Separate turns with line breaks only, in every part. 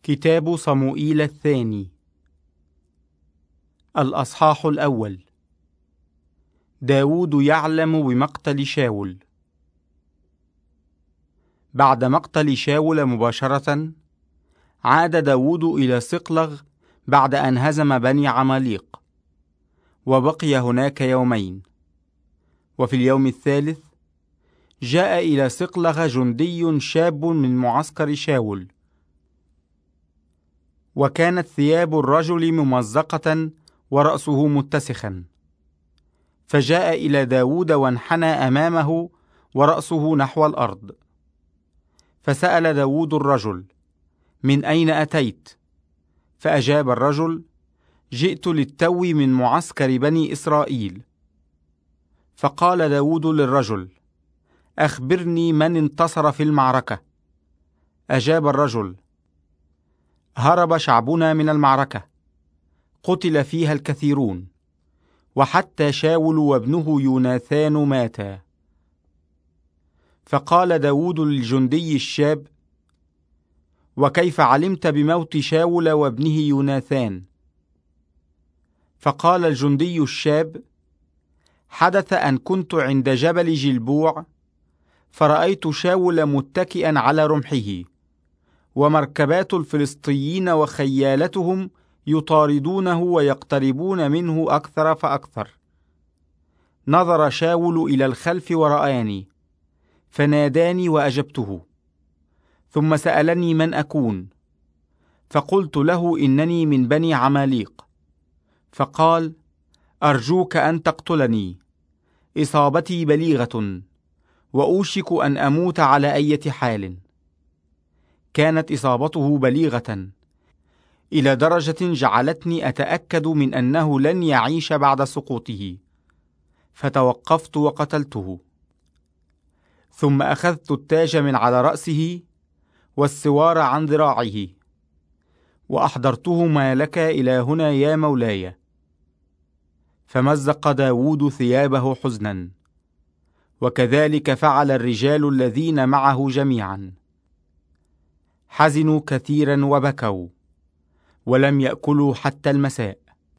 كتاب صموئيل الثاني. الأصحاح الأول. داود يعلم بمقتل شاول. بعد مقتل شاول مباشرة، عاد داود إلى صقلغ بعد أن هزم بني عماليق، وبقي هناك يومين. وفي اليوم الثالث جاء إلى صقلغ جندي شاب من معسكر شاول، وكانت ثياب الرجل ممزقة ورأسه متسخا، فجاء إلى داود وانحنى أمامه ورأسه نحو الأرض. فسأل داود الرجل: من أين أتيت؟ فأجاب الرجل: جئت للتو من معسكر بني إسرائيل. فقال داود للرجل: أخبرني من انتصر في المعركة. أجاب الرجل: هرب شعبنا من المعركة، قتل فيها الكثيرون، وحتى شاول وابنه يوناثان ماتا. فقال داود للجندي الشاب: وكيف علمت بموت شاول وابنه يوناثان؟ فقال الجندي الشاب: حدث أن كنت عند جبل جلبوع، فرأيت شاول متكئا على رمحه، ومركبات الفلسطيين وخيالتهم يطاردونه ويقتربون منه أكثر فأكثر. نظر شاول إلى الخلف ورآني، فناداني وأجبته، ثم سألني من أكون، فقلت له إنني من بني عماليق. فقال: أرجوك أن تقتلني، إصابتي بليغة، وأوشك أن أموت على أي حال. كانت إصابته بليغة إلى درجة جعلتني أتأكد من أنه لن يعيش بعد سقوطه، فتوقفت وقتلته. ثم أخذت التاج من على رأسه والسوار عن ذراعه، وأحضرتهما لك إلى هنا يا مولاي. فمزق داود ثيابه حزنا، وكذلك فعل الرجال الذين معه جميعا. حزنوا كثيرا وبكوا، ولم يأكلوا حتى المساء.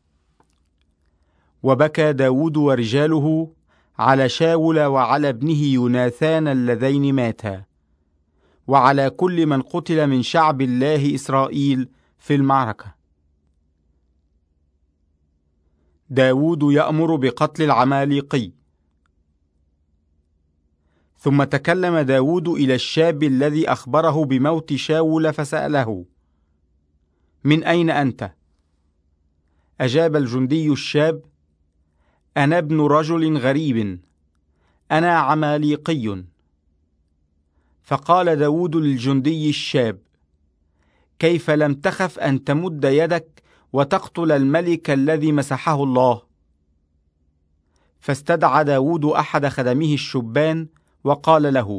وبكى داود ورجاله على شاول وعلى ابنه يوناثان اللذين ماتا، وعلى كل من قتل من شعب الله إسرائيل في المعركة. داود يأمر بقتل العماليقي. ثم تكلم داود إلى الشاب الذي أخبره بموت شاول فسأله: من أين أنت؟ أجاب الجندي الشاب: أنا ابن رجل غريب، أنا عماليقي. فقال داود للجندي الشاب: كيف لم تخف أن تمد يدك وتقتل الملك الذي مسحه الله؟ فاستدعى داود أحد خدمه الشبان وقال له: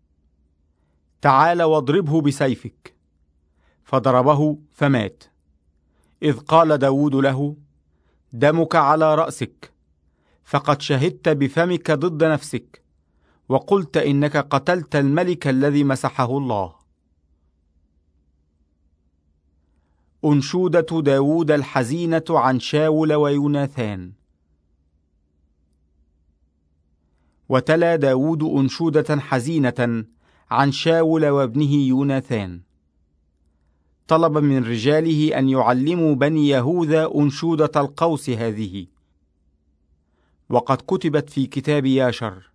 تعال واضربه بسيفك. فضربه فمات. إذ قال داود له: دمك على رأسك، فقد شهدت بفمك ضد نفسك، وقلت إنك قتلت الملك الذي مسحه الله. أنشودة داود الحزينة عن شاول ويوناثان. وتلا داود أنشودة حزينة عن شاول وابنه يوناثان. طلب من رجاله أن يعلموا بني يهوذا أنشودة القوس هذه، وقد كتبت في كتاب ياشر: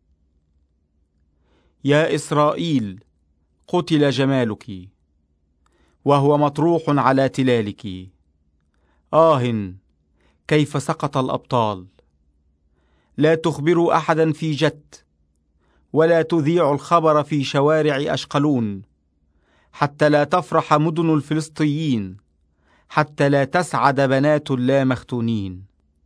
يا إسرائيل، قتل جمالك، وهو مطروح على تلالك. كيف سقط الأبطال! لا تخبروا أحدا في جت، ولا تذيعوا الخبر في شوارع أشقلون، حتى لا تفرح مدن الفلسطيين، حتى لا تسعد بنات لا مختونين.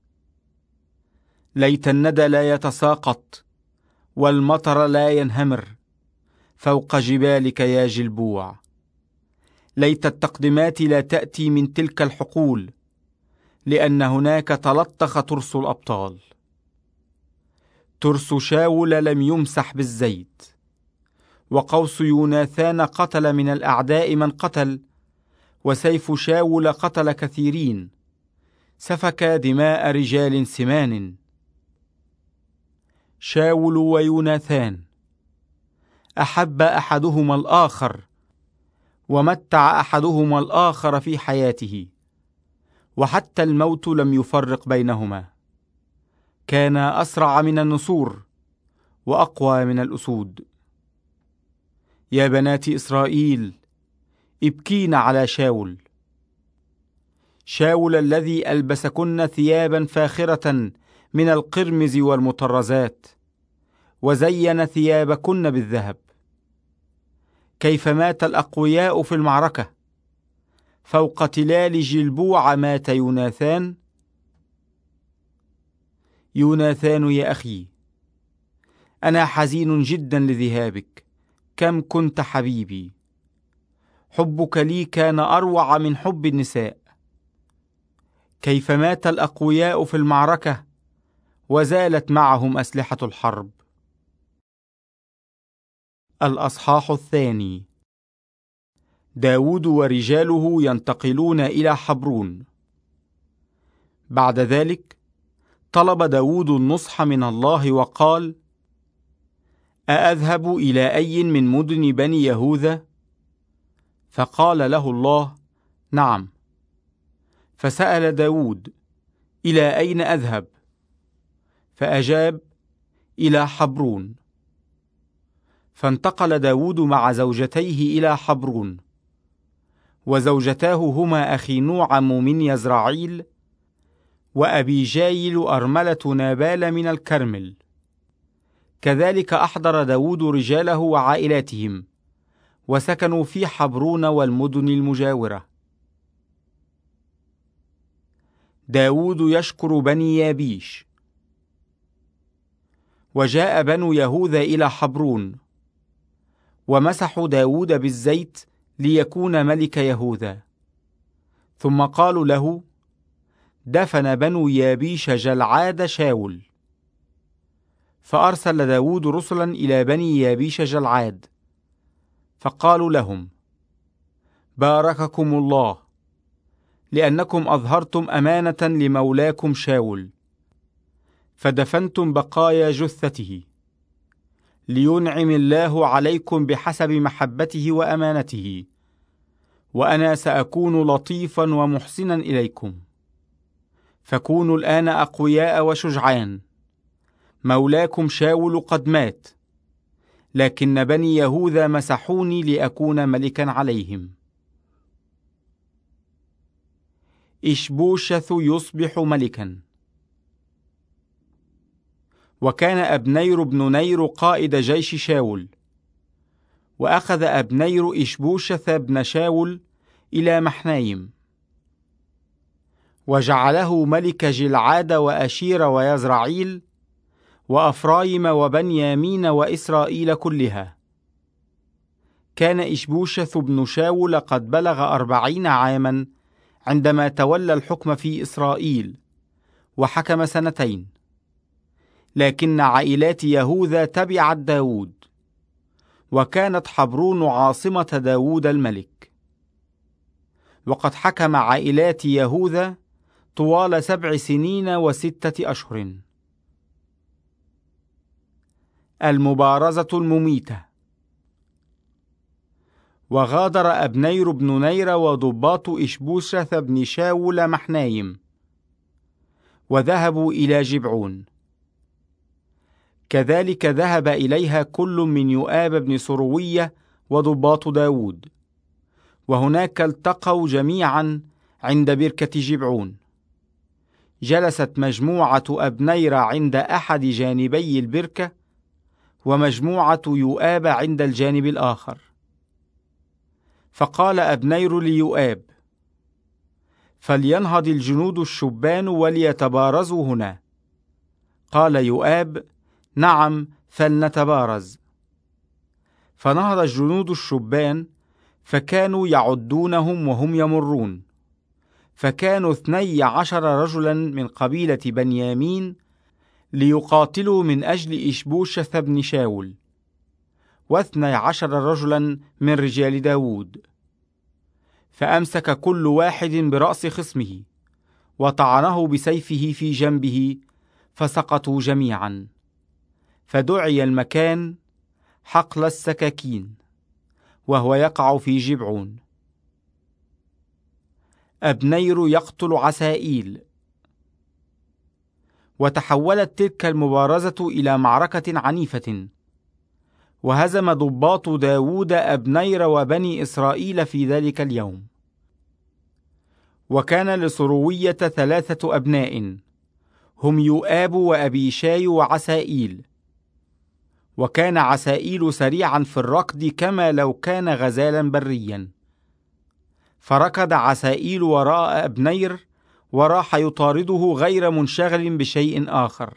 ليت الندى لا يتساقط، والمطر لا ينهمر فوق جبالك يا جلبوع. ليت التقدمات لا تأتي من تلك الحقول، لأن هناك تلطخ ترس الأبطال. ترس شاول لم يمسح بالزيت، وقوس يوناثان قتل من الأعداء من قتل، وسيف شاول قتل كثيرين، سفك دماء رجال سمان. شاول ويوناثان أحب أحدهما الآخر، ومتع أحدهما الآخر في حياته، وحتى الموت لم يفرق بينهما. كان أسرع من النسور وأقوى من الأسود. يا بنات إسرائيل، ابكين على شاول، شاول الذي ألبسكن ثيابا فاخرة من القرمز والمطرزات، وزين ثيابكن بالذهب. كيف مات الأقوياء في المعركة، فوق تلال جلبوع مات يوناثان. يوناثان يا أخي، أنا حزين جدا لذهابك، كم كنت حبيبي. حبك لي كان أروع من حب النساء. كيف مات الأقوياء في المعركة، وزالت معهم أسلحة الحرب. الأصحاح الثاني. داود ورجاله ينتقلون إلى حبرون. بعد ذلك طلب داود النصح من الله وقال: أأذهب إلى أي من مدن بني يهوذا؟ فقال له الله: نعم. فسأل داود: إلى أين أذهب؟ فأجاب: إلى حبرون. فانتقل داود مع زوجتيه إلى حبرون، وزوجتاه هما أخينوعم من يزرعيل، وأبيجايل أرملة نابال من الكرمل. كذلك أحضر داود رجاله وعائلاتهم، وسكنوا في حبرون والمدن المجاورة. داود يشكر بني يابيش. وجاء بنو يهوذا إلى حبرون، ومسحوا داود بالزيت ليكون ملك يهوذا. ثم قالوا له: دفن بنو يابيش جلعاد شاول. فأرسل داود رسلا إلى بني يابيش جلعاد، فقالوا لهم: بارككم الله، لأنكم أظهرتم أمانة لمولاكم شاول، فدفنتم بقايا جثته، لينعم الله عليكم بحسب محبته وأمانته، وأنا سأكون لطيفا ومحسنا إليكم. فكونوا الآن أقوياء وشجعان. مولاكم شاول قد مات، لكن بني يهوذا مسحوني لأكون ملكا عليهم. إشبوشث يصبح ملكا. وكان أبنير بن نير قائد جيش شاول، وأخذ أبنير إشبوشث بن شاول إلى محنايم، وجعله ملك جلعاد وأشير ويزرعيل وأفرايم وبنيامين وإسرائيل كلها. كان إشبوشث بن شاول قد بلغ 40 عاما عندما تولى الحكم في إسرائيل، وحكم 2 سنين. لكن عائلات يهوذا تبعت داود، وكانت حبرون عاصمة داود الملك. وقد حكم عائلات يهوذا طوال 7 سنين و6 أشهر. المبارزة المميتة. وغادر أبنير بن نير وضباط إشبوشث بن شاول محنايم، وذهبوا إلى جبعون. كذلك ذهب إليها كل من يؤاب بن سروية وضباط داود، وهناك التقوا جميعا عند بركة جبعون. جلست مجموعة أبنير عند أحد جانبي البركة، ومجموعة يؤاب عند الجانب الآخر. فقال أبنير ليؤاب: فلينهض الجنود الشبان وليتبارزوا هنا. قال يؤاب: نعم، فلنتبارز. فنهض الجنود الشبان، فكانوا يعدونهم وهم يمرون، فكانوا 12 رجلا من قبيلة بنيامين ليقاتلوا من أجل إشبوشث بن شاول، و12 رجلا من رجال داود. فأمسك كل واحد برأس خصمه وطعنه بسيفه في جنبه فسقطوا جميعا، فدعي المكان حقل السكاكين، وهو يقع في جبعون. أبنير يقتل عسائيل. وتحولت تلك المبارزة إلى معركة عنيفة، وهزم ضباط داود أبنير وبني إسرائيل في ذلك اليوم. وكان لصروية 3 أبناء، هم يؤاب وأبيشاي وعسائيل. وكان عسائيل سريعا في الركض كما لو كان غزالا بريا، فركض عسائيل وراء أبنير وراح يطارده غير منشغل بشيء آخر.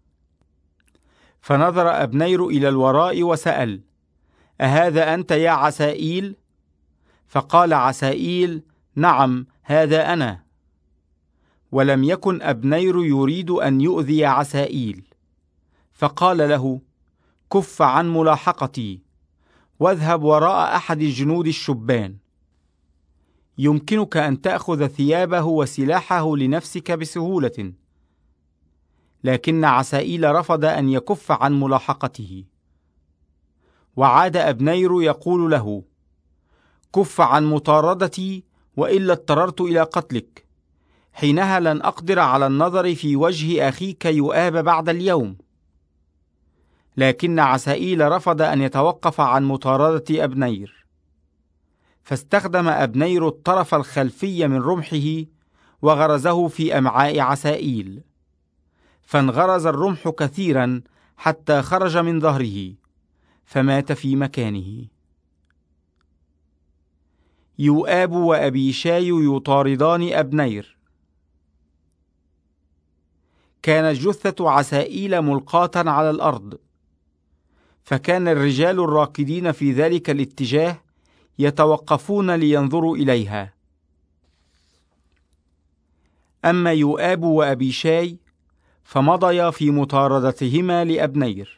فنظر أبنير إلى الوراء وسأل: أهذا أنت يا عسائيل؟ فقال عسائيل: نعم، هذا أنا. ولم يكن أبنير يريد أن يؤذي عسائيل، فقال له: كف عن ملاحقتي، واذهب وراء أحد الجنود الشبان. يمكنك أن تأخذ ثيابه وسلاحه لنفسك بسهولة. لكن عسائيل رفض أن يكف عن ملاحقته. وعاد أبنير يقول له: كف عن مطاردتي، وإلا اضطررت إلى قتلك. حينها لن أقدر على النظر في وجه أخيك يؤاب بعد اليوم. لكن عسائيل رفض أن يتوقف عن مطاردة أبنير، فاستخدم أبنير الطرف الخلفي من رمحه وغرزه في أمعاء عسائيل، فانغرز الرمح كثيرا حتى خرج من ظهره، فمات في مكانه. يؤاب وأبيشاي يطاردان أبنير. كانت جثة عسائيل ملقاة على الأرض، فكان الرجال الراكدين في ذلك الاتجاه يتوقفون لينظروا إليها. أما يؤاب وأبيشاي فمضيا في مطاردتهما لأبنير.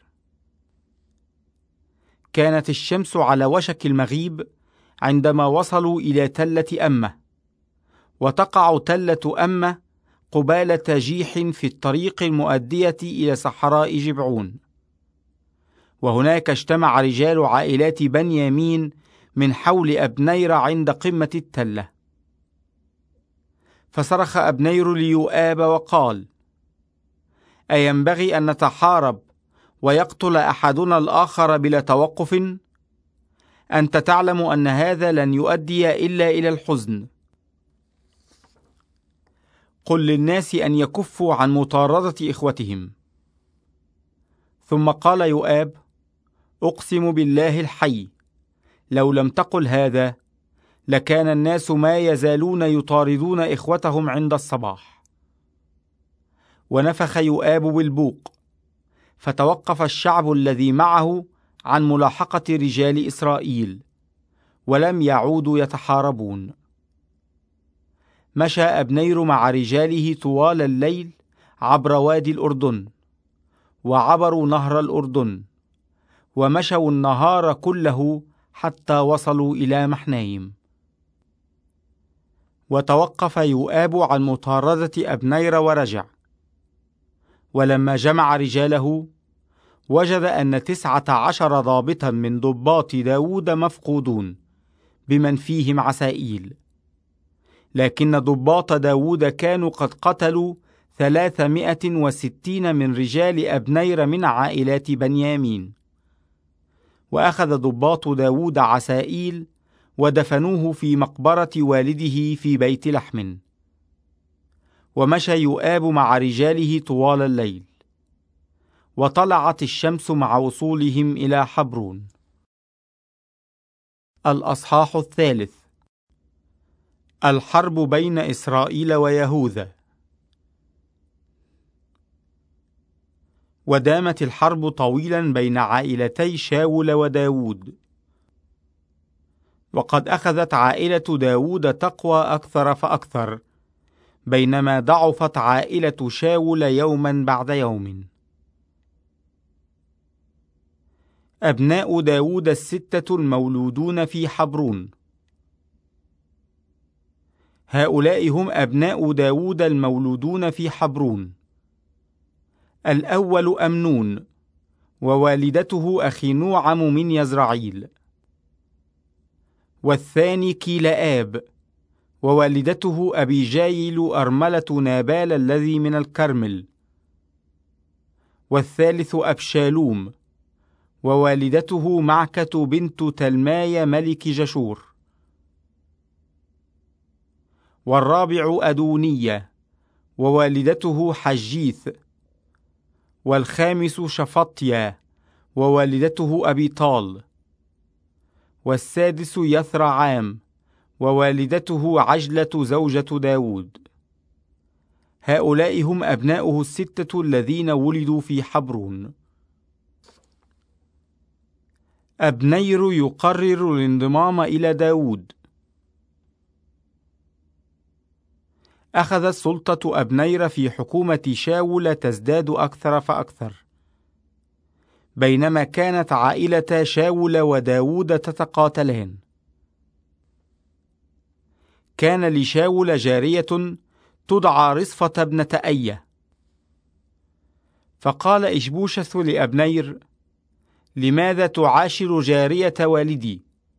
كانت الشمس على وشك المغيب عندما وصلوا إلى تلة أمة، وتقع تلة أمة قبالة جيح في الطريق المؤدية إلى صحراء جبعون. وهناك اجتمع رجال عائلات بنيامين من حول أبنير عند قمة التلة. فصرخ أبنير ليؤاب وقال: أينبغي أن نتحارب ويقتل أحدنا الآخر بلا توقف؟ أنت تعلم أن هذا لن يؤدي إلا إلى الحزن. قل للناس أن يكفوا عن مطاردة إخوتهم. ثم قال يؤاب: أقسم بالله الحي، لو لم تقل هذا لكان الناس ما يزالون يطاردون إخوتهم عند الصباح. ونفخ يؤاب بالبوق، فتوقف الشعب الذي معه عن ملاحقة رجال إسرائيل، ولم يعودوا يتحاربون. مشى أبنير مع رجاله طوال الليل عبر وادي الأردن، وعبروا نهر الأردن، ومشوا النهار كله حتى وصلوا إلى محنايم. وتوقف يؤاب عن مطاردة أبنير ورجع. ولما جمع رجاله وجد أن 19 ضابطا من ضباط داود مفقودون، بمن فيهم عسائيل. لكن ضباط داود كانوا قد قتلوا 360 من رجال أبنير من عائلات بنيامين. وأخذ ضباط داود عسائيل ودفنوه في مقبرة والده في بيت لحم. ومشى يؤاب مع رجاله طوال الليل، وطلعت الشمس مع وصولهم إلى حبرون. الأصحاح 3. الحرب بين إسرائيل ويهوذا. ودامت الحرب طويلا بين عائلتي شاول وداود. وقد أخذت عائلة داود تقوى أكثر فأكثر، بينما ضعفت عائلة شاول يوما بعد يوم. أبناء داود 6 المولودون في حبرون: هؤلاء هم أبناء داود المولودون في حبرون: الأول أمنون، ووالدته أخينوعم من يزرعيل. والثاني كيلآب، ووالدته أبيجايل أرملة نابال الذي من الكرمل. والثالث أبشالوم، ووالدته معكة بنت تلماي ملك جشور. والرابع أدونية، ووالدته حجيث. والخامس شفطيا، ووالدته أبيطال. والسادس يثرعام، ووالدته عجلة زوجة داود. هؤلاء هم أبناؤه الستة الذين ولدوا في حبرون. أبنير يقرر الانضمام إلى داود. أخذت سلطة أبنير في حكومة شاول تزداد أكثر فأكثر، بينما كانت عائلة شاول وداود تتقاتلان. كان لشاول جارية تدعى رصفة ابنة أية، فقال إشبوشث لأبنير: لماذا تعاشر جارية والدي؟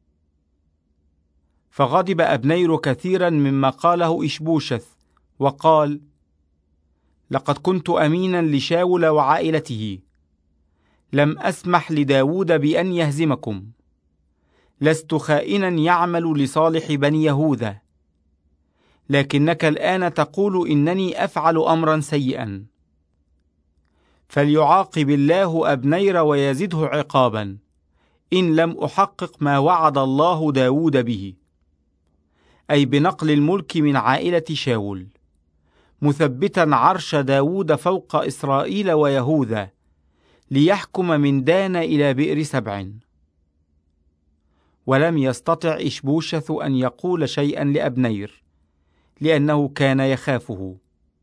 فغضب أبنير كثيرا مما قاله إشبوشث، وقال: لقد كنت أمينا لشاول وعائلته، لم أسمح لداود بأن يهزمكم، لست خائنا يعمل لصالح بني يهوذا، لكنك الآن تقول إنني أفعل أمرا سيئا. فليعاقب الله أبنير ويزده عقابا، إن لم أحقق ما وعد الله داود به، أي بنقل الملك من عائلة شاول، مثبتا عرش داود فوق إسرائيل ويهوذا، ليحكم من دان إلى بئر سبع. ولم يستطع إشبوشث أن يقول شيئا لأبنير، لأنه كان يخافه.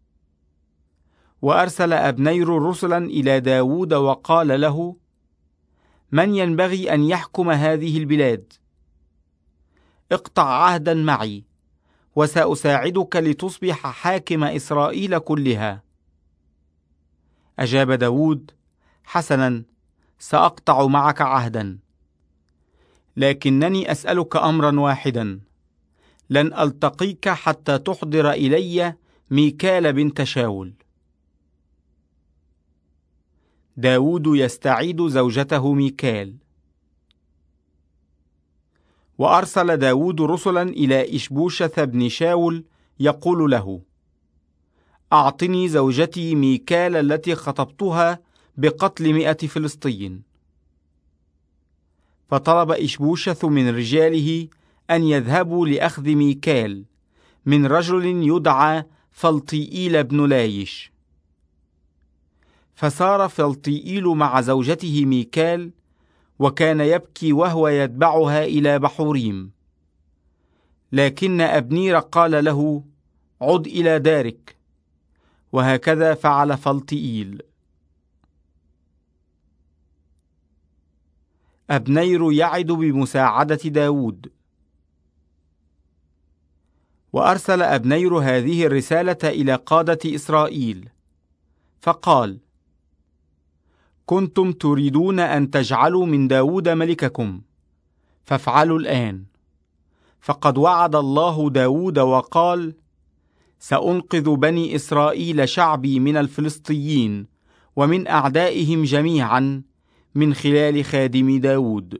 وأرسل أبنير رسلا إلى داود وقال له: من ينبغي أن يحكم هذه البلاد؟ اقطع عهدا معي، وسأساعدك لتصبح حاكم إسرائيل كلها. أجاب داود: حسنا، سأقطع معك عهدا، لكنني أسألك أمرا واحدا: لن ألتقيك حتى تحضر إلي ميكال بنت شاول. داود يستعيد زوجته ميكال. وأرسل داود رسلا إلى إشبوشث بن شاول يقول له: أعطني زوجتي ميكال التي خطبتها بقتل 100 فلسطين. فطلب إشبوشث من رجاله أن يذهبوا لأخذ ميكال من رجل يدعى فلطيئيل بن لايش. فسار فلطيئيل مع زوجته ميكال، وكان يبكي وهو يتبعها إلى بحوريم. لكن أبنير قال له: عد إلى دارك. وهكذا فعل فلطيئيل. أبنير يعد بمساعدة داود. وأرسل أبنير هذه الرسالة إلى قادة إسرائيل، فقال: كنتم تريدون أن تجعلوا من داود ملككم، فافعلوا الآن. فقد وعد الله داود وقال: سأنقذ بني إسرائيل شعبي من الفلسطيين ومن أعدائهم جميعا من خلال خادم داود.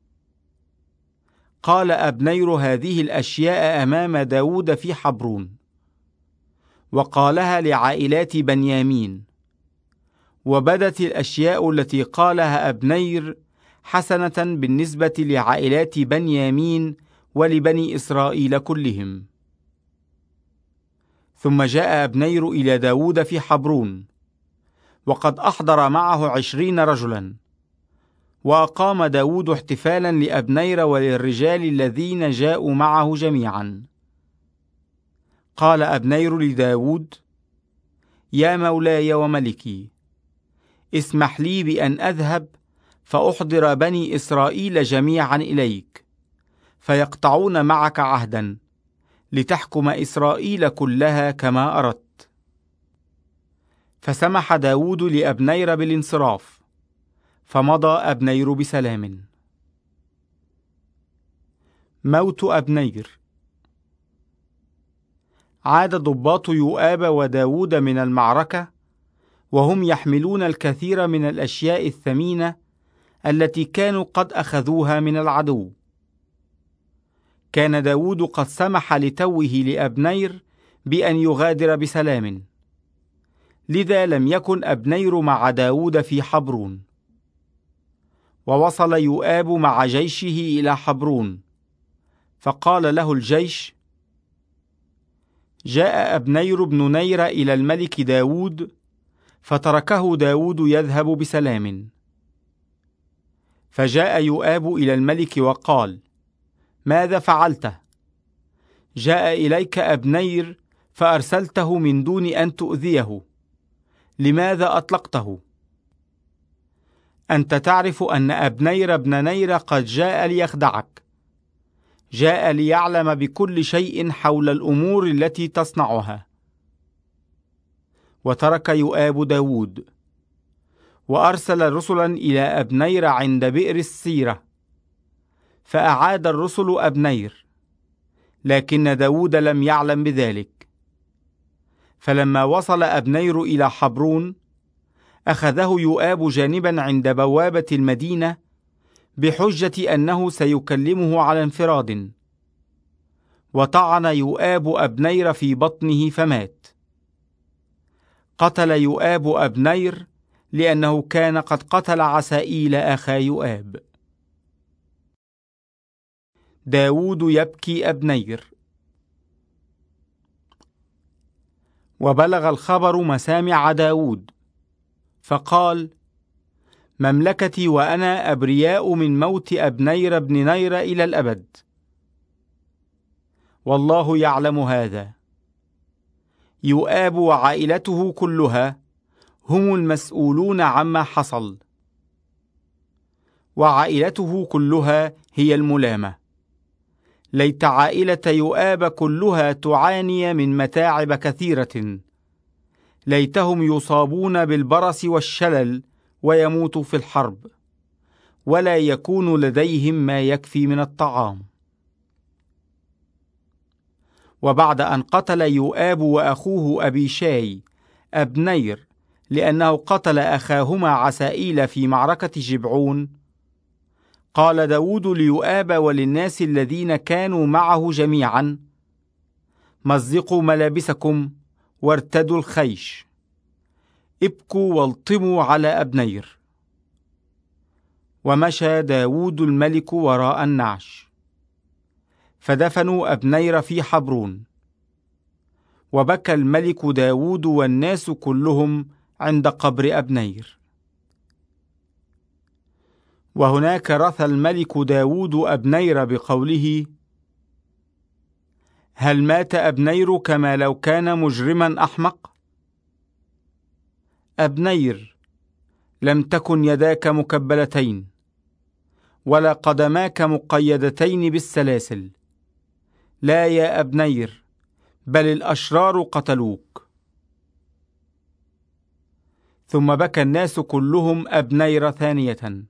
قال أبنير هذه الأشياء أمام داود في حبرون، وقالها لعائلات بنيامين. وبدت الأشياء التي قالها أبنير حسنة بالنسبة لعائلات بنيامين ولبني إسرائيل كلهم. ثم جاء أبنير إلى داود في حبرون، وقد أحضر معه 20 رجلا. وأقام داود احتفالا لأبنير وللرجال الذين جاءوا معه جميعا. قال أبنير لداود: يا مولاي وملكي، اسمح لي بأن أذهب فأحضر بني إسرائيل جميعا إليك، فيقطعون معك عهدا، لتحكم إسرائيل كلها كما أردت. فسمح داود لأبنير بالانصراف، فمضى أبنير بسلام. موت أبنير. عاد ضباط يؤاب وداود من المعركة وهم يحملون الكثير من الأشياء الثمينة التي كانوا قد أخذوها من العدو. كان داود قد سمح لتوه لأبنير بأن يغادر بسلام، لذا لم يكن أبنير مع داود في حبرون. ووصل يؤاب مع جيشه إلى حبرون، فقال له الجيش: جاء أبنير بن نير إلى الملك داود، فتركه داود يذهب بسلام. فجاء يؤاب إلى الملك وقال: ماذا فعلت؟ جاء إليك أبنير فأرسلته من دون أن تؤذيه، لماذا أطلقته؟ أنت تعرف أن أبنير بن نير قد جاء ليخدعك، جاء ليعلم بكل شيء حول الأمور التي تصنعها. وترك يؤاب داود، وأرسل رسلا إلى أبنير عند بئر السيرة، فأعاد الرسل أبنير، لكن داود لم يعلم بذلك. فلما وصل أبنير إلى حبرون، أخذه يؤاب جانبا عند بوابة المدينة بحجة أنه سيكلمه على انفراد، وطعن يؤاب أبنير في بطنه فمات. قتل يؤاب أبنير لأنه كان قد قتل عسائيل أخا يؤاب. داود يبكي أبنير. وبلغ الخبر مسامع داود، فقال: مملكتي وأنا أبرياء من موت أبنير بن نير إلى الأبد، والله يعلم هذا. يؤاب وعائلته كلها هم المسؤولون عما حصل، وعائلته كلها هي الملامة. ليت عائلة يؤاب كلها تعاني من متاعب كثيرة، ليتهم يصابون بالبرص والشلل ويموتوا في الحرب، ولا يكون لديهم ما يكفي من الطعام. وبعد أن قتل يؤاب وأخوه أبيشاي أبنير لأنه قتل أخاهما عسائيل في معركة جبعون، قال داود ليؤاب وللناس الذين كانوا معه جميعا: مزقوا ملابسكم وارتدوا الخيش، ابكوا والطموا على أبنير. ومشى داود الملك وراء النعش، فدفنوا أبنير في حبرون. وبكى الملك داود والناس كلهم عند قبر أبنير. وهناك رثى الملك داود أبنير بقوله: هل مات أبنير كما لو كان مجرما أحمق؟ أبنير، لم تكن يداك مكبلتين ولا قدماك مقيدتين بالسلاسل، لا يا أبنير، بل الأشرار قتلوك. ثم بكى الناس كلهم أبنير ثانية،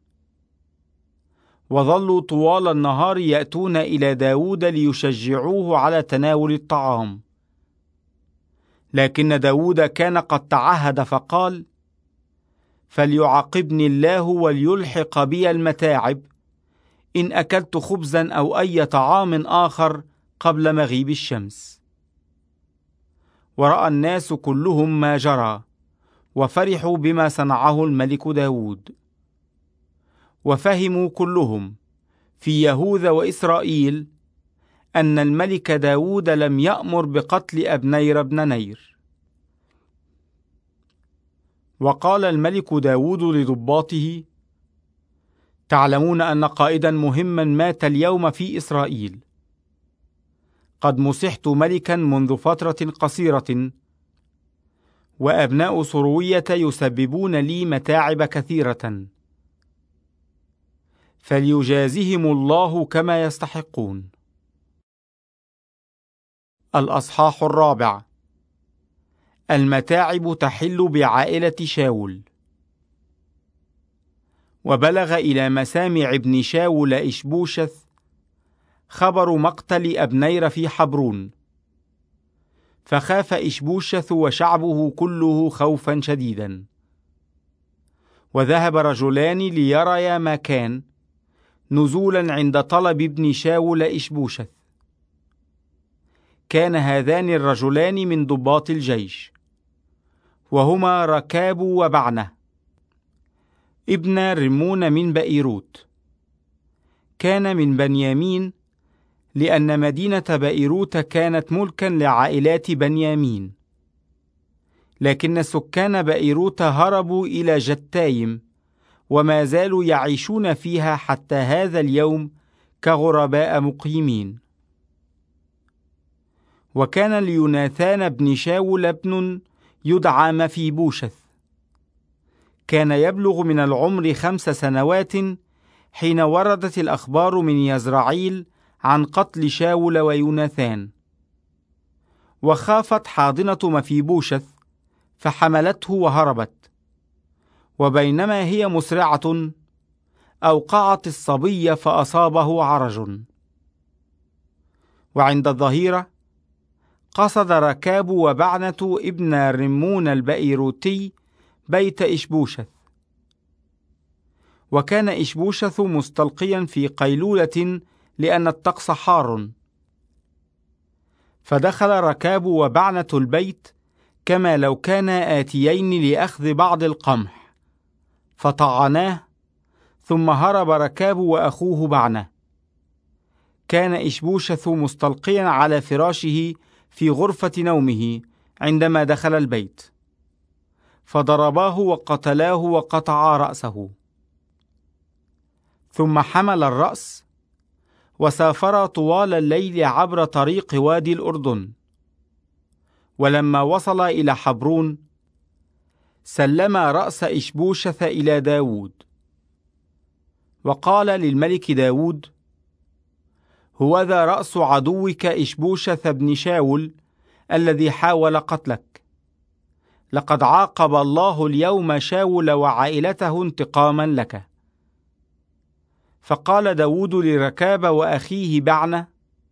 وظلوا طوال النهار يأتون إلى داود ليشجعوه على تناول الطعام. لكن داود كان قد تعهد فقال: فليعاقبني الله وليلحق بي المتاعب إن أكلت خبزا أو أي طعام آخر قبل مغيب الشمس. ورأى الناس كلهم ما جرى، وفرحوا بما صنعه الملك داود. وفهموا كلهم في يهوذا وإسرائيل أن الملك داود لم يأمر بقتل أبنير بن نير. وقال الملك داود لضباطه: تعلمون أن قائدا مهما مات اليوم في إسرائيل. قد مسحت ملكا منذ فترة قصيرة، وأبناء سروية يسببون لي متاعب كثيرة، فليجازهم الله كما يستحقون. الأصحاح 4. المتاعب تحل بعائلة شاول. وبلغ إلى مسامع ابن شاول إشبوشث خبر مقتل أبنير في حبرون، فخاف إشبوشث وشعبه كله خوفا شديدا. وذهب رجلان ليريا ما كان، نزولا عند طلب ابن شاول إشبوشث. كان هذان الرجلان من ضباط الجيش، وهما ركاب وبعنة ابن رمون من بئيروت. كان من بنيامين، لأن مدينة بئيروت كانت ملكا لعائلات بنيامين، لكن سكان بئيروت هربوا إلى جتايم، وما زالوا يعيشون فيها حتى هذا اليوم كغرباء مقيمين. وكان ليوناثان بن شاول ابن يدعى مفيبوشث. كان يبلغ من العمر 5 سنوات حين وردت الأخبار من يزرعيل عن قتل شاول ويوناثان. وخافت حاضنة مفيبوشث فحملته وهربت، وبينما هي مسرعة أوقعت الصبي فأصابه عرج. وعند الظهيرة قصد ركاب وبعنة ابن رمون البئيروتي بيت إشبوشث. وكان إشبوشث مستلقيا في قيلولة لأن الطقس حار، فدخل ركاب وبعنة البيت كما لو كانا آتيين لأخذ بعض القمح، فطعناه، ثم هرب ركاب وأخوه بعنة. كان إشبوشث مستلقيا على فراشه في غرفة نومه عندما دخل البيت، فضرباه وقتلاه وقطعا رأسه. ثم حمل الرأس وسافر طوال الليل عبر طريق وادي الأردن. ولما وصل إلى حبرون سلم رأس إشبوشث إلى داود، وقال للملك داود: هوذا رأس عدوك إشبوشث بن شاول الذي حاول قتلك. لقد عاقب الله اليوم شاول وعائلته انتقاما لك. فقال داود لركاب وأخيه بعنة: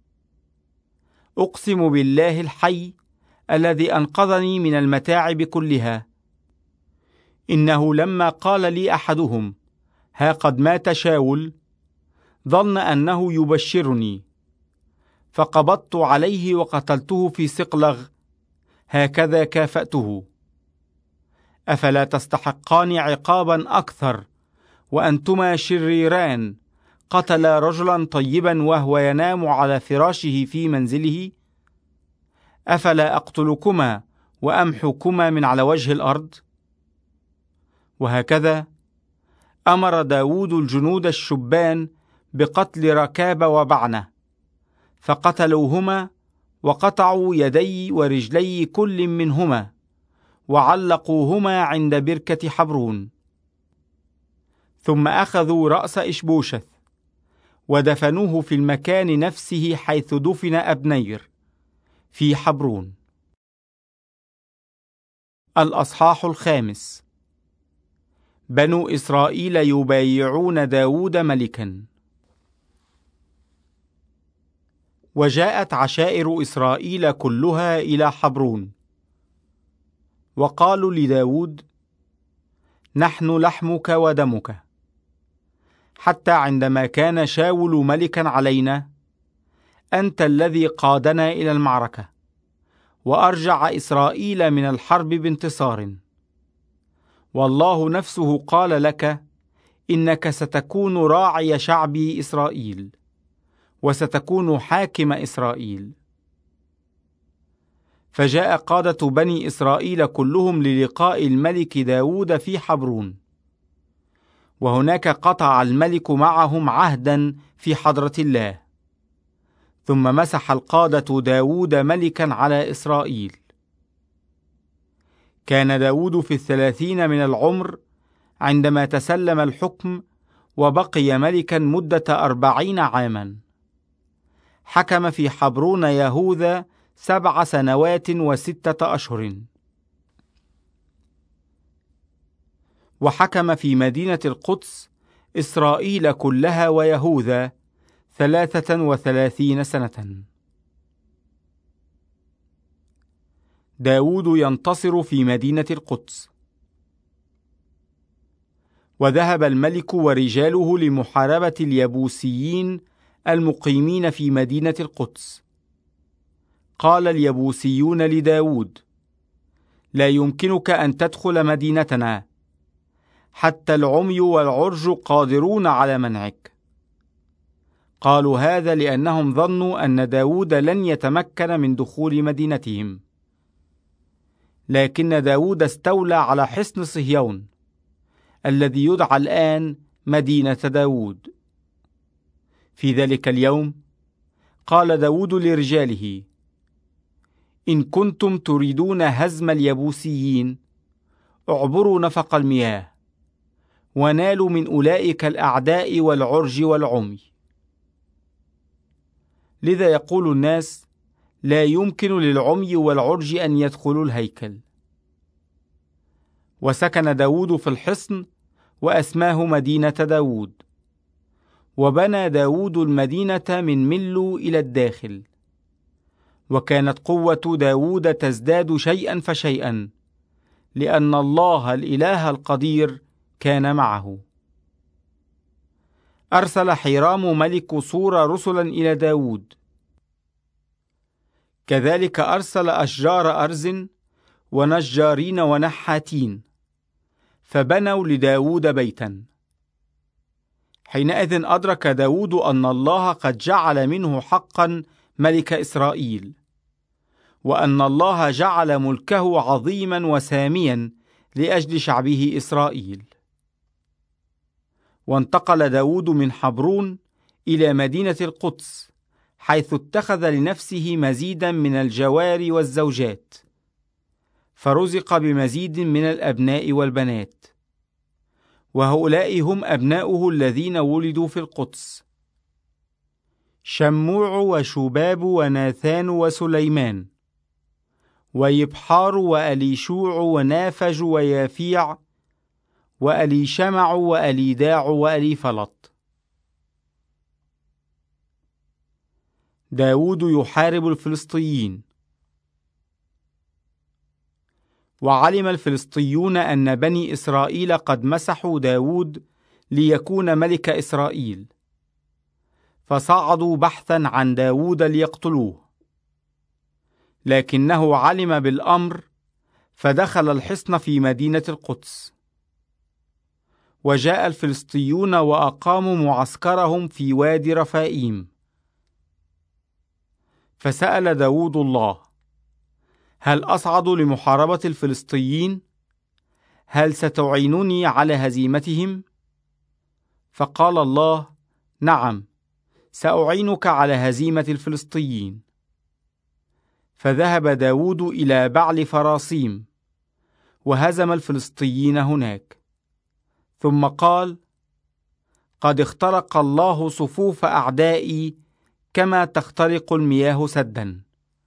أقسم بالله الحي الذي أنقذني من المتاعب كلها، إنه لما قال لي أحدهم: ها قد مات شاول، ظن أنه يبشرني، فقبضت عليه وقتلته في صقلغ، هكذا كافأته. أفلا تستحقان عقابا أكثر وأنتما شريران قتلا رجلا طيبا وهو ينام على فراشه في منزله؟ أفلا أقتلكما وأمحكما من على وجه الأرض؟ وهكذا أمر داود الجنود الشبان بقتل ركاب وبعنة، فقتلوهما وقطعوا يدي ورجلي كل منهما، وعلقوهما عند بركة حبرون. ثم أخذوا رأس إشبوشث ودفنوه في المكان نفسه حيث دفن أبنير في حبرون. الأصحاح 5. بنو إسرائيل يبايعون داود ملكا. وجاءت عشائر إسرائيل كلها إلى حبرون، وقالوا لداود: نحن لحمك ودمك. حتى عندما كان شاول ملكا علينا، أنت الذي قادنا إلى المعركة، وأرجع إسرائيل من الحرب بانتصار. والله نفسه قال لك: إنك ستكون راعي شعبي إسرائيل، وستكون حاكم إسرائيل. فجاء قادة بني إسرائيل كلهم للقاء الملك داود في حبرون، وهناك قطع الملك معهم عهدا في حضرة الله. ثم مسح القادة داود ملكا على إسرائيل. كان داود في 30 من العمر عندما تسلم الحكم، وبقي ملكا مدة 40 عاما. حكم في حبرون يهوذا 7 سنوات و6 أشهر. وحكم في مدينة القدس إسرائيل كلها ويهوذا 33 سنة. داود ينتصر في مدينة القدس. وذهب الملك ورجاله لمحاربة اليبوسيين المقيمين في مدينة القدس. قال اليبوسيون لداود: لا يمكنك أن تدخل مدينتنا، حتى العمي والعرج قادرون على منعك. قالوا هذا لأنهم ظنوا أن داود لن يتمكن من دخول مدينتهم. لكن داود استولى على حصن صهيون الذي يدعى الآن مدينة داود. في ذلك اليوم قال داود لرجاله: إن كنتم تريدون هزم اليبوسيين، اعبروا نفق المياه، ونالوا من أولئك الأعداء والعرج والعمي. لذا يقول الناس: لا يمكن للعمي والعرج أن يدخلوا الهيكل. وسكن داود في الحصن، وأسماه مدينة داود. وبنى داود المدينة من ملو إلى الداخل. وكانت قوة داود تزداد شيئا فشيئا، لأن الله الإله القدير كان معه. أرسل حيرام ملك صور رسلا إلى داود. كذلك أرسل أشجار أرز ونجارين ونحاتين، فبنوا لداود بيتا. حينئذ أدرك داود أن الله قد جعل منه حقا ملك إسرائيل، وأن الله جعل ملكه عظيما وساميا لأجل شعبه إسرائيل. وانتقل داود من حبرون إلى مدينة القدس، حيث اتخذ لنفسه مزيدا من الجواري والزوجات، فرزق بمزيد من الأبناء والبنات. وهؤلاء هم أبناؤه الذين ولدوا في القدس: شموع وشباب وناثان وسليمان، ويبحار وأليشوع ونافج ويافيع وأليشمع وأليداع وأليفلط. داود يحارب الفلسطيين. وعلم الفلسطيون أن بني إسرائيل قد مسحوا داود ليكون ملك إسرائيل، فصعدوا بحثا عن داود ليقتلوه. لكنه علم بالأمر، فدخل الحصن في مدينة القدس. وجاء الفلسطيون وأقاموا معسكرهم في وادي رفائيم. فسأل داود الله: هل أصعد لمحاربة الفلسطيين؟ هل ستعينني على هزيمتهم؟ فقال الله: نعم، سأعينك على هزيمة الفلسطيين. فذهب داود إلى بعل فراسيم، وهزم الفلسطيين هناك. ثم قال: قد اخترق الله صفوف أعدائي كما تخترق المياه سدا.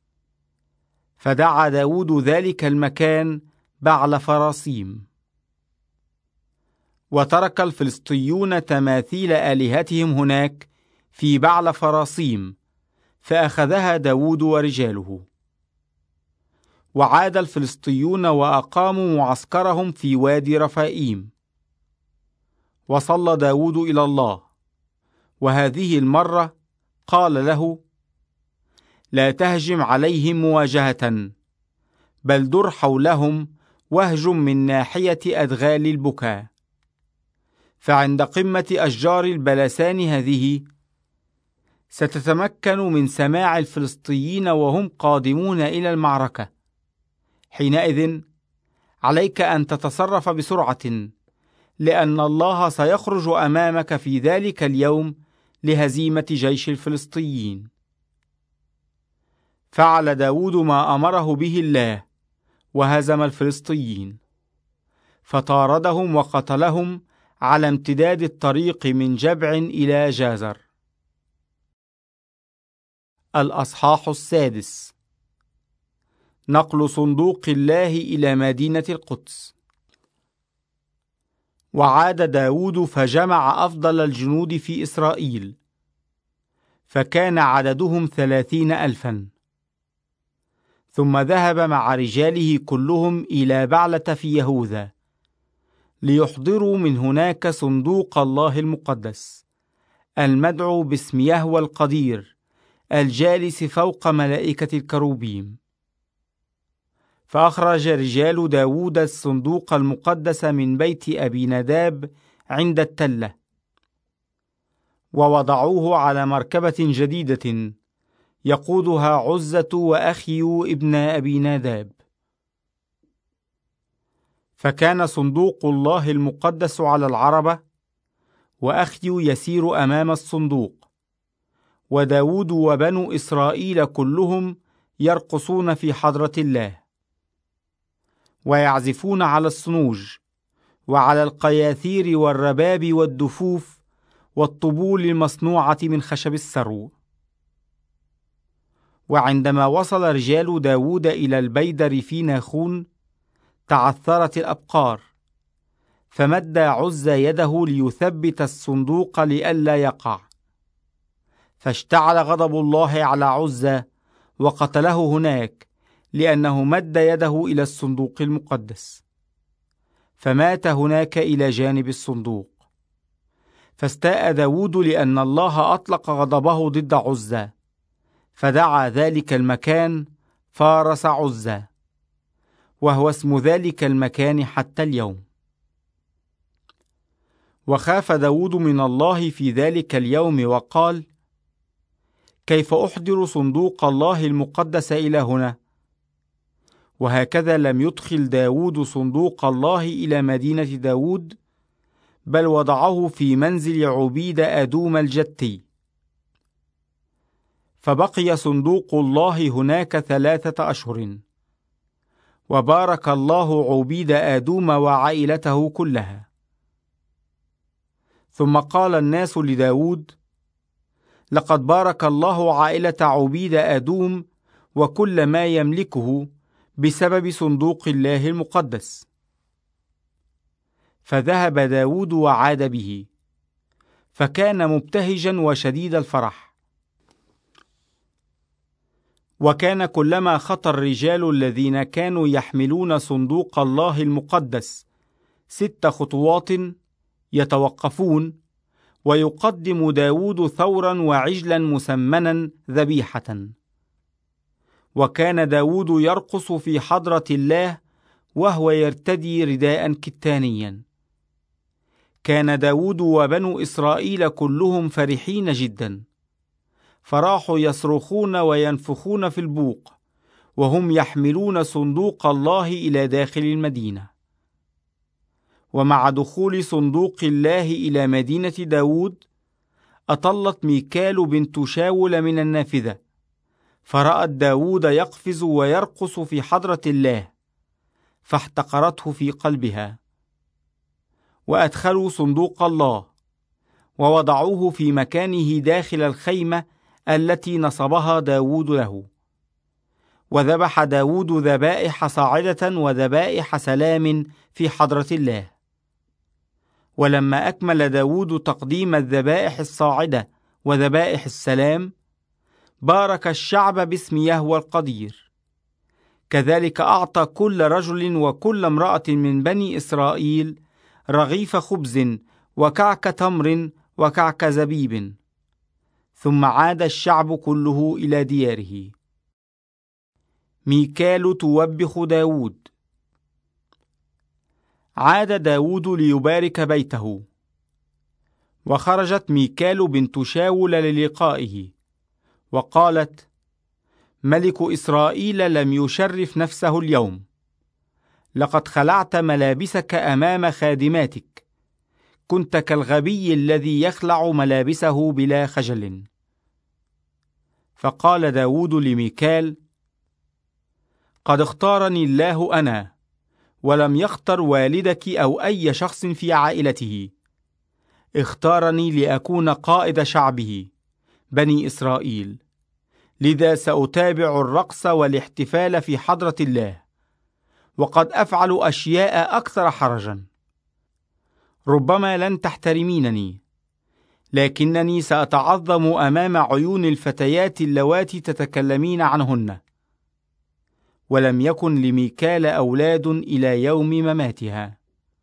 فدعا داود ذلك المكان بعل فراسيم. وترك الفلسطيون تماثيل آلهتهم هناك في بعل فراسيم، فأخذها داود ورجاله. وعاد الفلسطيون وأقاموا معسكرهم في وادي رفائيم. وصلى داود إلى الله، وهذه المرة قال له: لا تهجم عليهم مواجهة، بل در حولهم واهجم من ناحية أدغال البكاء. فعند قمة أشجار البلسان هذه ستتمكن من سماع الفلسطيين وهم قادمون إلى المعركة. حينئذ عليك أن تتصرف بسرعة، لأن الله سيخرج أمامك في ذلك اليوم لهزيمة جيش الفلسطيين. فعل داود ما أمره به الله، وهزم الفلسطيين، فطاردهم وقتلهم على امتداد الطريق من جبع إلى جازر. الأصحاح 6. نقل صندوق الله إلى مدينة القدس. وعاد داود فجمع أفضل الجنود في إسرائيل، فكان عددهم 30,000. ثم ذهب مع رجاله كلهم إلى بعلة في يهوذا ليحضروا من هناك صندوق الله المقدس المدعو باسم يهوه القدير الجالس فوق ملائكة الكروبيم. فأخرج رجال داود الصندوق المقدس من بيت أبي نداب عند التلة، ووضعوه على مركبة جديدة يقودها عزة وأخيو ابن أبي نداب. فكان صندوق الله المقدس على العربة، وأخيو يسير أمام الصندوق، وداود وبنو إسرائيل كلهم يرقصون في حضرة الله، ويعزفون على الصنوج وعلى القياثير والرباب والدفوف والطبول المصنوعة من خشب السرو. وعندما وصل رجال داود إلى البيدر في ناخون تعثرت الأبقار، فمد عزة يده ليثبت الصندوق لئلا يقع، فاشتعل غضب الله على عزة وقتله هناك، لأنه مد يده إلى الصندوق المقدس، فمات هناك إلى جانب الصندوق. فاستاء داود لأن الله أطلق غضبه ضد عزة، فدعا ذلك المكان فارس عزة، وهو اسم ذلك المكان حتى اليوم. وخاف داود من الله في ذلك اليوم وقال: كيف أحضر صندوق الله المقدس إلى هنا؟ وهكذا لم يدخل داود صندوق الله إلى مدينة داود، بل وضعه في منزل عبيد أدوم الجتي. فبقي صندوق الله هناك 3 أشهر، وبارك الله عبيد آدوم وعائلته كلها. ثم قال الناس لداود: لقد بارك الله عائلة عبيد آدوم وكل ما يملكه بسبب صندوق الله المقدس. فذهب داود وعاد به، فكان مبتهجا وشديد الفرح. وكان كلما خطى الرجال الذين كانوا يحملون صندوق الله المقدس 6 خطوات يتوقفون، ويقدم داود ثورا وعجلا مسمنا ذبيحة. وكان داود يرقص في حضرة الله وهو يرتدي رداء كتانيا. كان داود وبنو إسرائيل كلهم فرحين جدا، فراحوا يصرخون وينفخون في البوق وهم يحملون صندوق الله إلى داخل المدينة. ومع دخول صندوق الله إلى مدينة داود أطلت ميكال بنت شاول من النافذة، فرأت داود يقفز ويرقص في حضرة الله، فاحتقرته في قلبها. وأدخلوا صندوق الله ووضعوه في مكانه داخل الخيمة التي نصبها داود له. وذبح داود ذبائح صاعدة وذبائح سلام في حضرة الله. ولما أكمل داود تقديم الذبائح الصاعدة وذبائح السلام، بارك الشعب باسم يهوه القدير. كذلك أعطى كل رجل وكل امرأة من بني إسرائيل رغيف خبز وكعك تمر وكعك زبيب. ثم عاد الشعب كله إلى دياره. ميكال توبخ داود. عاد داود ليبارك بيته، وخرجت ميكال بنت شاول للقائه، وقالت: ملك إسرائيل لم يشرف نفسه اليوم، لقد خلعت ملابسك أمام خادماتك، كنت كالغبي الذي يخلع ملابسه بلا خجل. فقال داود لميكال: قد اختارني الله أنا، ولم يختر والدك أو أي شخص في عائلته، اختارني لأكون قائد شعبه بني إسرائيل، لذا سأتابع الرقص والاحتفال في حضرة الله، وقد أفعل أشياء أكثر حرجا. ربما لن تحترمينني، لكنني سأتعظم أمام عيون الفتيات اللواتي تتكلمين عنهن. ولم يكن لميكال أولاد إلى يوم مماتها.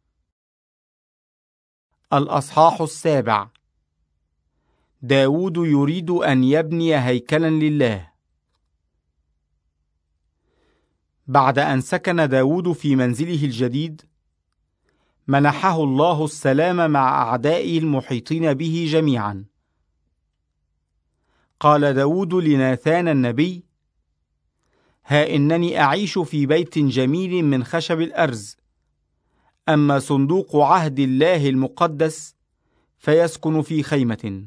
الأصحاح 7. داود يريد أن يبني هيكلا لله. بعد أن سكن داود في منزله الجديد، منحه الله السلام مع أعدائه المحيطين به جميعا. قال داود لناثان النبي: ها إنني أعيش في بيت جميل من خشب الأرز، أما صندوق عهد الله المقدس فيسكن في خيمة.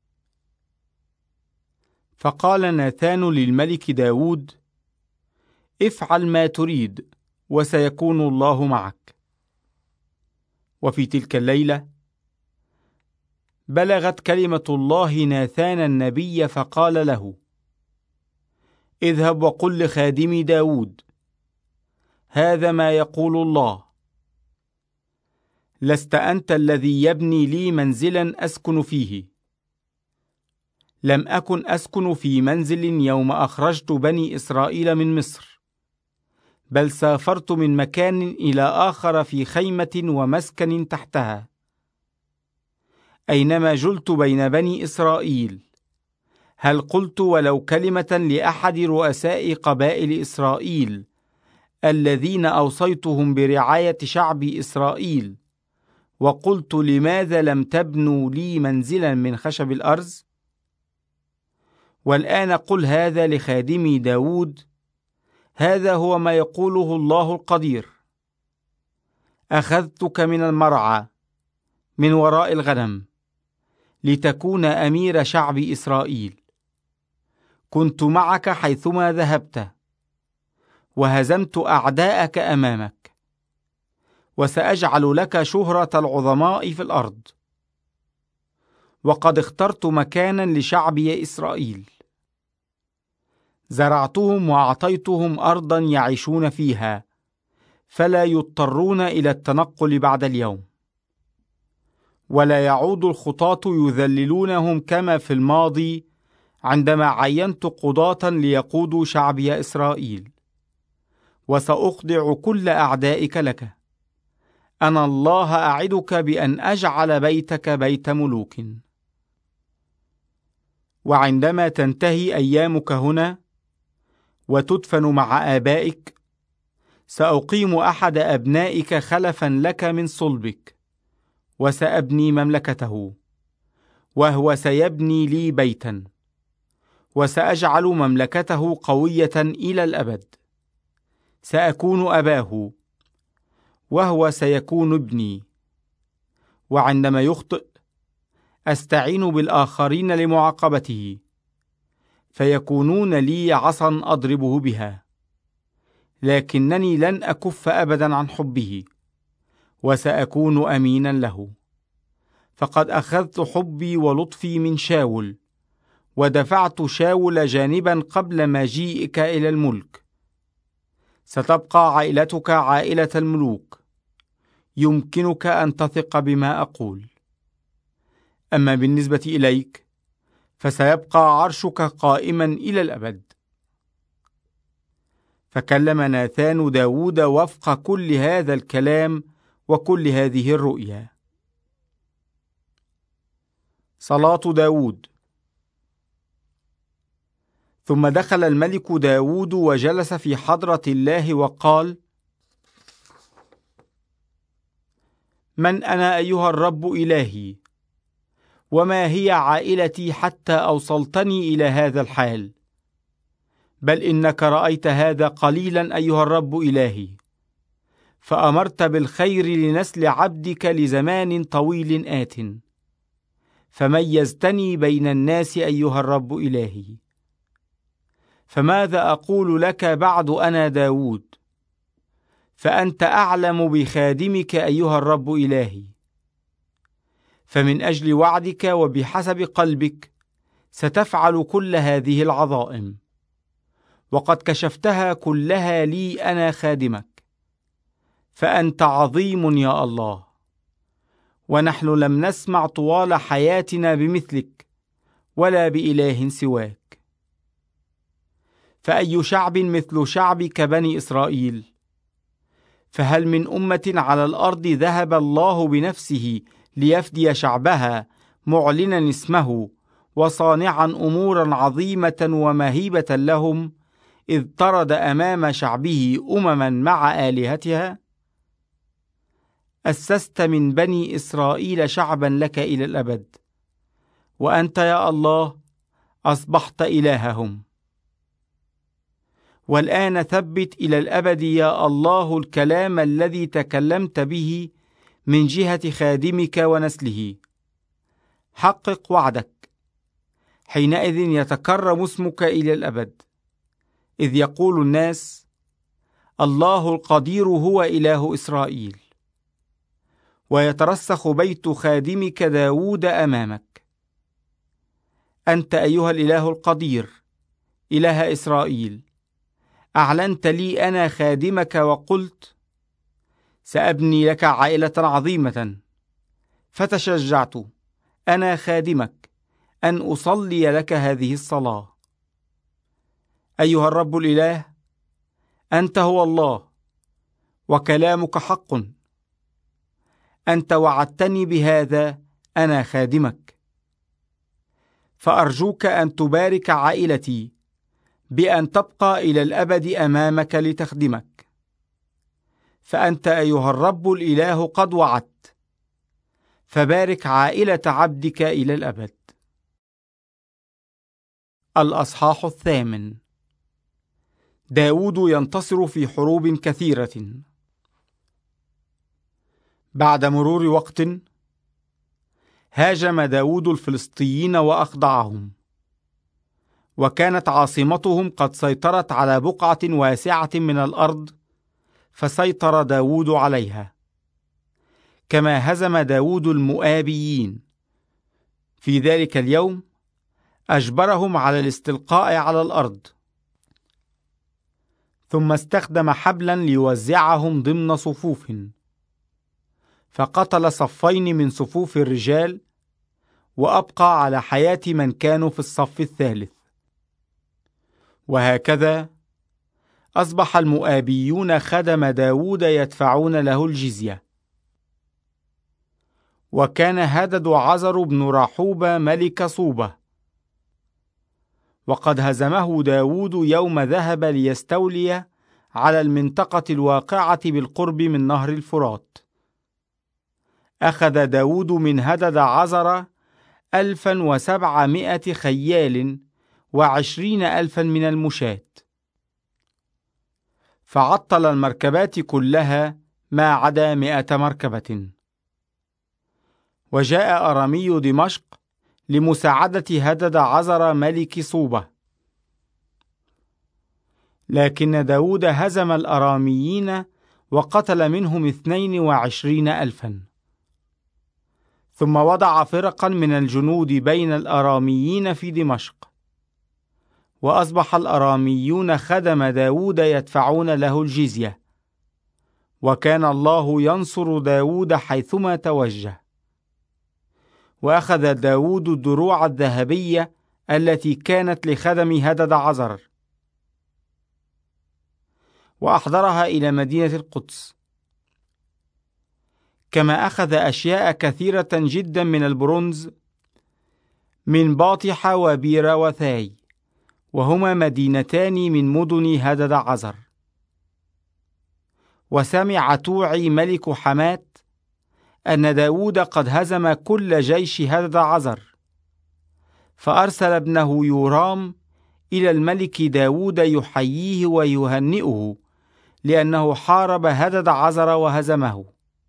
فقال ناثان للملك داود: افعل ما تريد، وسيكون الله معك. وفي تلك الليلة بلغت كلمة الله ناثان النبي فقال له: اذهب وقل لخادمي داود: هذا ما يقول الله: لست أنت الذي يبني لي منزلا أسكن فيه. لم أكن أسكن في منزل يوم أخرجت بني إسرائيل من مصر، بل سافرت من مكان إلى آخر في خيمة ومسكن تحتها. أينما جلت بين بني إسرائيل، هل قلت ولو كلمة لأحد رؤساء قبائل إسرائيل الذين أوصيتهم برعاية شعب إسرائيل، وقلت: لماذا لم تبنوا لي منزلا من خشب الأرز؟ والآن قل هذا لخادمي داود: هذا هو ما يقوله الله القدير: أخذتك من المرعى من وراء الغنم لتكون أمير شعب إسرائيل. كنت معك حيثما ذهبت، وهزمت أعداءك أمامك، وسأجعل لك شهرة العظماء في الأرض. وقد اخترت مكانا لشعبي إسرائيل، زرعتهم وأعطيتهم أرضا يعيشون فيها، فلا يضطرون إلى التنقل بعد اليوم، ولا يعود الخطاة يذللونهم كما في الماضي عندما عينت قضاة ليقودوا شعبي إسرائيل. وسأخضع كل أعدائك لك. أنا الله أعدك بأن أجعل بيتك بيت ملوك. وعندما تنتهي أيامك هنا وتدفن مع آبائك، سأقيم أحد أبنائك خلفا لك من صلبك، وسأبني مملكته، وهو سيبني لي بيتا، وسأجعل مملكته قوية إلى الأبد. سأكون أباه، وهو سيكون ابني. وعندما يخطئ أستعين بالآخرين لمعاقبته، فيكونون لي عصا أضربه بها، لكنني لن أكف أبدا عن حبه، وسأكون أمينا له. فقد أخذت حبي ولطفي من شاول، ودفعت شاول جانبا قبل مجيئك إلى الملك. ستبقى عائلتك عائلة الملوك، يمكنك أن تثق بما أقول. أما بالنسبة إليك فسيبقى عرشك قائما إلى الأبد. فكلم ناثان داود وفق كل هذا الكلام وكل هذه الرؤيا. صلاة داود. ثم دخل الملك داود وجلس في حضرة الله وقال: من أنا أيها الرب إلهي؟ وما هي عائلتي حتى أوصلتني إلى هذا الحال؟ بل إنك رأيت هذا قليلا أيها الرب إلهي، فأمرت بالخير لنسل عبدك لزمان طويل آت، فميزتني بين الناس أيها الرب إلهي. فماذا أقول لك بعد أنا داود؟ فأنت أعلم بخادمك أيها الرب إلهي. فمن أجل وعدك وبحسب قلبك ستفعل كل هذه العظائم. وقد كشفتها كلها لي أنا خادمك، فأنت عظيم يا الله، ونحن لم نسمع طوال حياتنا بمثلك ولا بإله سواك. فأي شعب مثل شعبك بني إسرائيل؟ فهل من أمة على الأرض ذهب الله بنفسه ليفدي شعبها، معلنا اسمه وصانعا أمورا عظيمة ومهيبة لهم، إذ طرد أمام شعبه أمما مع آلهتها؟ أسست من بني إسرائيل شعبا لك إلى الأبد، وأنت يا الله أصبحت إلههم. والآن ثبت إلى الأبد يا الله الكلام الذي تكلمت به من جهة خادمك ونسله. حقق وعدك، حينئذ يتكرم اسمك إلى الأبد، إذ يقول الناس: الله القدير هو إله إسرائيل. ويترسخ بيت خادمك داود أمامك. أنت أيها الإله القدير، إله إسرائيل، أعلنت لي أنا خادمك وقلت: سأبني لك عائلة عظيمة. فتشجعت أنا خادمك أن أصلي لك هذه الصلاة. أيها الرب الإله، أنت هو الله، وكلامك حق. أنت وعدتني بهذا، أنا خادمك. فأرجوك أن تبارك عائلتي بأن تبقى إلى الأبد أمامك لتخدمك. فأنت أيها الرب الإله قد وعدت، فبارك عائلة عبدك إلى الأبد. الأصحاح 8. داود ينتصر في حروب كثيرة. بعد مرور وقت، هاجم داود الفلسطيين وأخضعهم، وكانت عاصمتهم قد سيطرت على بقعة واسعة من الأرض، فسيطر داود عليها. كما هزم داود المؤابيين في ذلك اليوم، أجبرهم على الاستلقاء على الأرض، ثم استخدم حبلا ليوزعهم ضمن صفوف، فقتل صفين من صفوف الرجال، وأبقى على حياة من كانوا في الصف الثالث. وهكذا أصبح المؤابيون خدم داود يدفعون له الجزية. وكان هدد عزر بن رحوب ملك صوبة، وقد هزمه داود يوم ذهب ليستولي على المنطقة الواقعة بالقرب من نهر الفرات. أخذ داود من هدد عزر 1700 خيال و20,000 من المشاة، فعطل المركبات كلها ما عدا 100 مركبة. وجاء أرامي دمشق لمساعدة هدد عزر ملك صوبة، لكن داود هزم الأراميين وقتل منهم 22,000. ثم وضع فرقا من الجنود بين الأراميين في دمشق، وأصبح الأراميون خدم داود يدفعون له الجزية. وكان الله ينصر داود حيثما توجه. وأخذ داود الدروع الذهبية التي كانت لخدم هدد عزر، وأحضرها إلى مدينة القدس. كما أخذ أشياء كثيرة جدا من البرونز من باطح وبير وثاي، وهما مدينتان من مدن هدد عزر. وسمع توعي ملك حمات أن داود قد هزم كل جيش هدد عزر، فأرسل ابنه يورام إلى الملك داود يحييه ويهنئه، لأنه حارب هدد عزر وهزمه.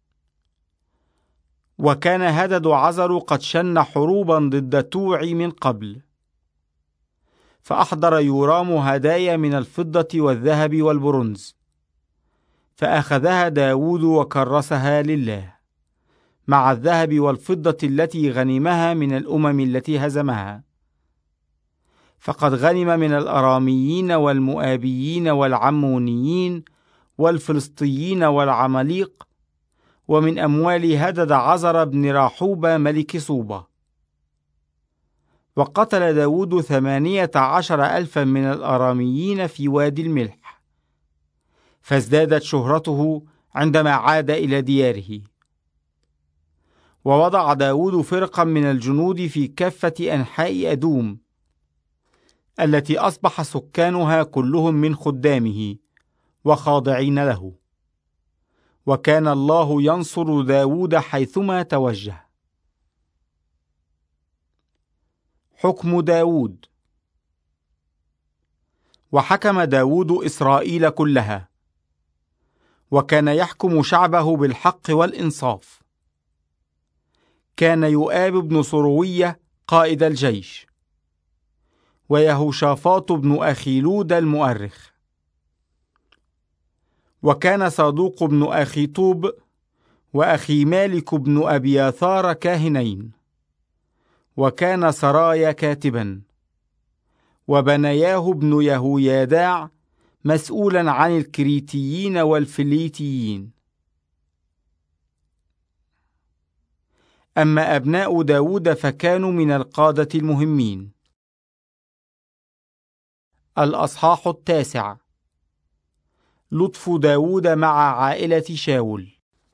وكان هدد عزر قد شن حروبا ضد توعي من قبل، فأحضر يورام هدايا من الفضة والذهب والبرونز، فأخذها داود وكرسها لله، مع الذهب والفضة التي غنمها من الأمم التي هزمها. فقد غنم من الأراميين والمؤابيين والعمونيين والفلسطيين والعماليق، ومن أموال هدد عزر بن راحوبة ملك صوبة. وقتل داود 18,000 من الأراميين في وادي الملح، فازدادت شهرته عندما عاد إلى دياره. ووضع داود فرقا من الجنود في كافة أنحاء أدوم، التي أصبح سكانها كلهم من خدامه وخاضعين له، وكان الله ينصر داود حيثما توجه. حكم داود. وحكم داود إسرائيل كلها، وكان يحكم شعبه بالحق والإنصاف. كان يؤاب بن صروية قائد الجيش، ويهوشافاط بن أخيلود المؤرخ، وكان صادوق بن أخيطوب وأخي مالك بن أبياثار كاهنين، وكان سرايا كاتبا، وبنياه بن يهوياداع مسؤولا عن الكريتيين والفليتيين. أما أبناء داود فكانوا من القادة المهمين. الأصحاح 9. لطف داود مع عائلة شاول.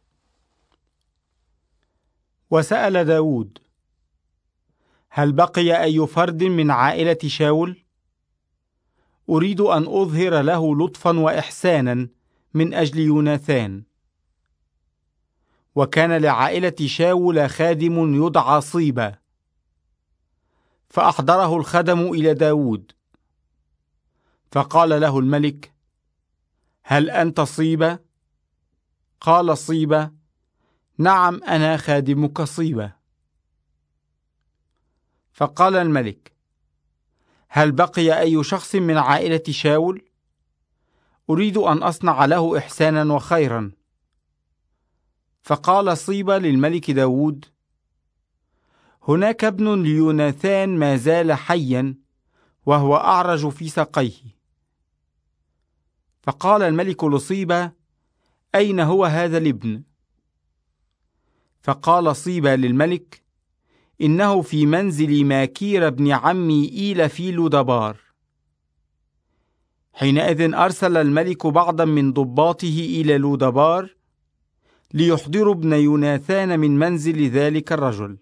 وسأل داود: هل بقي أي فرد من عائلة شاول؟ أريد أن أظهر له لطفا وإحسانا من أجل يوناثان. وكان لعائلة شاول خادم يدعى صيبة، فأحضره الخدم إلى داود، فقال له الملك: هل أنت صيبة؟ قال صيبة: نعم، أنا خادمك صيبة. فقال الملك: هل بقي أي شخص من عائلة شاول؟ أريد أن أصنع له إحسانا وخيرا. فقال صيبة للملك داود: هناك ابن ليوناثان ما زال حيا، وهو أعرج في ساقيه. فقال الملك لصيبة: أين هو هذا الابن؟ فقال صيبة للملك: إنه في منزل ماكير بن عمي إيل في لودبار. حينئذ أرسل الملك بعضا من ضباطه إلى لودبار ليحضروا ابن يوناثان من منزل ذلك الرجل.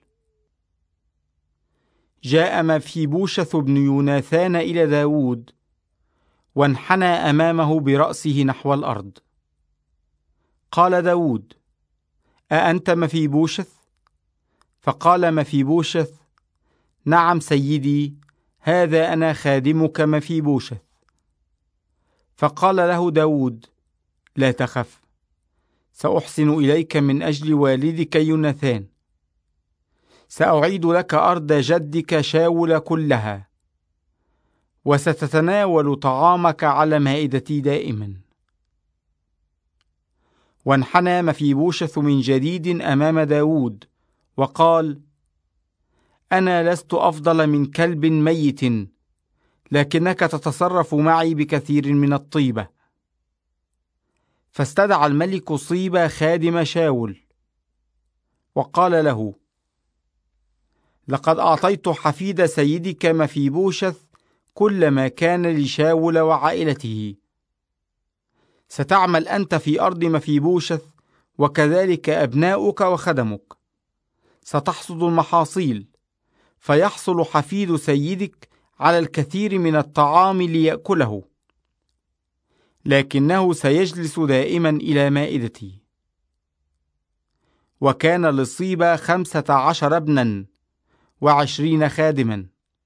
جاء مفيبوشث بن يوناثان إلى داود، وانحنى أمامه برأسه نحو الأرض. قال داود: أأنت مفيبوشث؟ فقال مفيبوشث: نعم سيدي، هذا أنا خادمك مفيبوشث. فقال له داود: لا تخف، سأحسن إليك من أجل والدك يوناثان. سأعيد لك أرض جدك شاول كلها، وستتناول طعامك على مائدتي دائما. وانحنى مفيبوشث من جديد أمام داود وقال: أنا لست أفضل من كلب ميت، لكنك تتصرف معي بكثير من الطيبة. فاستدعى الملك صيبة خادم شاول وقال له: لقد أعطيت حفيد سيدك مفيبوشث كل ما كان لشاول وعائلته. ستعمل أنت في أرض مفيبوشث، وكذلك أبناؤك وخدمك. ستحصد المحاصيل، فيحصل حفيد سيدك على الكثير من الطعام ليأكله، لكنه سيجلس دائما إلى مائدتي. وكان لصيبة 15 ابنا و20 خادما.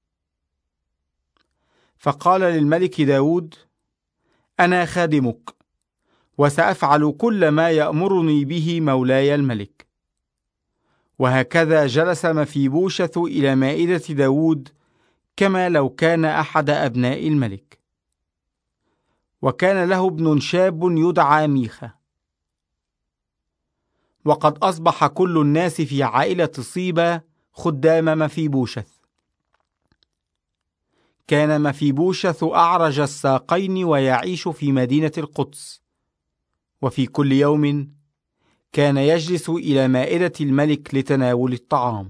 فقال للملك داود: أنا خادمك، وسأفعل كل ما يأمرني به مولاي الملك. وهكذا جلس مفيبوشث إلى مائدة داود كما لو كان أحد أبناء الملك. وكان له ابن شاب يدعى ميخا. وقد أصبح كل الناس في عائلة صيبة خدام مفيبوشث. كان مفيبوشث أعرج الساقين ويعيش في مدينة القدس، وفي كل يوم كان يجلس إلى مائدة الملك لتناول الطعام.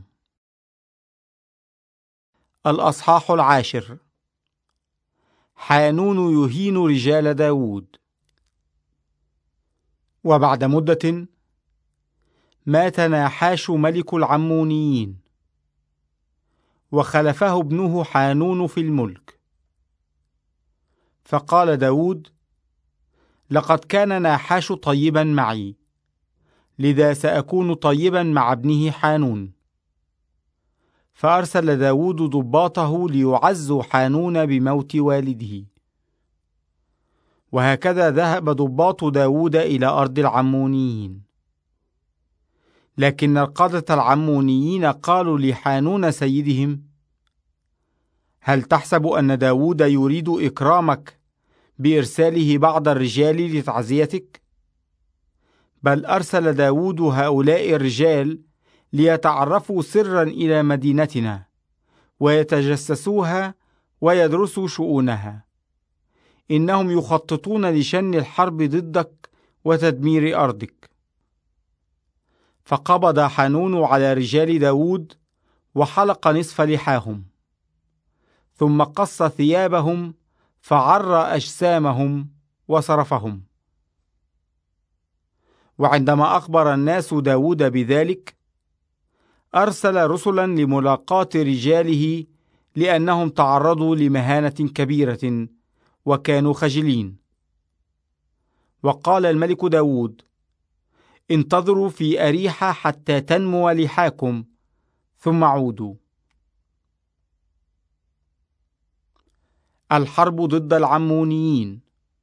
الأصحاح 10. حانون يهين رجال داود. وبعد مدة مات ناحاش ملك العمونيين، وخلفه ابنه حانون في الملك. فقال داود: لقد كان ناحاش طيبا معي، لذا سأكون طيبا مع ابنه حانون. فأرسل داود ضباطه ليعزوا حانون بموت والده. وهكذا ذهب ضباط داود إلى أرض العمونيين. لكن القادة العمونيين قالوا لحانون سيدهم: هل تحسب أن داود يريد إكرامك بإرساله بعض الرجال لتعزيتك؟ بل أرسل داود هؤلاء الرجال ليتعرفوا سرا إلى مدينتنا، ويتجسسوها ويدرسوا شؤونها. إنهم يخططون لشن الحرب ضدك وتدمير أرضك. فقبض حانون على رجال داود وحلق نصف لحاهم، ثم قص ثيابهم فعر أجسامهم وصرفهم. وعندما أخبر الناس داود بذلك، أرسل رسلا لملاقاة رجاله، لأنهم تعرضوا لمهانة كبيرة وكانوا خجلين. وقال الملك داود: انتظروا في أريحة حتى تنمو لحاكم، ثم عودوا. الحرب ضد العمونيين.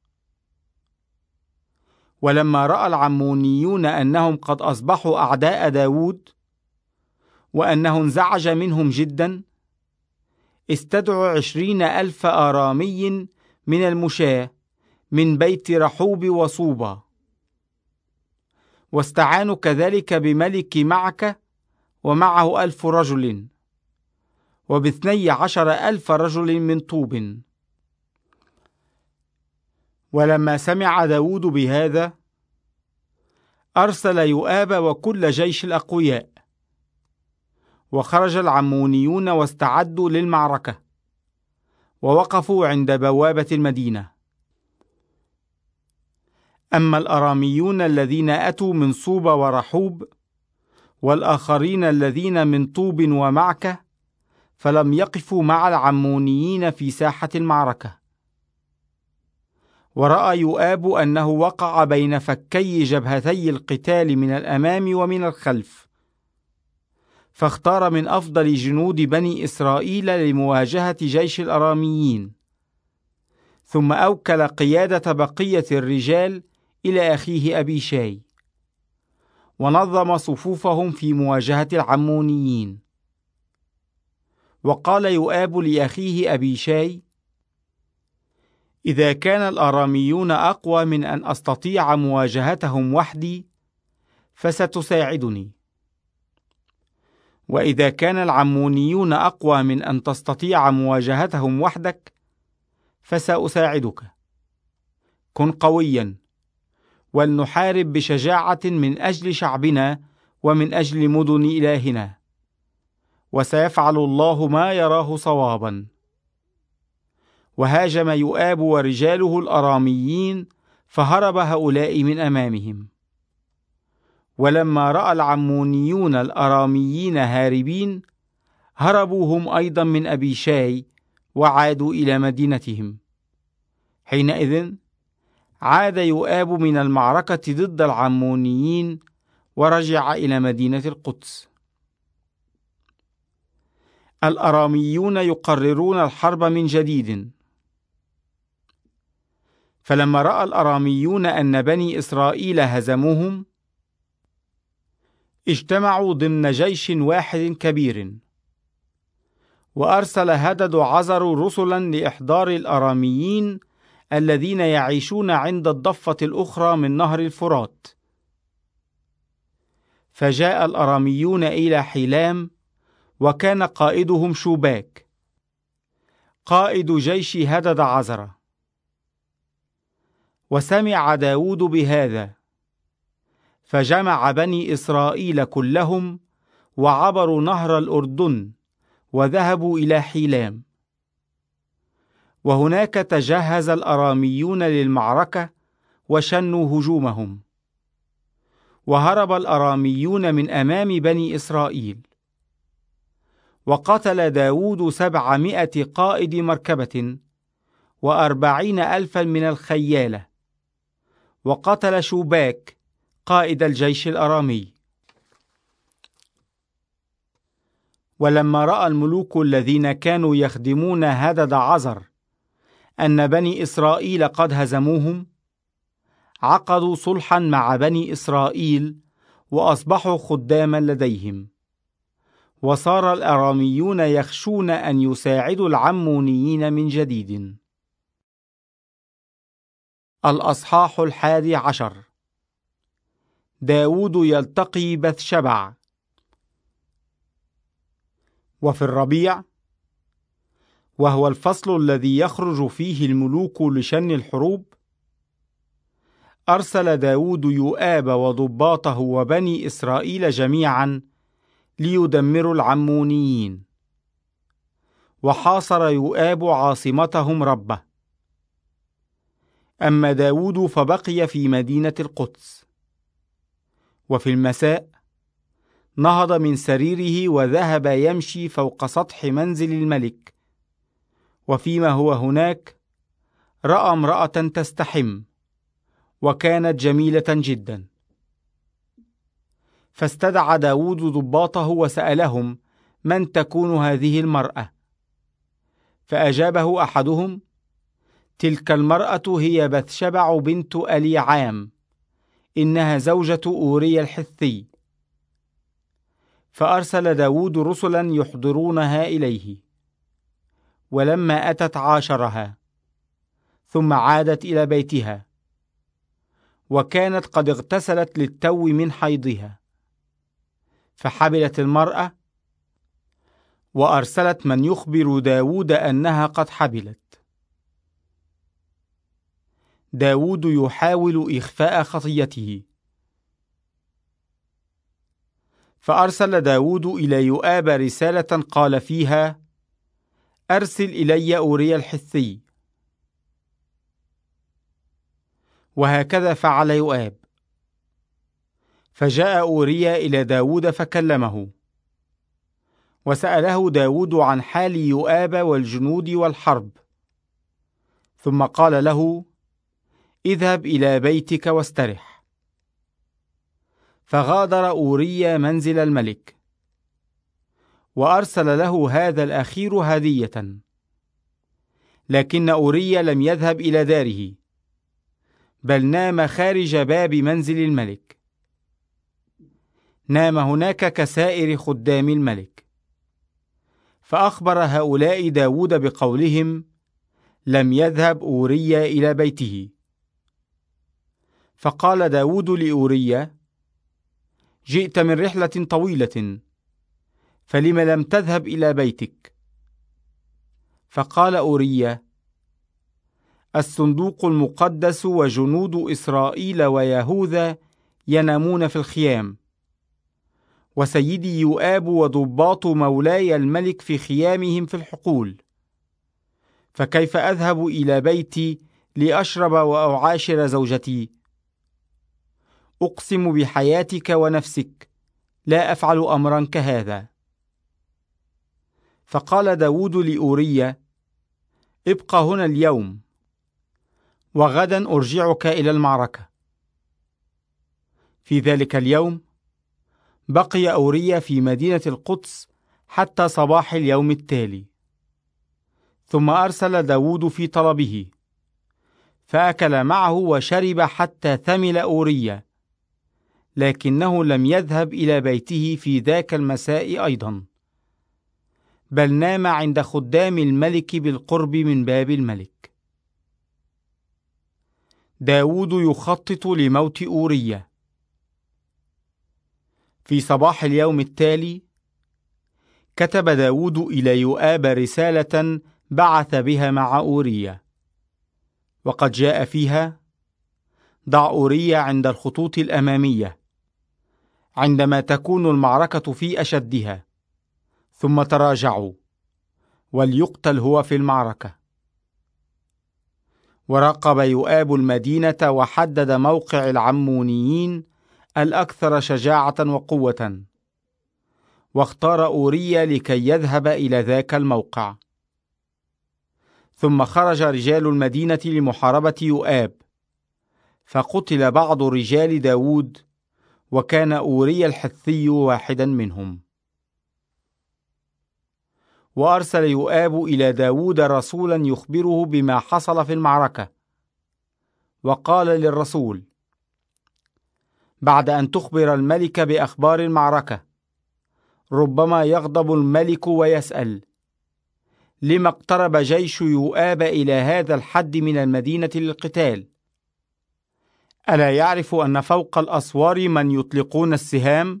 ولما رأى العمونيون أنهم قد أصبحوا أعداء داود، وأنه انزعج منهم جدا، استدعوا 20,000 آرامي من المشاة من بيت رحوب وصوبة، واستعانوا كذلك بملك معك ومعه 1,000 رجل، وب12,000 رجل من طوب. ولما سمع داود بهذا، أرسل يؤاب وكل جيش الأقوياء، وخرج العمونيون واستعدوا للمعركة، ووقفوا عند بوابة المدينة. أما الأراميون الذين أتوا من صوب ورحوب، والآخرين الذين من طوب ومعكة، فلم يقفوا مع العمونيين في ساحة المعركة. ورأى يؤاب أنه وقع بين فكي جبهتي القتال من الأمام ومن الخلف، فاختار من أفضل جنود بني إسرائيل لمواجهة جيش الأراميين، ثم أوكل قيادة بقية الرجال إلى أخيه أبيشاي، ونظم صفوفهم في مواجهة العمونيين. وقال يؤاب لأخيه أبيشاي: إذا كان الأراميون أقوى من أن أستطيع مواجهتهم وحدي فستساعدني، وإذا كان العمونيون أقوى من أن تستطيع مواجهتهم وحدك فسأساعدك. كن قويا، ولنحارب بشجاعة من أجل شعبنا ومن أجل مدن إلهنا، وسيفعل الله ما يراه صوابا. وهاجم يؤاب ورجاله الأراميين، فهرب هؤلاء من أمامهم. ولما رأى العمونيون الأراميين هاربين، هربوا هم أيضا من أبيشاي وعادوا إلى مدينتهم. حينئذ عاد يؤاب من المعركة ضد العمونيين، ورجع إلى مدينة القدس. الأراميون يقررون الحرب من جديد. فلما رأى الأراميون أن بني إسرائيل هزموهم، اجتمعوا ضمن جيش واحد كبير. وأرسل هدد عزر رسلا لإحضار الأراميين الذين يعيشون عند الضفة الأخرى من نهر الفرات. فجاء الأراميون إلى حيلام، وكان قائدهم شوباك. قائد جيش هدد عزر. وسمع داود بهذا، فجمع بني إسرائيل كلهم وعبروا نهر الأردن وذهبوا إلى حيلام. وهناك تجهز الأراميون للمعركة وشنوا هجومهم، وهرب الأراميون من أمام بني إسرائيل. وقتل داود 700 قائد مركبة 40,000 من الخيالة، وقتل شوباك قائد الجيش الأرامي. ولما رأى الملوك الذين كانوا يخدمون هدد عزر أن بني إسرائيل قد هزموهم، عقدوا صلحا مع بني إسرائيل وأصبحوا خداما لديهم. وصار الأراميون يخشون أن يساعدوا العمونيين من جديد. الأصحاح 11. داود يلتقي بثشبع. وفي الربيع، وهو الفصل الذي يخرج فيه الملوك لشن الحروب، أرسل داود يؤاب وضباطه وبني إسرائيل جميعا ليدمروا العمونيين. وحاصر يؤاب عاصمتهم ربة. أما داود فبقي في مدينة القدس. وفي المساء نهض من سريره وذهب يمشي فوق سطح منزل الملك، وفيما هو هناك رأى امرأة تستحم، وكانت جميلة جدا. فاستدعى داود ضباطه وسألهم من تكون هذه المرأة؟ فأجابه أحدهم: تلك المرأة هي بثشبع بنت أليعام، إنها زوجة أوريا الحثي. فأرسل داود رسلا يحضرونها إليه، ولما أتت عاشرها، ثم عادت إلى بيتها، وكانت قد اغتسلت للتو من حيضها. فحبلت المرأة، وأرسلت من يخبر داود أنها قد حبلت. داود يحاول إخفاء خطيته. فأرسل داود إلى يؤاب رسالة قال فيها: أرسل إلي أوريا الحثي. وهكذا فعل يؤاب. فجاء أوريا إلى داود فكلمه، وسأله داود عن حال يؤاب والجنود والحرب. ثم قال له: اذهب إلى بيتك واسترح. فغادر أوريا منزل الملك، وأرسل له هذا الأخير هدية. لكن أوريا لم يذهب إلى داره، بل نام خارج باب منزل الملك. نام هناك كسائر خدام الملك. فأخبر هؤلاء داود بقولهم: لم يذهب أوريا إلى بيته. فقال داود لأوريا: جئت من رحلة طويلة، فلم لم تذهب إلى بيتك؟ فقال أوريا: الصندوق المقدس وجنود إسرائيل ويهوذا ينامون في الخيام، وسيدي يؤاب وضباط مولاي الملك في خيامهم في الحقول، فكيف أذهب إلى بيتي لأشرب وأعاشر زوجتي؟ أقسم بحياتك ونفسك لا أفعل أمرا كهذا. فقال داود لأوريا: ابق هنا اليوم، وغدا أرجعك إلى المعركة. في ذلك اليوم بقي أوريا في مدينة القدس حتى صباح اليوم التالي. ثم أرسل داود في طلبه، فأكل معه وشرب حتى ثمل أوريا، لكنه لم يذهب إلى بيته في ذاك المساء أيضا، بل نام عند خدام الملك بالقرب من باب الملك. داود يخطط لموت أوريا. في صباح اليوم التالي كتب داود إلى يؤاب رسالة بعث بها مع أوريا، وقد جاء فيها: ضع أوريا عند الخطوط الأمامية عندما تكون المعركة في أشدها، ثم تراجعوا، وليقتل هو في المعركة. وراقب يؤاب المدينة وحدد موقع العمونيين الأكثر شجاعة وقوة، واختار أوريا لكي يذهب إلى ذاك الموقع. ثم خرج رجال المدينة لمحاربة يؤاب، فقتل بعض رجال داود، وكان أوريا الحثي واحدا منهم. وأرسل يؤاب إلى داود رسولا يخبره بما حصل في المعركة، وقال للرسول: بعد أن تخبر الملك بأخبار المعركة، ربما يغضب الملك ويسأل: لما اقترب جيش يؤاب إلى هذا الحد من المدينة للقتال؟ ألا يعرف أن فوق الأسوار من يطلقون السهام؟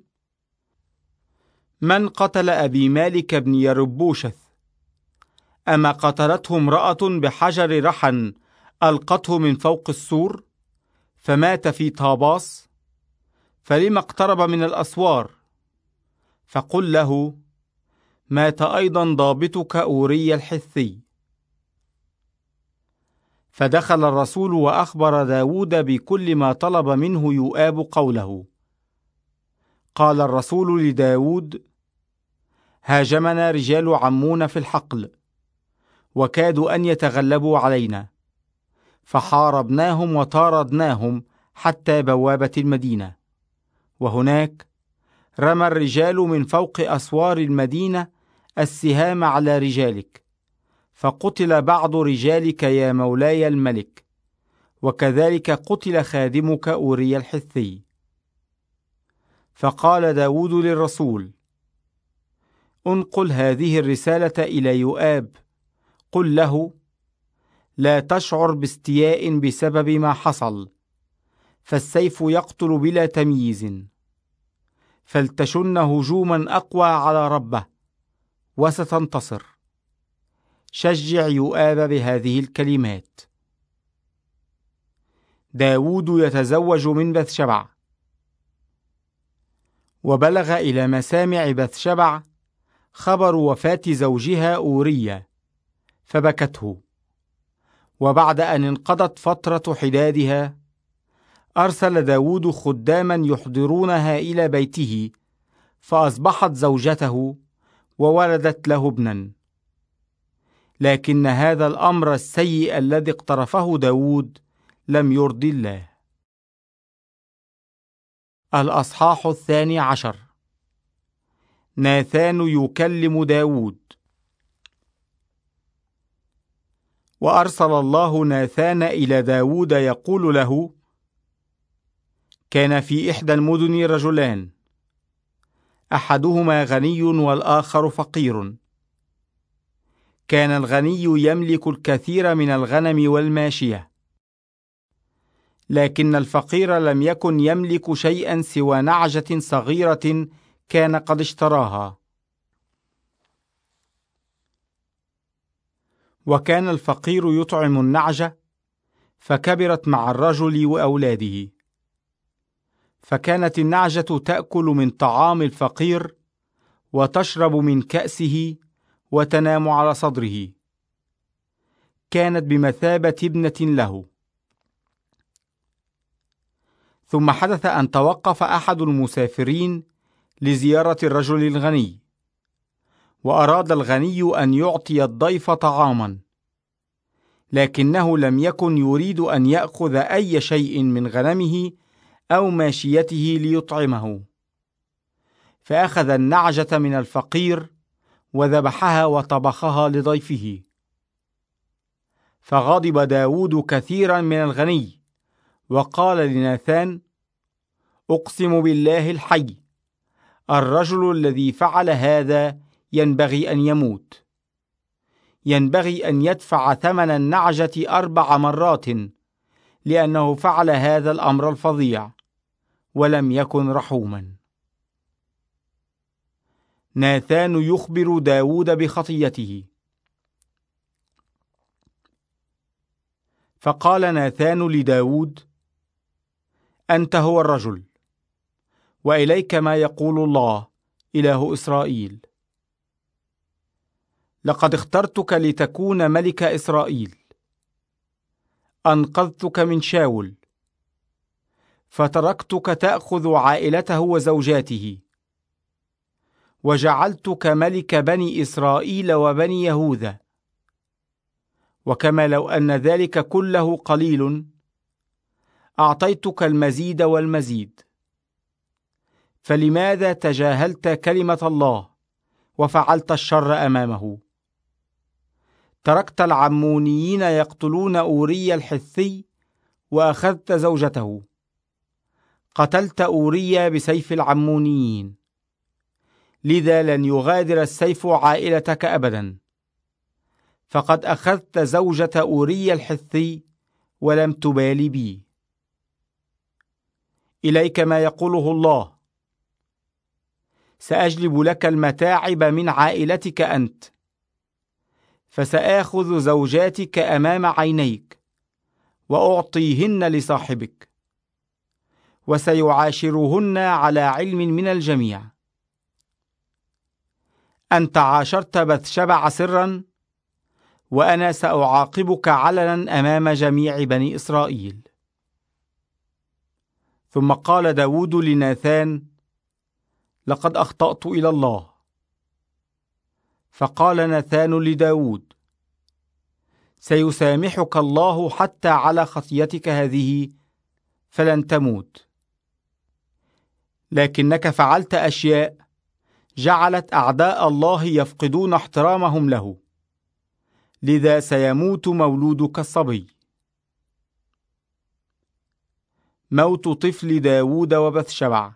من قتل أبي مالك بن يربوشث؟ أما قتلته امرأة بحجر رحى ألقته من فوق السور فمات في طاباس؟ فلما اقترب من الأسوار؟ فقل له: مات أيضا ضابطك أوريا الحثي. فدخل الرسول وأخبر داود بكل ما طلب منه يؤاب قوله. قال الرسول لداود: هاجمنا رجال عمون في الحقل، وكادوا أن يتغلبوا علينا، فحاربناهم وطاردناهم حتى بوابة المدينة، وهناك رمى الرجال من فوق أسوار المدينة السهام على رجالك، فقتل بعض رجالك يا مولاي الملك، وكذلك قتل خادمك أوريا الحثي. فقال داود للرسول: انقل هذه الرسالة إلى يؤاب، قل له: لا تشعر باستياء بسبب ما حصل، فالسيف يقتل بلا تمييز، فلتشن هجوما أقوى على ربه وستنتصر. شجع يؤاب بهذه الكلمات. داود يتزوج من بثشبع. وبلغ إلى مسامع بثشبع خبر وفاة زوجها أوريا، فبكته. وبعد أن انقضت فترة حدادها، أرسل داود خداما يحضرونها إلى بيته، فأصبحت زوجته وولدت له ابنا. لكن هذا الأمر السيء الذي اقترفه داود لم يرضي الله. الأصحاح 12. ناثان يكلم داود. وأرسل الله ناثان إلى داود يقول له: كان في إحدى المدن رجلان، أحدهما غني والآخر فقير. كان الغني يملك الكثير من الغنم والماشية، لكن الفقير لم يكن يملك شيئا سوى نعجة صغيرة كان قد اشتراها. وكان الفقير يطعم النعجة، فكبرت مع الرجل وأولاده، فكانت النعجة تأكل من طعام الفقير وتشرب من كأسه وتنام على صدره. كانت بمثابة ابنة له. ثم حدث أن توقف أحد المسافرين لزيارة الرجل الغني، وأراد الغني أن يعطي الضيف طعاما، لكنه لم يكن يريد أن يأخذ أي شيء من غنمه أو ماشيته ليطعمه، فأخذ النعجة من الفقير وذبحها وطبخها لضيفه. فغضب داود كثيرا من الغني، وقال لناثان: أقسم بالله الحي، الرجل الذي فعل هذا ينبغي أن يموت، ينبغي أن يدفع ثمن النعجة 4 مرات، لأنه فعل هذا الأمر الفظيع ولم يكن رحوما. ناثان يخبر داود بخطيته. فقال ناثان لداود: أنت هو الرجل، وإليك ما يقول الله إله إسرائيل: لقد اخترتك لتكون ملك إسرائيل. أنقذتك من شاول، فتركتك تأخذ عائلته وزوجاته، وجعلتك ملك بني إسرائيل وبني يهوذا. وكما لو أن ذلك كله قليل، أعطيتك المزيد والمزيد. فلماذا تجاهلت كلمة الله وفعلت الشر أمامه؟ تركت العمونيين يقتلون أوريا الحثي وأخذت زوجته. قتلت أوريا بسيف العمونيين، لذا لن يغادر السيف عائلتك أبدا. فقد أخذت زوجة أوريا الحثي ولم تبال بي. إليك ما يقوله الله: سأجلب لك المتاعب من عائلتك أنت، فسآخذ زوجاتك أمام عينيك وأعطيهن لصاحبك، وسيعاشرهن على علم من الجميع. أنت عاشرت بثشبع سرا، وأنا سأعاقبك علنا أمام جميع بني إسرائيل. ثم قال داود لناثان: لقد أخطأت إلى الله. فقال ناثان لداود: سيسامحك الله حتى على خطيتك هذه، فلن تموت. لكنك فعلت أشياء جعلت أعداء الله يفقدون احترامهم له، لذا سيموت مولودك الصبي. موت طفل داود وبثشبع.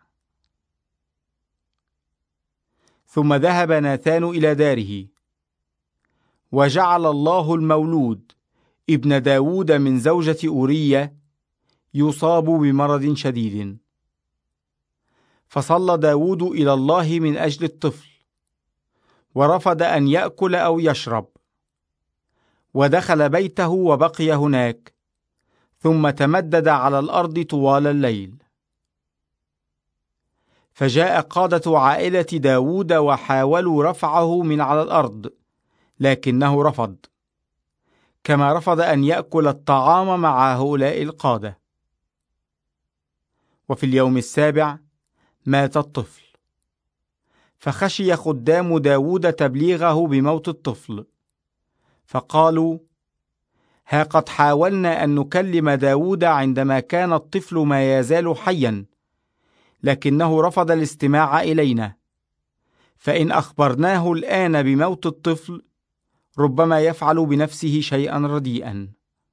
ثم ذهب ناثان إلى داره، وجعل الله المولود ابن داود من زوجة أوريا يصاب بمرض شديد. فصلى داود إلى الله من أجل الطفل، ورفض أن يأكل أو يشرب، ودخل بيته وبقي هناك، ثم تمدد على الأرض طوال الليل. فجاء قادة عائلة داود وحاولوا رفعه من على الأرض، لكنه رفض، كما رفض أن يأكل الطعام مع هؤلاء القادة. وفي اليوم السابع مات الطفل، فخشي خدام داود تبليغه بموت الطفل، فقالوا: ها قد حاولنا أن نكلم داود عندما كان الطفل ما يزال حيا، لكنه رفض الاستماع إلينا. فإن أخبرناه الآن بموت الطفل، ربما يفعل بنفسه شيئا رديئا.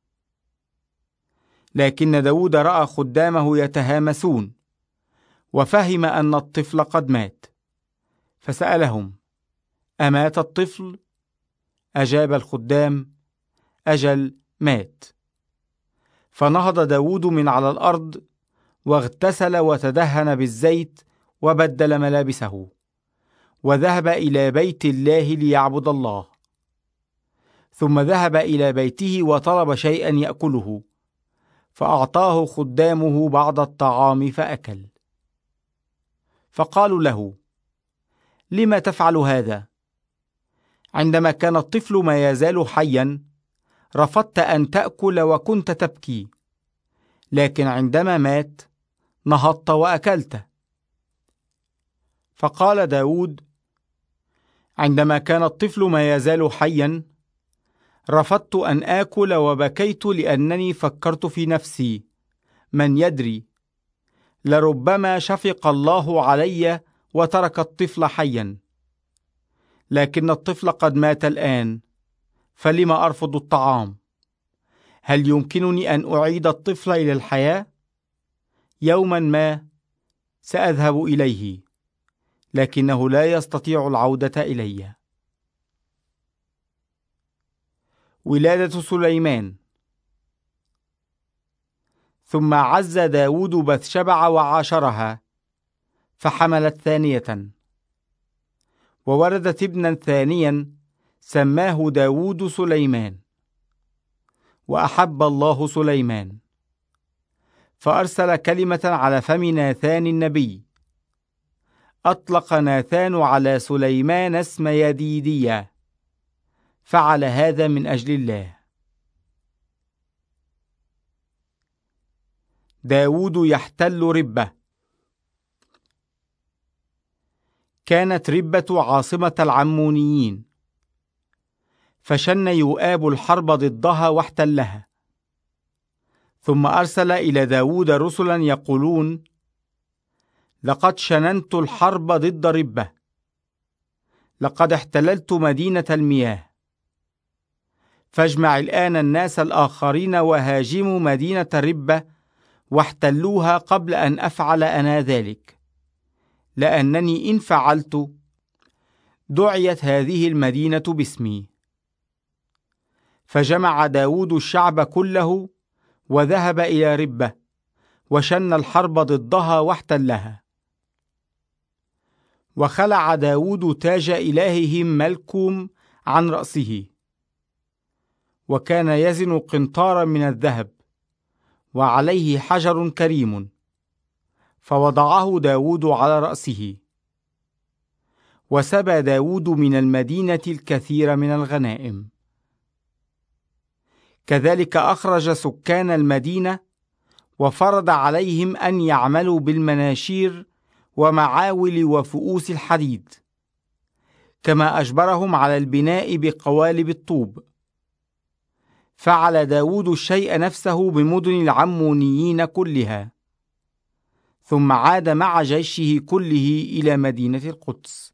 لكن داود رأى خدامه يتهامسون، وفهم أن الطفل قد مات، فسألهم: أمات الطفل؟ أجاب الخدام: أجل، مات. فنهض داود من على الأرض، واغتسل وتدهن بالزيت، وبدل ملابسه، وذهب إلى بيت الله ليعبد الله. ثم ذهب إلى بيته وطلب شيئا يأكله، فأعطاه خدامه بعض الطعام فأكل. فقالوا له: لم تفعل هذا؟ عندما كان الطفل ما يزال حيا، رفضت أن تأكل وكنت تبكي، لكن عندما مات نهضت وأكلت. فقال داود: عندما كان الطفل ما يزال حيا، رفضت أن آكل وبكيت، لأنني فكرت في نفسي: من يدري، لربما شفق الله علي وترك الطفل حيا. لكن الطفل قد مات الآن، فلم أرفض الطعام؟ هل يمكنني أن أعيد الطفل إلى الحياة؟ يوما ما سأذهب إليه، لكنه لا يستطيع العودة إلي. ولادة سليمان. ثم عز داود بثشبع وعاشرها، فحملت ثانية، وولدت ابنا ثانيا سماه داود سليمان. وأحب الله سليمان، فأرسل كلمة على فم ناثان النبي، أطلق ناثان على سليمان اسم يديديا، فعل هذا من أجل الله. داود يحتل ربة. كانت ربة عاصمة العمونيين، فشن يؤاب الحرب ضدها واحتلها، ثم أرسل إلى داود رسلا يقولون: لقد شننت الحرب ضد ربة، لقد احتللت مدينة المياه، فاجمع الآن الناس الآخرين وهاجموا مدينة ربة واحتلوها قبل أن أفعل أنا ذلك، لأنني إن فعلت دعيت هذه المدينة باسمي. فجمع داود الشعب كله وذهب إلى ربة وشن الحرب ضدها واحتلها. وخلع داود تاج إلههم ملكوم عن رأسه، وكان يزن قنطارا من الذهب وعليه حجر كريم، فوضعه داود على رأسه. وسبى داود من المدينة الكثير من الغنائم. كذلك أخرج سكان المدينة وفرض عليهم أن يعملوا بالمناشير ومعاول وفؤوس الحديد، كما أجبرهم على البناء بقوالب الطوب. فعل داود الشيء نفسه بمدن العمونيين كلها، ثم عاد مع جيشه كله إلى مدينة القدس.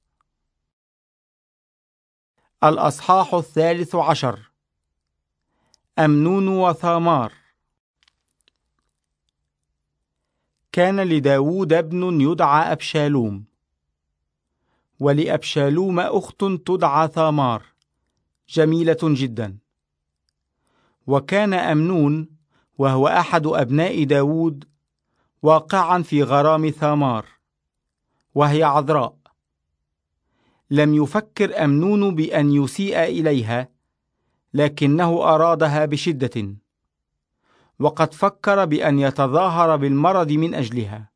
الأصحاح 13. أمنون وثامار. كان لداود ابن يدعى أبشالوم، ولأبشالوم أخت تدعى ثامار جميلة جدا. وكان أمنون وهو أحد أبناء داود واقعا في غرام ثامار، وهي عذراء. لم يفكر أمنون بأن يسيء إليها، لكنه أرادها بشدة، وقد فكر بأن يتظاهر بالمرض من أجلها.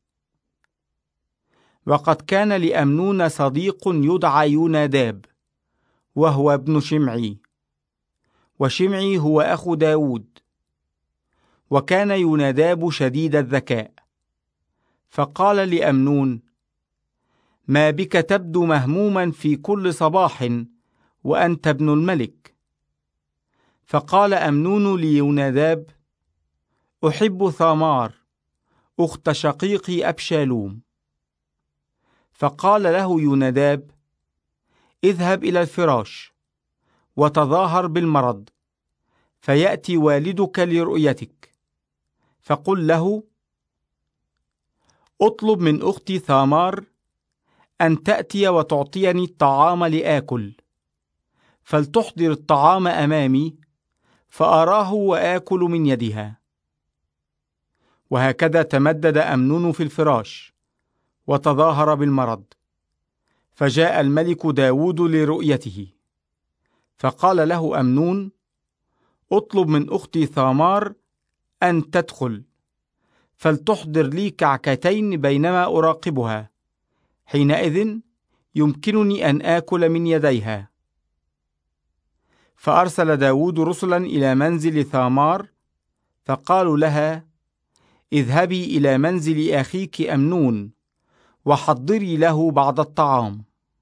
وقد كان لأمنون صديق يدعى يوناداب، وهو ابن شمعي، وشمعي هو أخو داود. وكان يوناداب شديد الذكاء، فقال لأمنون: ما بك تبدو مهموما في كل صباح وأنت ابن الملك؟ فقال أمنون ليوناداب: أحب ثامار أخت شقيقي أبشالوم. فقال له يوناداب: اذهب إلى الفراش وتظاهر بالمرض، فيأتي والدك لرؤيتك، فقل له: اطلب من أختي ثامار أن تأتي وتعطيني الطعام لآكل، فلتحضر الطعام أمامي فأراه وآكل من يدها. وهكذا تمدد أمنون في الفراش وتظاهر بالمرض. فجاء الملك داود لرؤيته، فقال له أمنون: اطلب من أختي ثامار أن تدخل، فلتحضر لي كعكتين بينما أراقبها، حينئذ يمكنني أن آكل من يديها. فأرسل داود رسلا إلى منزل ثامار، فقالوا لها: اذهبي إلى منزل أخيك أمنون وحضري له بعض الطعام.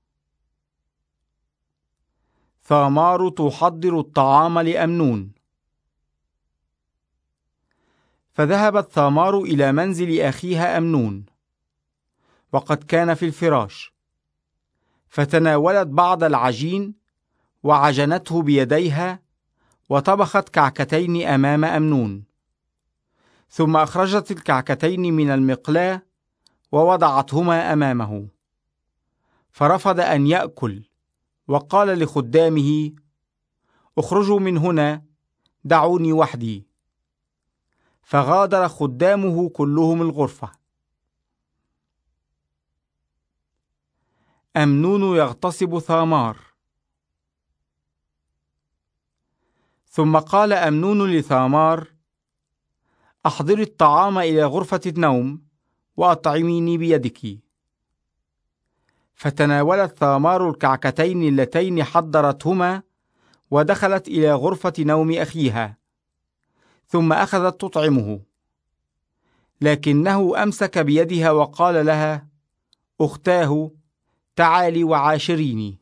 ثامار تحضر الطعام لأمنون. فذهبت ثامار إلى منزل أخيها أمنون، وقد كان في الفراش، فتناولت بعض العجين وعجنته بيديها، وطبخت كعكتين أمام أمنون، ثم أخرجت الكعكتين من المقلاة ووضعتهما أمامه، فرفض أن يأكل، وقال لخدامه: اخرجوا من هنا، دعوني وحدي. فغادر خدامه كلهم الغرفة. أمنون يغتصب ثامار. ثم قال أمنون لثامار: أحضري الطعام إلى غرفة النوم وأطعميني بيدك. فتناولت ثامار الكعكتين اللتين حضرتهما ودخلت إلى غرفة نوم أخيها، ثم أخذت تطعمه، لكنه أمسك بيدها وقال لها: أختاه، تعالي وعاشريني.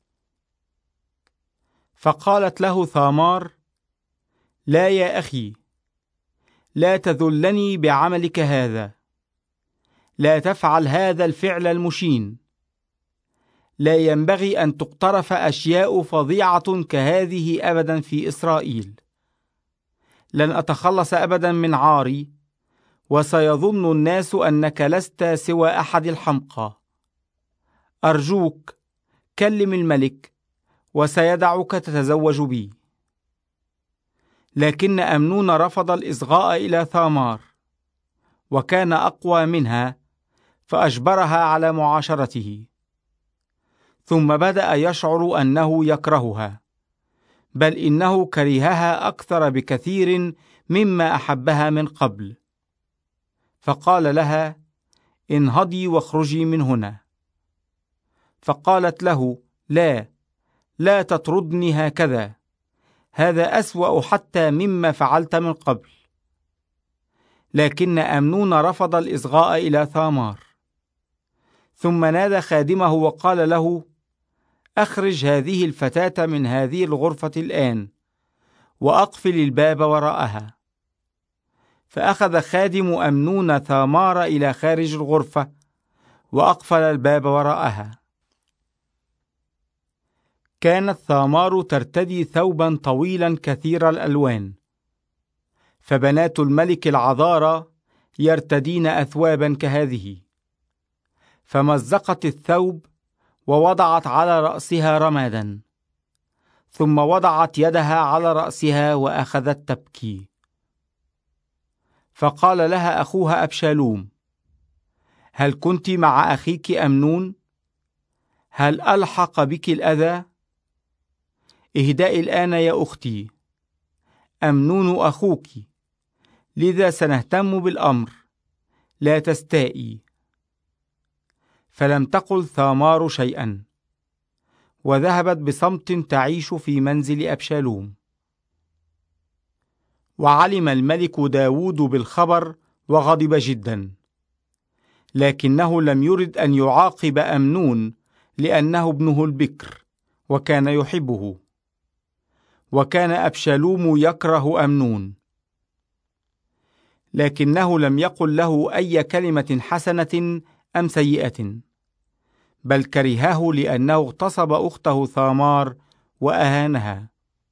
فقالت له ثامار: لا يا أخي، لا تذلني بعملك هذا، لا تفعل هذا الفعل المشين. لا ينبغي أن تقترف أشياء فظيعة كهذه أبدا في إسرائيل. لن أتخلص أبدا من عاري، وسيظن الناس أنك لست سوى أحد الحمقى. أرجوك كلم الملك وسيدعك تتزوج بي. لكن أمنون رفض الإصغاء إلى ثامار، وكان أقوى منها، فأجبرها على معاشرته. ثم بدأ يشعر أنه يكرهها، بل إنه كرهها أكثر بكثير مما أحبها من قبل. فقال لها: انهضي واخرجي من هنا. فقالت له: لا تطردني هكذا، هذا أسوأ حتى مما فعلت من قبل. لكن أمنون رفض الإصغاء إلى ثامار. ثم نادى خادمه وقال له: أخرج هذه الفتاة من هذه الغرفة الآن، وأقفل الباب وراءها. فأخذ خادم أمنون ثامار إلى خارج الغرفة، وأقفل الباب وراءها. كانت ثامار ترتدي ثوبا طويلا كثير الألوان، فبنات الملك العذارى يرتدين أثوابا كهذه. فمزقت الثوب ووضعت على رأسها رمادا، ثم وضعت يدها على رأسها وأخذت تبكي. فقال لها أخوها أبشالوم: هل كنت مع أخيك أمنون؟ هل ألحق بك الأذى؟ اهدئي الآن يا أختي، أمنون أخوك، لذا سنهتم بالأمر، لا تستائي. فلم تقل ثامار شيئا، وذهبت بصمت تعيش في منزل أبشالوم. وعلم الملك داود بالخبر وغضب جدا، لكنه لم يرد أن يعاقب أمنون لأنه ابنه البكر وكان يحبه. وكان أبشالوم يكره أمنون، لكنه لم يقل له أي كلمة حسنة أم سيئة، بل كرهه لأنه اغتصب أخته ثامار وأهانها.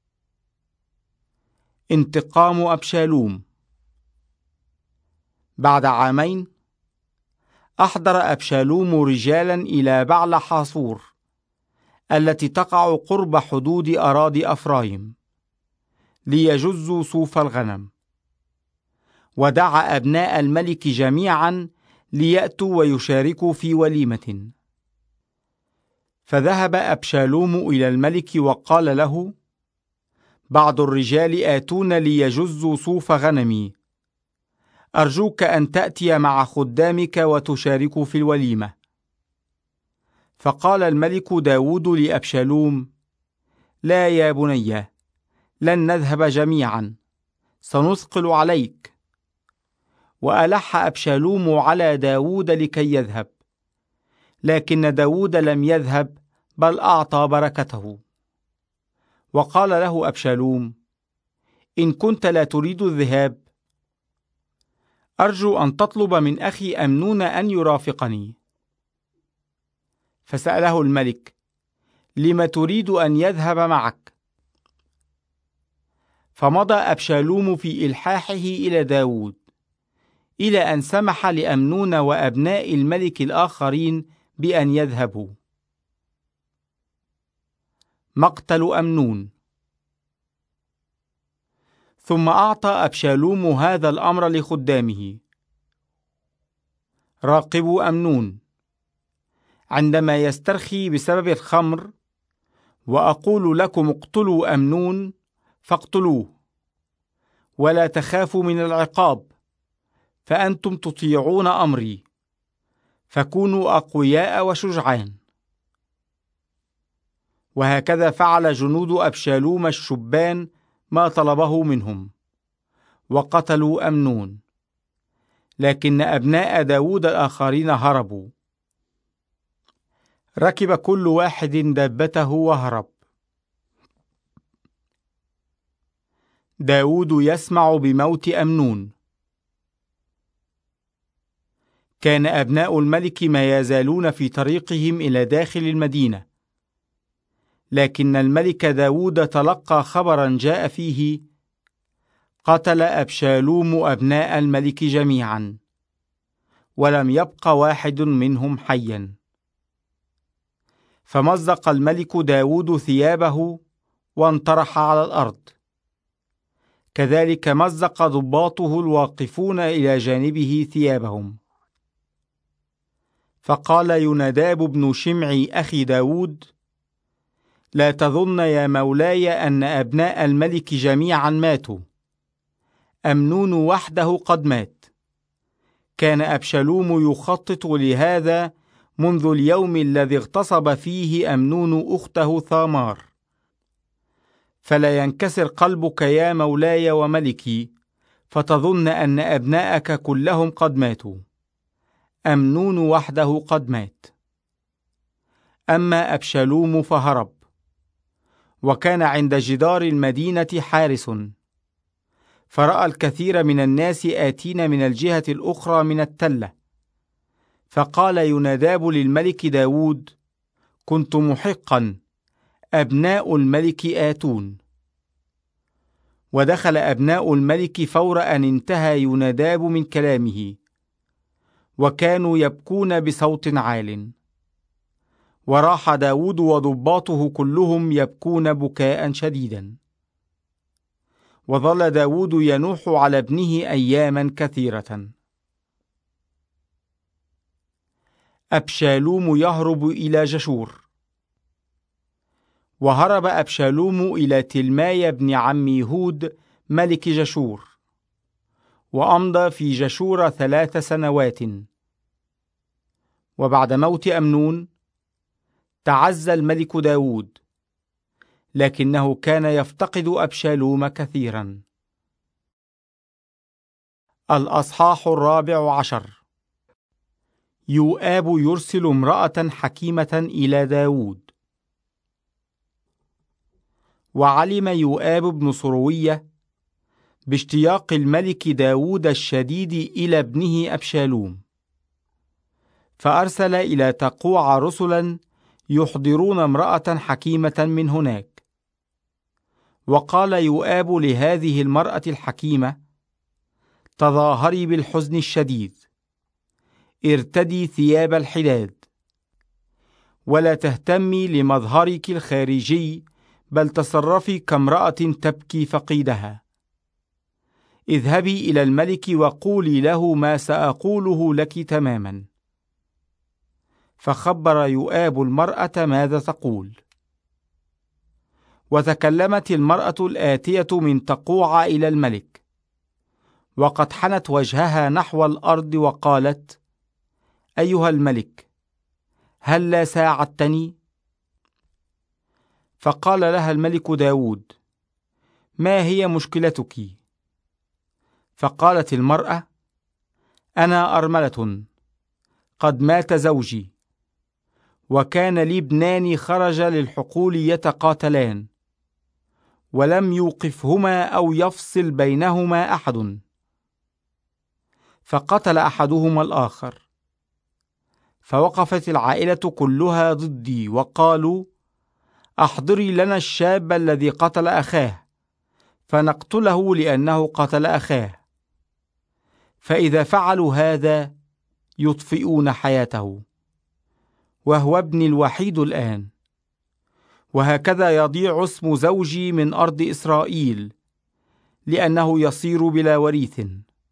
انتقام أبشالوم. بعد عامين أحضر أبشالوم رجالا إلى بعل حاصور التي تقع قرب حدود أراضي أفرايم، ليجزوا صوف الغنم. ودعا أبناء الملك جميعا ليأتوا ويشاركوا في وليمة. فذهب أبشالوم إلى الملك وقال له: بعض الرجال آتون ليجزوا صوف غنمي، أرجوك أن تأتي مع خدامك وتشاركوا في الوليمة. فقال الملك داود لأبشالوم: لا يا بني، لن نذهب جميعا، سنثقل عليك. وألح أبشالوم على داود لكي يذهب، لكن داود لم يذهب، بل أعطى بركته. وقال له أبشالوم: إن كنت لا تريد الذهاب، أرجو أن تطلب من أخي أمنون أن يرافقني. فسأله الملك: لم تريد أن يذهب معك؟ فمضى أبشالوم في إلحاحه إلى داود، إلى أن سمح لأمنون وأبناء الملك الآخرين بأن يذهبوا. مقتل أمنون. ثم أعطى أبشالوم هذا الأمر لخدامه: راقبوا أمنون، عندما يسترخي بسبب الخمر، وأقول لكم اقتلوا أمنون، فاقتلوه، ولا تخافوا من العقاب، فأنتم تطيعون أمري، فكونوا أقوياء وشجعان. وهكذا فعل جنود أبشالوم الشبان ما طلبه منهم، وقتلوا أمنون. لكن أبناء داود الآخرين هربوا، ركب كل واحد دابته وهرب. داود يسمع بموت أمنون. كان أبناء الملك ما يزالون في طريقهم إلى داخل المدينة، لكن الملك داود تلقى خبرا جاء فيه: قتل أبشالوم أبناء الملك جميعا، ولم يبق واحد منهم حيا. فمزق الملك داود ثيابه وانطرح على الأرض، كذلك مزق ضباطه الواقفون إلى جانبه ثيابهم. فقال يوناداب بن شمعي أخي داود: لا تظن يا مولاي أن أبناء الملك جميعا ماتوا، أمنون وحده قد مات. كان أبشالوم يخطط لهذا منذ اليوم الذي اغتصب فيه أمنون أخته ثامار. فلا ينكسر قلبك يا مولاي وملكي، فتظن أن أبناءك كلهم قد ماتوا، أمنون وحده قد مات. أما أبشالوم فهرب، وكان عند جدار المدينة حارس، فرأى الكثير من الناس آتين من الجهة الأخرى من التلة. فقال يوناداب للملك داود: كنت محقا، أبناء الملك آتون. ودخل أبناء الملك فور أن انتهى يوناداب من كلامه، وكانوا يبكون بصوت عال. وراح داود وضباطه كلهم يبكون بكاء شديدا. وظل داود ينوح على ابنه أياما كثيرة. أبشالوم يهرب إلى جشور. وهرب أبشالوم إلى تلماي بن عم يهود ملك جشور، وأمضى في جشور 3 سنوات. وبعد موت أمنون تعزى الملك داود، لكنه كان يفتقد أبشالوم كثيرا. الأصحاح 14. يؤاب يرسل امرأة حكيمة إلى داود. وعلم يؤاب بن صروية باشتياق الملك داود الشديد إلى ابنه أبشالوم، فأرسل إلى تقوع رسلا يحضرون امرأة حكيمة من هناك. وقال يؤاب لهذه المرأة الحكيمة: تظاهري بالحزن الشديد، ارتدي ثياب الحداد، ولا تهتمي لمظهرك الخارجي، بل تصرفي كامرأة تبكي فقيدها. اذهبي إلى الملك وقولي له ما سأقوله لك تماما. فخبر يؤاب المرأة ماذا تقول. وتكلمت المرأة الآتية من تقوع إلى الملك، وقد حنت وجهها نحو الأرض وقالت: أيها الملك، هل ساعدتني؟ فقال لها الملك داود: ما هي مشكلتك؟ فقالت المرأة: أنا أرملة، قد مات زوجي، وكان لي ابنان خرج للحقول يتقاتلان، ولم يوقفهما أو يفصل بينهما أحد، فقتل أحدهما الآخر. فوقفت العائلة كلها ضدي، وقالوا: أحضري لنا الشاب الذي قتل أخاه، فنقتله لأنه قتل أخاه. فإذا فعلوا هذا يطفئون حياته، وهو ابني الوحيد الآن، وهكذا يضيع اسم زوجي من أرض إسرائيل، لأنه يصير بلا وريث.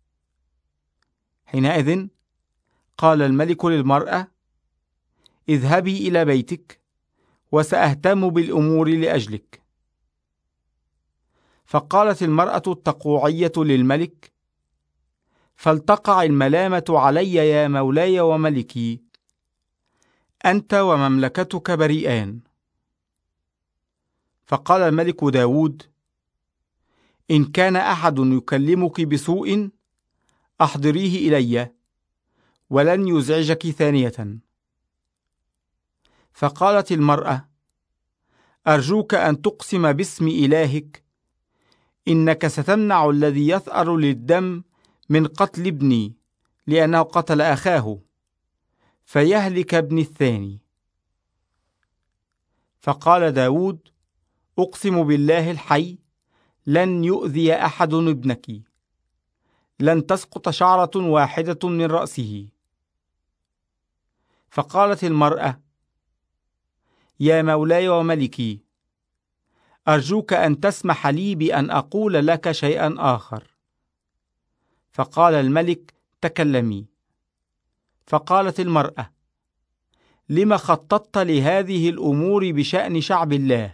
حينئذ قال الملك للمرأة: اذهبي إلى بيتك، وسأهتم بالأمور لأجلك. فقالت المرأة التقوعية للملك: فلتقع الملامة علي يا مولاي وملكي، أنت ومملكتك بريئان. فقال الملك داود: إن كان أحد يكلمك بسوء أحضريه إلي، ولن يزعجك ثانية. فقالت المرأة: أرجوك أن تقسم باسم إلهك إنك ستمنع الذي يثأر للدم من قتل ابني، لأنه قتل أخاه، فيهلك ابني الثاني. فقال داود: أقسم بالله الحي، لن يؤذي أحد ابنك، لن تسقط شعرة واحدة من رأسه. فقالت المرأة: يا مولاي وملكي، أرجوك أن تسمح لي بأن أقول لك شيئا آخر. فقال الملك: تكلمي. فقالت المرأة: لم خططت لهذه الأمور بشأن شعب الله؟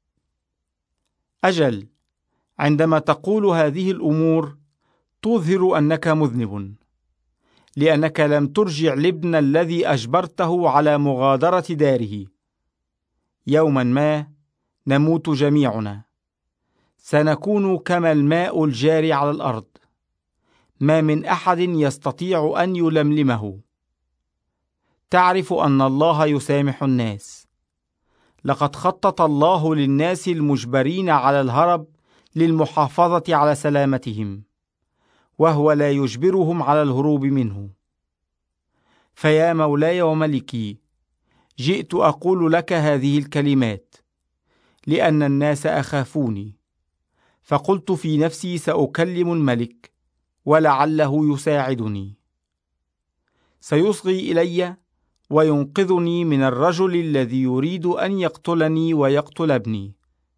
أجل، عندما تقول هذه الأمور تظهر أنك مذنب، لأنك لم ترجع الابن الذي أجبرته على مغادرة داره. يوما ما نموت جميعنا، سنكون كما الماء الجاري على الأرض، ما من أحد يستطيع أن يلملمه. تعرف أن الله يسامح الناس. لقد خطط الله للناس المجبرين على الهرب للمحافظة على سلامتهم، وهو لا يجبرهم على الهروب منه. فيا مولاي وملكي، جئت أقول لك هذه الكلمات لأن الناس أخافوني، فقلت في نفسي سأكلم الملك ولعله يساعدني، سيصغي إلي وينقذني من الرجل الذي يريد أن يقتلني ويقتل ابني.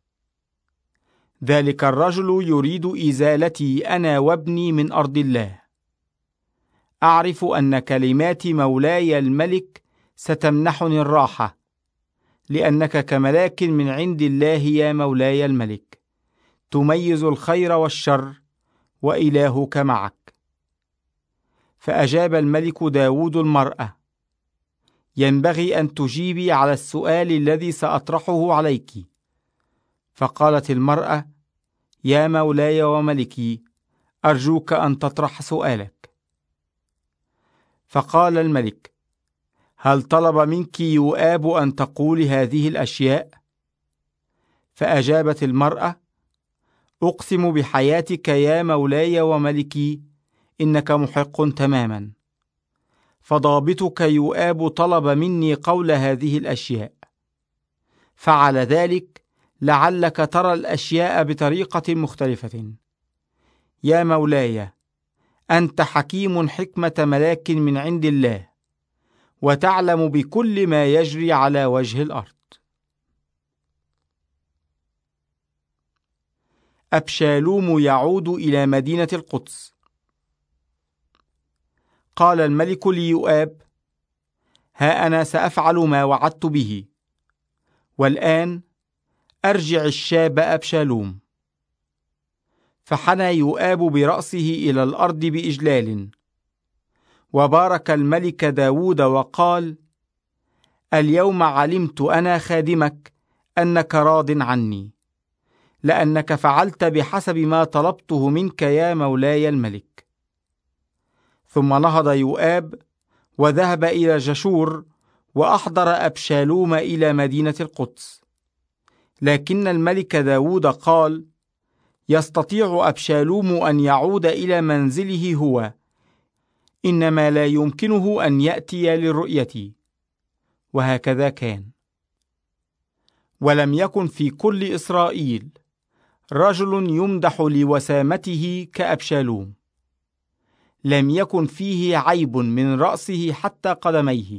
ذلك الرجل يريد إزالتي أنا وابني من أرض الله. أعرف أن كلمات مولاي الملك ستمنحني الراحة، لأنك كملاك من عند الله يا مولاي الملك، تميز الخير والشر، وإلهك معك. فأجاب الملك داود المرأة: ينبغي أن تجيبي على السؤال الذي سأطرحه عليك. فقالت المرأة: يا مولاي وملكي، أرجوك أن تطرح سؤالك. فقال الملك: هل طلب منك يؤاب أن تقولي هذه الأشياء؟ فأجابت المرأة: أقسم بحياتك يا مولاي وملكي إنك محق تماما، فضابطك يؤاب طلب مني قول هذه الأشياء، فعل ذلك لعلك ترى الأشياء بطريقة مختلفة. يا مولاي، أنت حكيم حكمة ملاك من عند الله، وتعلم بكل ما يجري على وجه الأرض. أبشالوم يعود إلى مدينة القدس. قال الملك ليؤاب: ها أنا سأفعل ما وعدت به، والآن أرجع الشاب أبشالوم. فحنى يؤاب برأسه إلى الأرض بإجلال، وبارك الملك داود وقال: اليوم علمت أنا خادمك أنك راض عني، لأنك فعلت بحسب ما طلبته منك يا مولاي الملك. ثم نهض يؤاب وذهب إلى جشور، وأحضر أبشالوم إلى مدينة القدس. لكن الملك داود قال: يستطيع أبشالوم أن يعود إلى منزله هو، إنما لا يمكنه أن يأتي للرؤية. وهكذا كان. ولم يكن في كل إسرائيل رجل يمدح لوسامته كأبشالوم، لم يكن فيه عيب من رأسه حتى قدميه.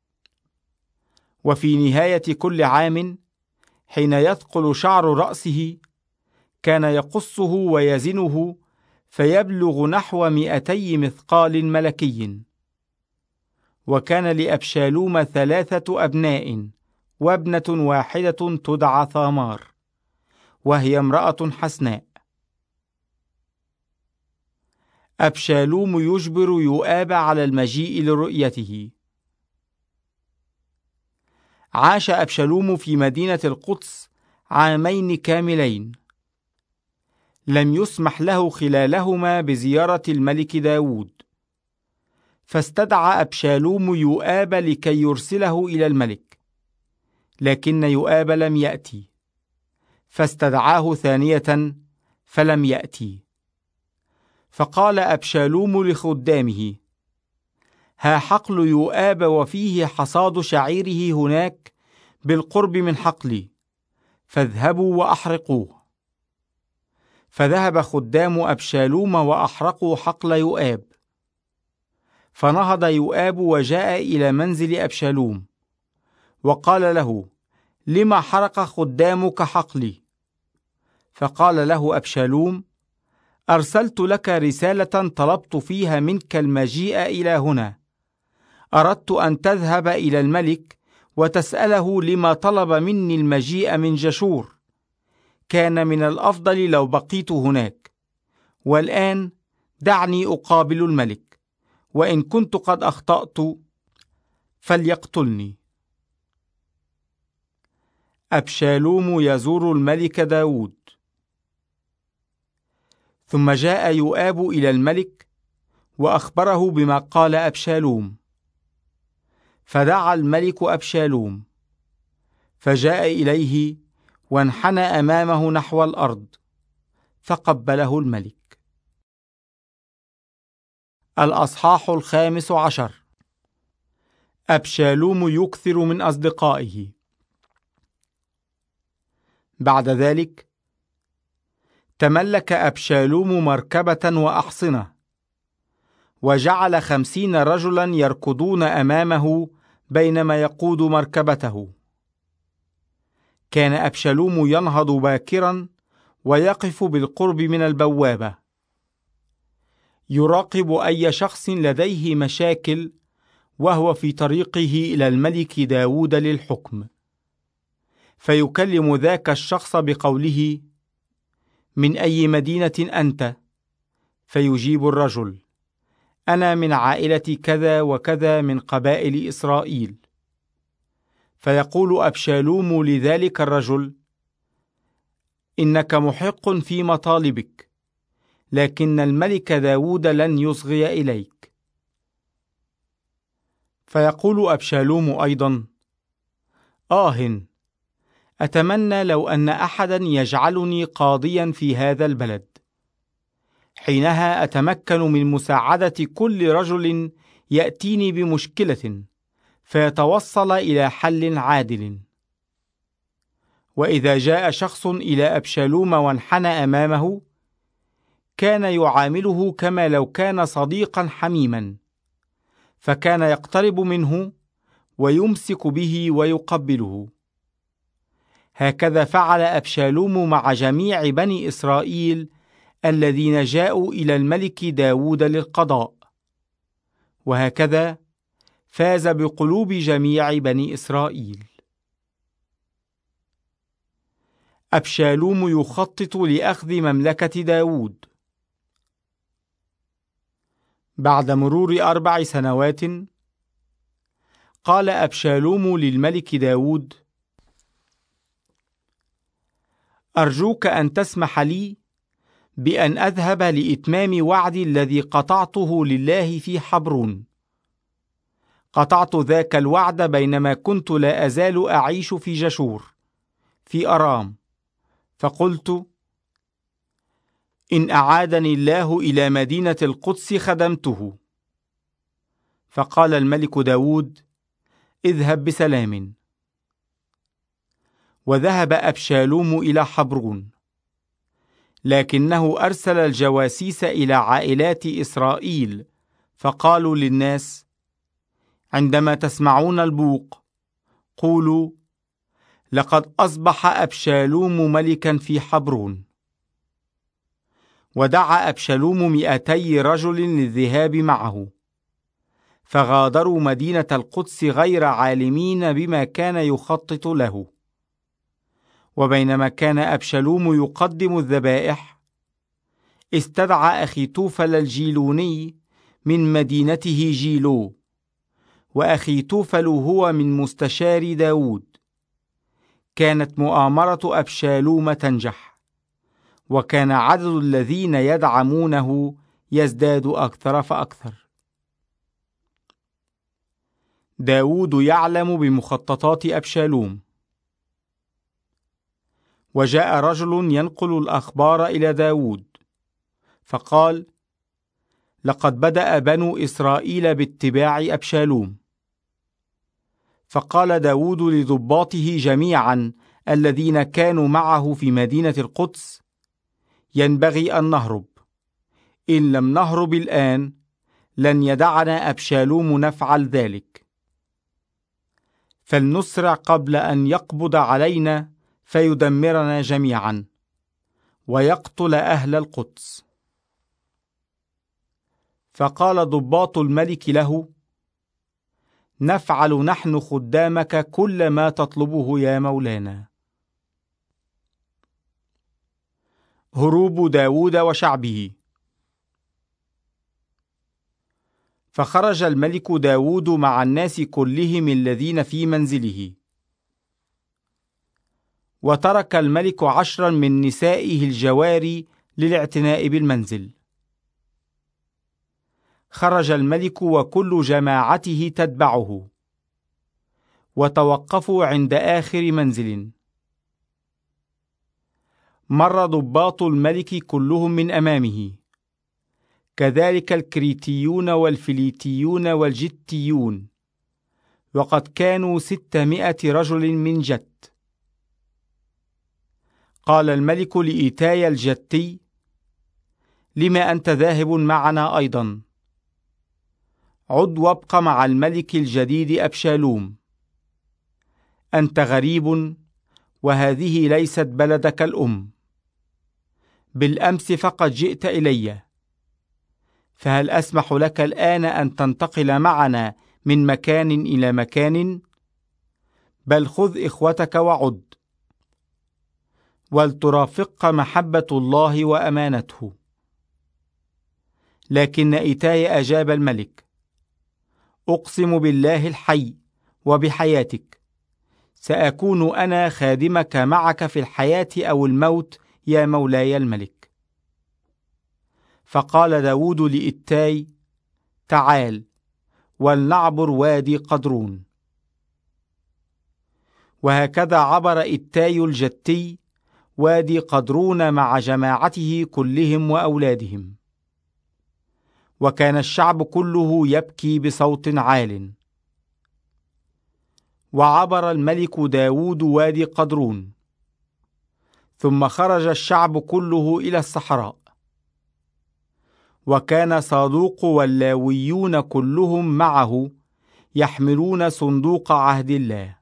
وفي نهاية كل عام حين يثقل شعر رأسه كان يقصه ويزنه، فيبلغ نحو 200 مثقال ملكي. وكان لأبشالوم 3 أبناء وابنة واحدة تدعى ثامار، وهي امرأة حسناء. أبشالوم يجبر يؤاب على المجيء لرؤيته. عاش أبشالوم في مدينة القدس 2 كاملين، لم يسمح له خلالهما بزيارة الملك داود، فاستدعى أبشالوم يؤاب لكي يرسله إلى الملك، لكن يؤاب لم يأتي، فاستدعاه ثانية فلم يأتي. فقال أبشالوم لخدامه: ها حقل يؤاب وفيه حصاد شعيره هناك بالقرب من حقلي، فاذهبوا وأحرقوه. فذهب خدام أبشالوم وأحرقوا حقل يؤاب. فنهض يؤاب وجاء إلى منزل أبشالوم، وقال له: لما حرق خدامك حقلي؟ فقال له أبشالوم: أرسلت لك رسالة طلبت فيها منك المجيء إلى هنا، أردت أن تذهب إلى الملك وتسأله لما طلب مني المجيء من جشور. كان من الأفضل لو بقيت هناك، والآن دعني أقابل الملك، وإن كنت قد أخطأت فليقتلني. أبشالوم يزور الملك داود. ثم جاء يؤاب إلى الملك وأخبره بما قال أبشالوم، فدعا الملك أبشالوم، فجاء إليه وانحنى أمامه نحو الأرض، فقبله الملك. الأصحاح 15. أبشالوم يكثر من أصدقائه. بعد ذلك تملك أبشالوم مركبة وأحصنة، وجعل 50 رجلا يركضون أمامه بينما يقود مركبته. كان أبشالوم ينهض باكرا ويقف بالقرب من البوابة، يراقب أي شخص لديه مشاكل وهو في طريقه إلى الملك داود للحكم، فيكلم ذاك الشخص بقوله: من أي مدينة أنت؟ فيجيب الرجل: أنا من عائلة كذا وكذا من قبائل إسرائيل. فيقول أبشالوم لذلك الرجل: إنك محق في مطالبك، لكن الملك داود لن يصغي إليك. فيقول أبشالوم أيضا: أتمنى لو أن أحدا يجعلني قاضيا في هذا البلد، حينها أتمكن من مساعدة كل رجل يأتيني بمشكلة فيتوصل إلى حل عادل. وإذا جاء شخص إلى أبشالوم وانحنى أمامه، كان يعامله كما لو كان صديقا حميما، فكان يقترب منه ويمسك به ويقبله. هكذا فعل أبشالوم مع جميع بني إسرائيل الذين جاءوا إلى الملك داود للقضاء، وهكذا فاز بقلوب جميع بني إسرائيل. أبشالوم يخطط لأخذ مملكة داود. بعد مرور 4 سنوات قال أبشالوم للملك داود: أرجوك أن تسمح لي بأن أذهب لإتمام وعدي الذي قطعته لله في حبرون. قطعت ذاك الوعد بينما كنت لا أزال أعيش في جشور في أرام، فقلت: إن أعادني الله إلى مدينة القدس خدمته. فقال الملك داود: اذهب بسلام. وذهب أبشالوم إلى حبرون، لكنه أرسل الجواسيس إلى عائلات إسرائيل، فقالوا للناس: عندما تسمعون البوق قولوا: لقد أصبح أبشالوم ملكا في حبرون. ودعا أبشالوم 200 رجل للذهاب معه، فغادروا مدينة القدس غير عالمين بما كان يخطط له. وبينما كان أبشالوم يقدم الذبائح، استدعى أخيتوفل الجيلوني من مدينته جيلو، وأخيتوفل هو من مستشار داود. كانت مؤامرة أبشالوم تنجح، وكان عدد الذين يدعمونه يزداد أكثر فأكثر. داود يعلم بمخططات أبشالوم. وجاء رجل ينقل الأخبار إلى داود فقال: لقد بدأ بنو إسرائيل باتباع أبشالوم. فقال داود لضباطه جميعا الذين كانوا معه في مدينة القدس: ينبغي أن نهرب، إن لم نهرب الآن لن يدعنا أبشالوم نفعل ذلك. فلنسرع قبل أن يقبض علينا فيدمرنا جميعا ويقتل أهل القدس. فقال ضباط الملك له: نفعل نحن خدامك كل ما تطلبه يا مولانا. هروب داود وشعبه. فخرج الملك داود مع الناس كلهم الذين في منزله، وترك الملك 10 من نسائه الجواري للاعتناء بالمنزل. خرج الملك وكل جماعته تتبعه، وتوقفوا عند آخر منزل. مر ضباط الملك كلهم من أمامه، كذلك الكريتيون والفليتيون والجتيون، وقد كانوا 600 رجل من جت. قال الملك لإيتاي الجتي: لما أنت ذاهب معنا أيضا؟ عد وابق مع الملك الجديد أبشالوم. أنت غريب، وهذه ليست بلدك الأم. بالأمس فقد جئت إلي، فهل أسمح لك الآن أن تنتقل معنا من مكان إلى مكان؟ بل خذ إخوتك وعد، ولترافق محبة الله وأمانته. لكن إيتاي أجاب الملك: أقسم بالله الحي وبحياتك، سأكون أنا خادمك معك في الحياة أو الموت يا مولاي الملك. فقال داود لإيتاي: تعال ولنعبر وادي قدرون. وهكذا عبر إيتاي الجتي وادي قدرون مع جماعته كلهم وأولادهم. وكان الشعب كله يبكي بصوت عال. وعبر الملك داود وادي قدرون، ثم خرج الشعب كله إلى الصحراء. وكان صادوق واللاويون كلهم معه يحملون صندوق عهد الله.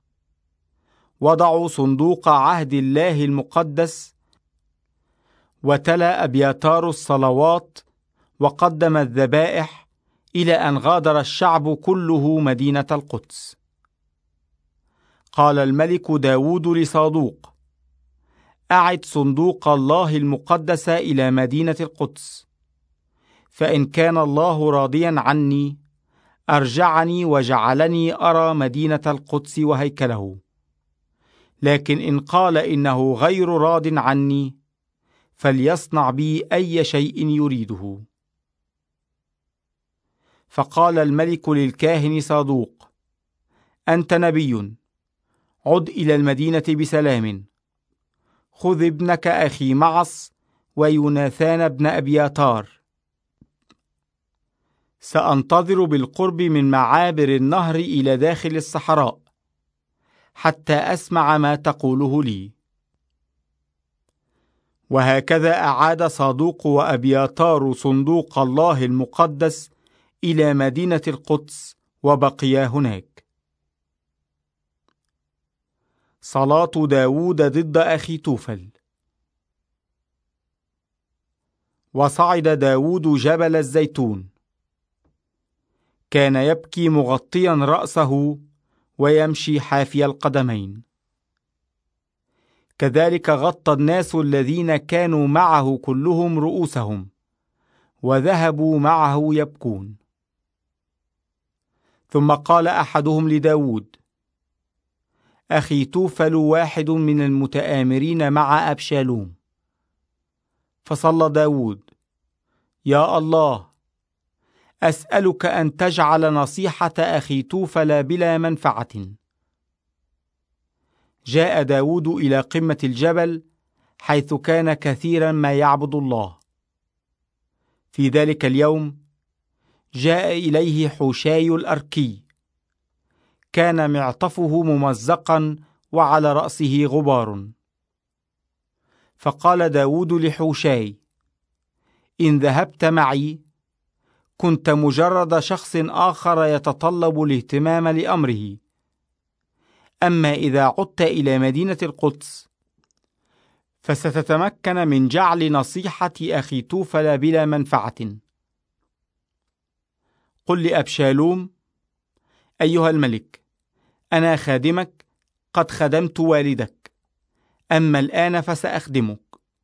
وضعوا صندوق عهد الله المقدس، وتلا أبياتار الصلوات، وقدم الذبائح، إلى أن غادر الشعب كله مدينة القدس. قال الملك داود لصادوق: أعد صندوق الله المقدس إلى مدينة القدس، فإن كان الله راضيا عني أرجعني وجعلني أرى مدينة القدس وهيكله، لكن إن قال إنه غير راض عني فليصنع بي أي شيء يريده. فقال الملك للكاهن صادوق: أنت نبي، عد إلى المدينة بسلام. خذ ابنك أخي معص ويوناثان بن أبياتار. سأنتظر بالقرب من معابر النهر إلى داخل الصحراء حتى أسمع ما تقوله لي. وهكذا أعاد صادوق وأبياتار صندوق الله المقدس إلى مدينة القدس، وبقيا هناك. صلاة داود ضد أخيتوفل. وصعد داود جبل الزيتون، كان يبكي مغطيا رأسه ويمشي حافي القدمين. كذلك غطى الناس الذين كانوا معه كلهم رؤوسهم، وذهبوا معه يبكون. ثم قال أحدهم لداود: أخيتوفل واحد من المتآمرين مع أبشالوم. فصلى داود: يا الله، أسألك أن تجعل نصيحة أخيتوفل بلا منفعة. جاء داود إلى قمة الجبل حيث كان كثيرا ما يعبد الله. في ذلك اليوم جاء إليه حوشاي الأركي، كان معطفه ممزقا وعلى رأسه غبار. فقال داود لحوشاي: إن ذهبت معي كنت مجرد شخص آخر يتطلب الاهتمام لأمره، أما إذا عدت إلى مدينة القدس فستتمكن من جعل نصيحة أخيتوفل بلا منفعة. قل لأبشالوم: أيها الملك، أنا خادمك، قد خدمت والدك، أما الآن فسأخدمك.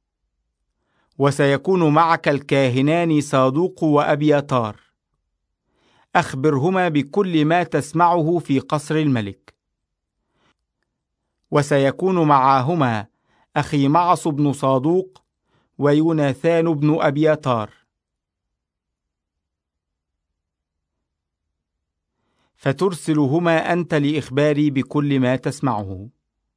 وسيكون معك الكاهنان صادوق وأبياتار، أخبرهما بكل ما تسمعه في قصر الملك. وسيكون معهما أخي معص بن صادوق ويوناثان بن أبياتار، فترسلهما أنت لإخباري بكل ما تسمعه.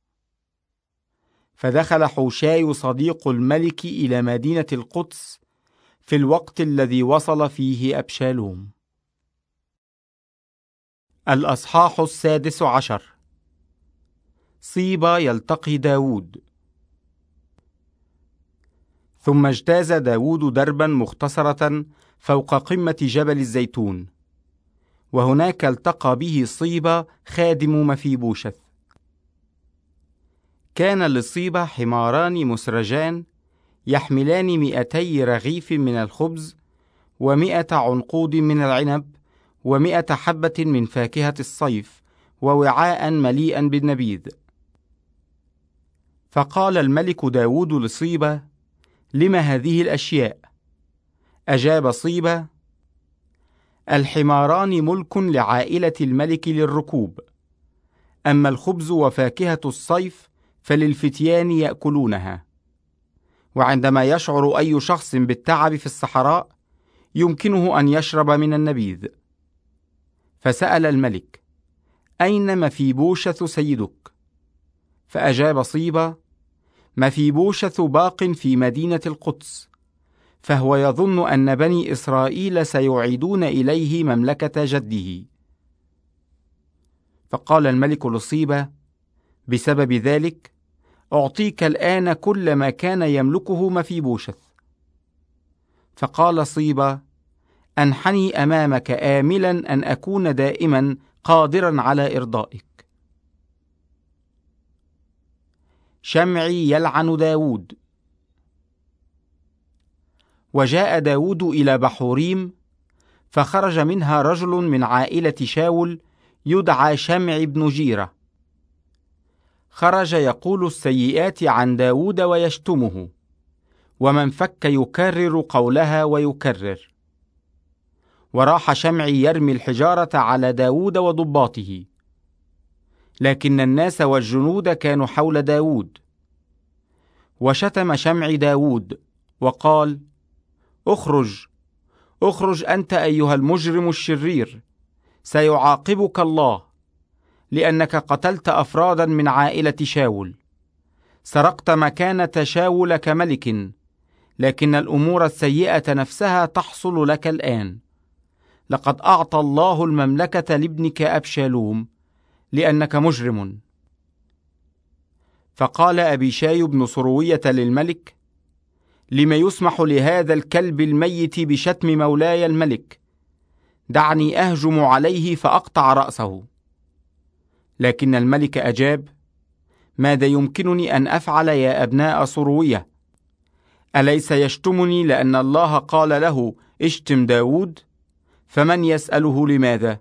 فدخل حوشاي صديق الملك إلى مدينة القدس في الوقت الذي وصل فيه أبشالوم. الأصحاح 16. صيبا يلتقي داود. ثم اجتاز داود دربا مختصرة فوق قمة جبل الزيتون، وهناك التقى به صيبا خادم مفيبوشث. كان لصيبا حماران مسرجان يحملان 200 رغيف من الخبز، 100 عنقود من العنب، 100 حبة من فاكهة الصيف، ووعاء مليئا بالنبيذ. فقال الملك داود لصيبا: لم هذه الأشياء؟ أجاب صيبا: الحماران ملك لعائلة الملك للركوب، أما الخبز وفاكهة الصيف فللفتيان يأكلونها، وعندما يشعر أي شخص بالتعب في الصحراء يمكنه أن يشرب من النبيذ. فسأل الملك: أين مفيبوشث سيدك؟ فأجاب صيبا: مفيبوشث باق في مدينة القدس، فهو يظن أن بني إسرائيل سيعيدون إليه مملكة جده. فقال الملك لصيبا: بسبب ذلك أعطيك الآن كل ما كان يملكه مفيبوشث. فقال صيبا: أنحني أمامك آملا أن أكون دائما قادرا على إرضائك. شمعي يلعن داود. وجاء داود إلى بحوريم، فخرج منها رجل من عائلة شاول يدعى شمع بن جيرة، خرج يقول السيئات عن داود ويشتمه، ومن فك يكرر قولها ويكرر. وراح شمعي يرمي الحجارة على داود وضباطه، لكن الناس والجنود كانوا حول داود. وشتم شمعي داود وقال: اخرج، اخرج أنت أيها المجرم الشرير، سيعاقبك الله، لأنك قتلت أفرادا من عائلة شاول، سرقت مكانة شاول كملك، لكن الأمور السيئة نفسها تحصل لك الآن. لقد أعطى الله المملكة لابنك أبشالوم لأنك مجرم. فقال أبيشاي بن صروية للملك: لما يسمح لهذا الكلب الميت بشتم مولاي الملك؟ دعني أهجم عليه فأقطع رأسه. لكن الملك أجاب: ماذا يمكنني أن أفعل يا أبناء صروية؟ أليس يشتمني لأن الله قال له اشتم داود؟ فمن يسأله لماذا؟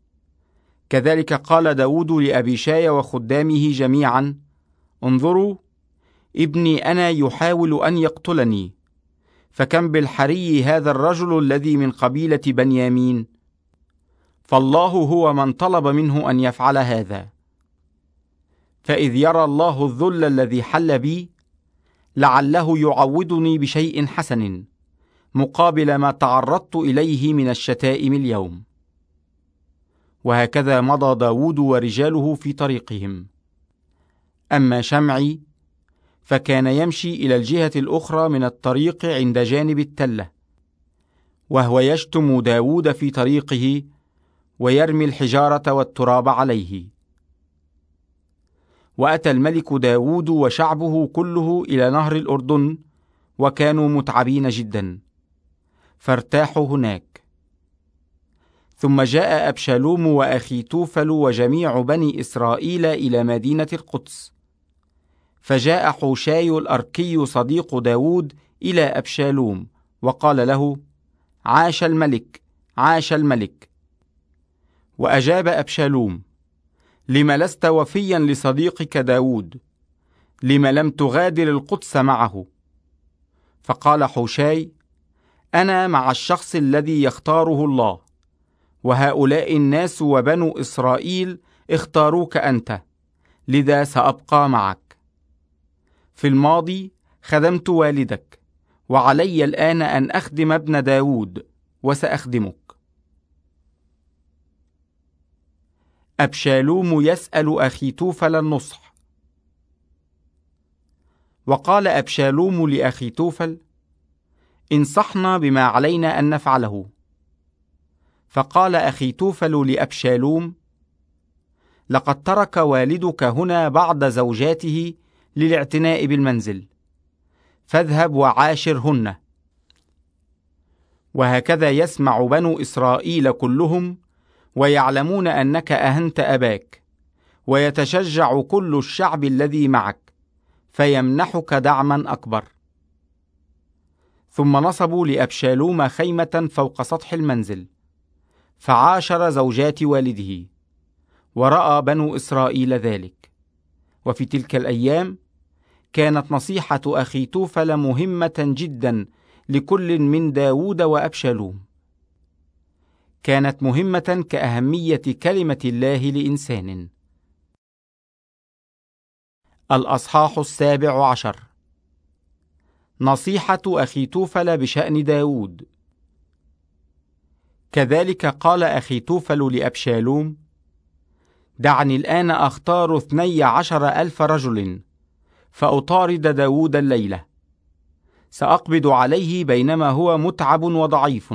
كذلك قال داود لأبيشاي وخدامه جميعا: انظروا، ابني أنا يحاول أن يقتلني، فكم بالحري هذا الرجل الذي من قبيلة بنيامين؟ فالله هو من طلب منه أن يفعل هذا. فإذ يرى الله الذل الذي حل بي، لعله يعوضني بشيء حسن مقابل ما تعرضت إليه من الشتائم اليوم. وهكذا مضى داود ورجاله في طريقهم. أما شمعي فكان يمشي إلى الجهة الأخرى من الطريق عند جانب التلة، وهو يشتم داود في طريقه ويرمي الحجارة والتراب عليه. وأتى الملك داود وشعبه كله إلى نهر الأردن، وكانوا متعبين جدا، فارتاحوا هناك. ثم جاء أبشالوم وأخيتوفل وجميع بني إسرائيل إلى مدينة القدس، فجاء حوشاي الأركي صديق داود إلى أبشالوم وقال له: عاش الملك، عاش الملك. وأجاب أبشالوم: لم لست وفيا لصديقك داود؟ لم لم تغادر القدس معه؟ فقال حوشاي: أنا مع الشخص الذي يختاره الله، وهؤلاء الناس وبنو إسرائيل اختاروك أنت، لذا سأبقى معك. في الماضي خدمت والدك، وعلي الآن أن أخدم ابن داود، وسأخدمك. أبشالوم يسأل أخيتوفل النصح. وقال أبشالوم لأخيتوفل: انصحنا بما علينا أن نفعله. فقال أخيتوفل لأبشالوم: لقد ترك والدك هنا بعض زوجاته للاعتناء بالمنزل، فاذهب وعاشرهن. وهكذا يسمع بنو إسرائيل كلهم، ويعلمون أنك أهنت أباك، ويتشجع كل الشعب الذي معك، فيمنحك دعما أكبر. ثم نصبوا لأبشالوم خيمة فوق سطح المنزل، فعاشر زوجات والده، ورأى بنو إسرائيل ذلك. وفي تلك الأيام كانت نصيحة أخيتوفل مهمة جدا لكل من داود وأبشالوم، كانت مهمة كأهمية كلمة الله لإنسان. الأصحاح 17. نصيحة أخيتوفل بشأن داود. كذلك قال أخيتوفل لأبشالوم: دعني الآن أختار 12,000 رجل، فأطارد داود الليلة، سأقبض عليه بينما هو متعب وضعيف،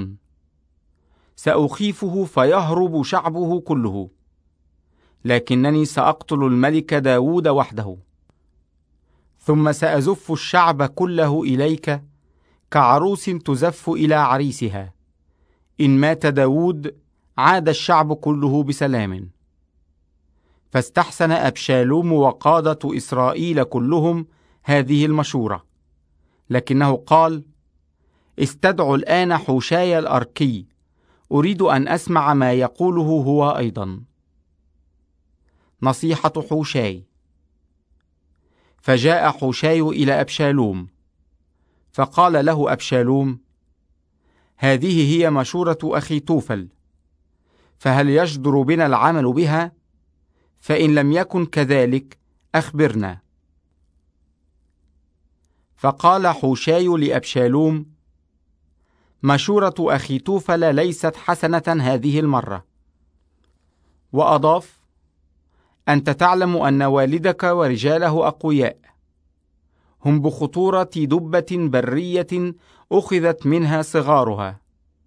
سأخيفه فيهرب شعبه كله، لكنني سأقتل الملك داود وحده. ثم سأزف الشعب كله إليك كعروس تزف إلى عريسها. إن مات داود عاد الشعب كله بسلام. فاستحسن أبشالوم وقادة إسرائيل كلهم هذه المشورة، لكنه قال: استدعوا الآن حوشاي الأركي، أريد أن أسمع ما يقوله هو أيضا. نصيحة حوشاي. فجاء حوشاي إلى أبشالوم، فقال له أبشالوم: هذه هي مشورة أخيتوفل، فهل يجدر بنا العمل بها؟ فإن لم يكن كذلك أخبرنا. فقال حوشاي لأبشالوم: مشورة أخيتوفل ليست حسنة هذه المرة. وأضاف: أنت تعلم أن والدك ورجاله أقوياء، هم بخطورة دبة برية أخذت منها صغارها.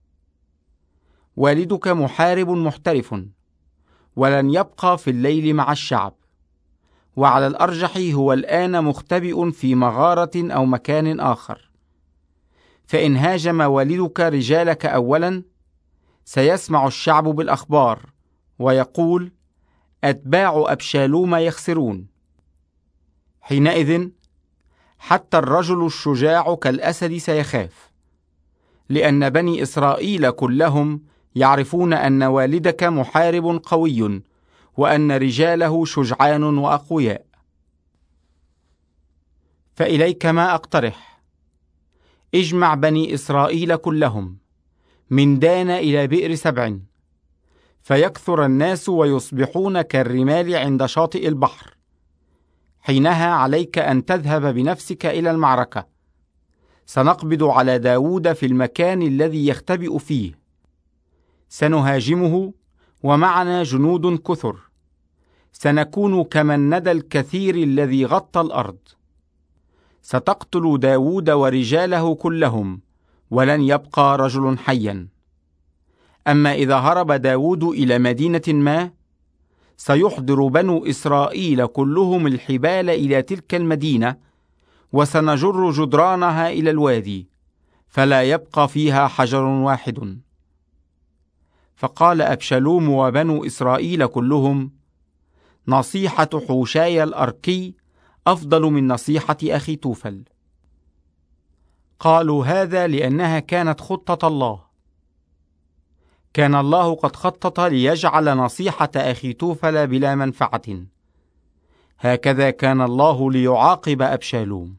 والدك محارب محترف، ولن يبقى في الليل مع الشعب، وعلى الأرجح هو الآن مختبئ في مغارة أو مكان آخر. فإن هاجم والدك رجالك أولا، سيسمع الشعب بالأخبار ويقول: أتباع أبشالوم يخسرون. حينئذ حتى الرجل الشجاع كالأسد سيخاف، لأن بني إسرائيل كلهم يعرفون أن والدك محارب قوي، وأن رجاله شجعان وأقوياء. فإليك ما أقترح: اجمع بني إسرائيل كلهم من دان إلى بئر سبع، فيكثر الناس ويصبحون كالرمال عند شاطئ البحر. حينها عليك أن تذهب بنفسك إلى المعركة. سنقبض على داود في المكان الذي يختبئ فيه، سنهاجمه ومعنا جنود كثر، سنكون كما الندى الكثير الذي غطى الأرض. ستقتل داود ورجاله كلهم، ولن يبقى رجل حيا. أما إذا هرب داود إلى مدينة ما، سيحضر بنو إسرائيل كلهم الحبال إلى تلك المدينة، وسنجر جدرانها إلى الوادي، فلا يبقى فيها حجر واحد. فقال أبشالوم وبنو إسرائيل كلهم: نصيحة حوشاي الأركي أفضل من نصيحة أخي توفل. قالوا هذا لأنها كانت خطة الله. كان الله قد خطط ليجعل نصيحة أخي توفل بلا منفعة. هكذا كان الله ليعاقب أبشالوم.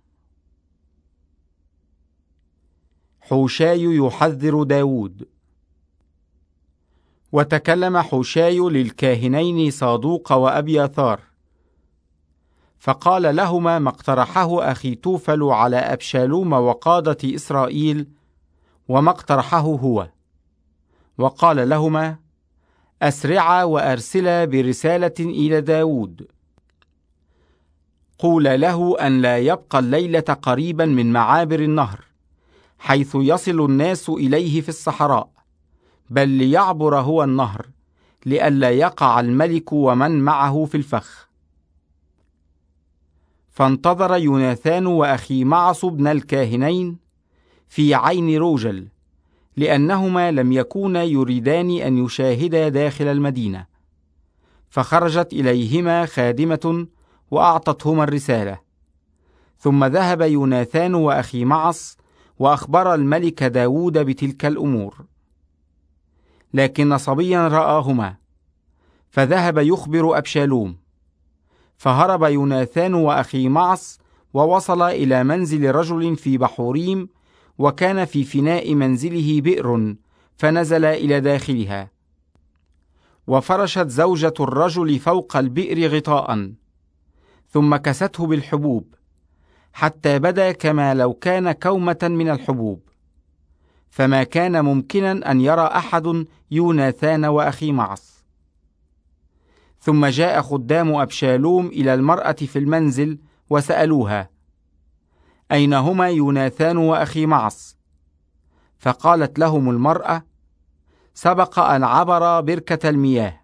حوشاي يحذر داود. وتكلم حوشاي للكاهنين صادوق وأبياثار، فقال لهما ما اقترحه أخي توفل على أبشالوم وقادة إسرائيل، وما اقترحه هو. وقال لهما: أسرعا وأرسلا برسالة إلى داود، قول له أن لا يبقى الليلة قريبا من معابر النهر حيث يصل الناس إليه في الصحراء، بل ليعبر هو النهر، لئلا يقع الملك ومن معه في الفخ. فانتظر يوناثان وأخي معص بن الكاهنين في عين روجل، لأنهما لم يكونا يريدان أن يشاهدا داخل المدينة. فخرجت إليهما خادمة وأعطتهما الرسالة. ثم ذهب يوناثان وأخي معص وأخبر الملك داود بتلك الأمور. لكن صبيا رآهما، فذهب يخبر أبشالوم. فهرب يوناثان وأخي معص ووصل إلى منزل رجل في بحوريم، وكان في فناء منزله بئر، فنزل إلى داخلها. وفرشت زوجة الرجل فوق البئر غطاء، ثم كسته بالحبوب حتى بدا كما لو كان كومة من الحبوب، فما كان ممكنا أن يرى أحد يوناثان وأخي معص. ثم جاء خدام أبشالوم إلى المرأة في المنزل وسألوها: أين هما يوناثان وأخي معص؟ فقالت لهم المرأة: سبق أن عبر بركة المياه.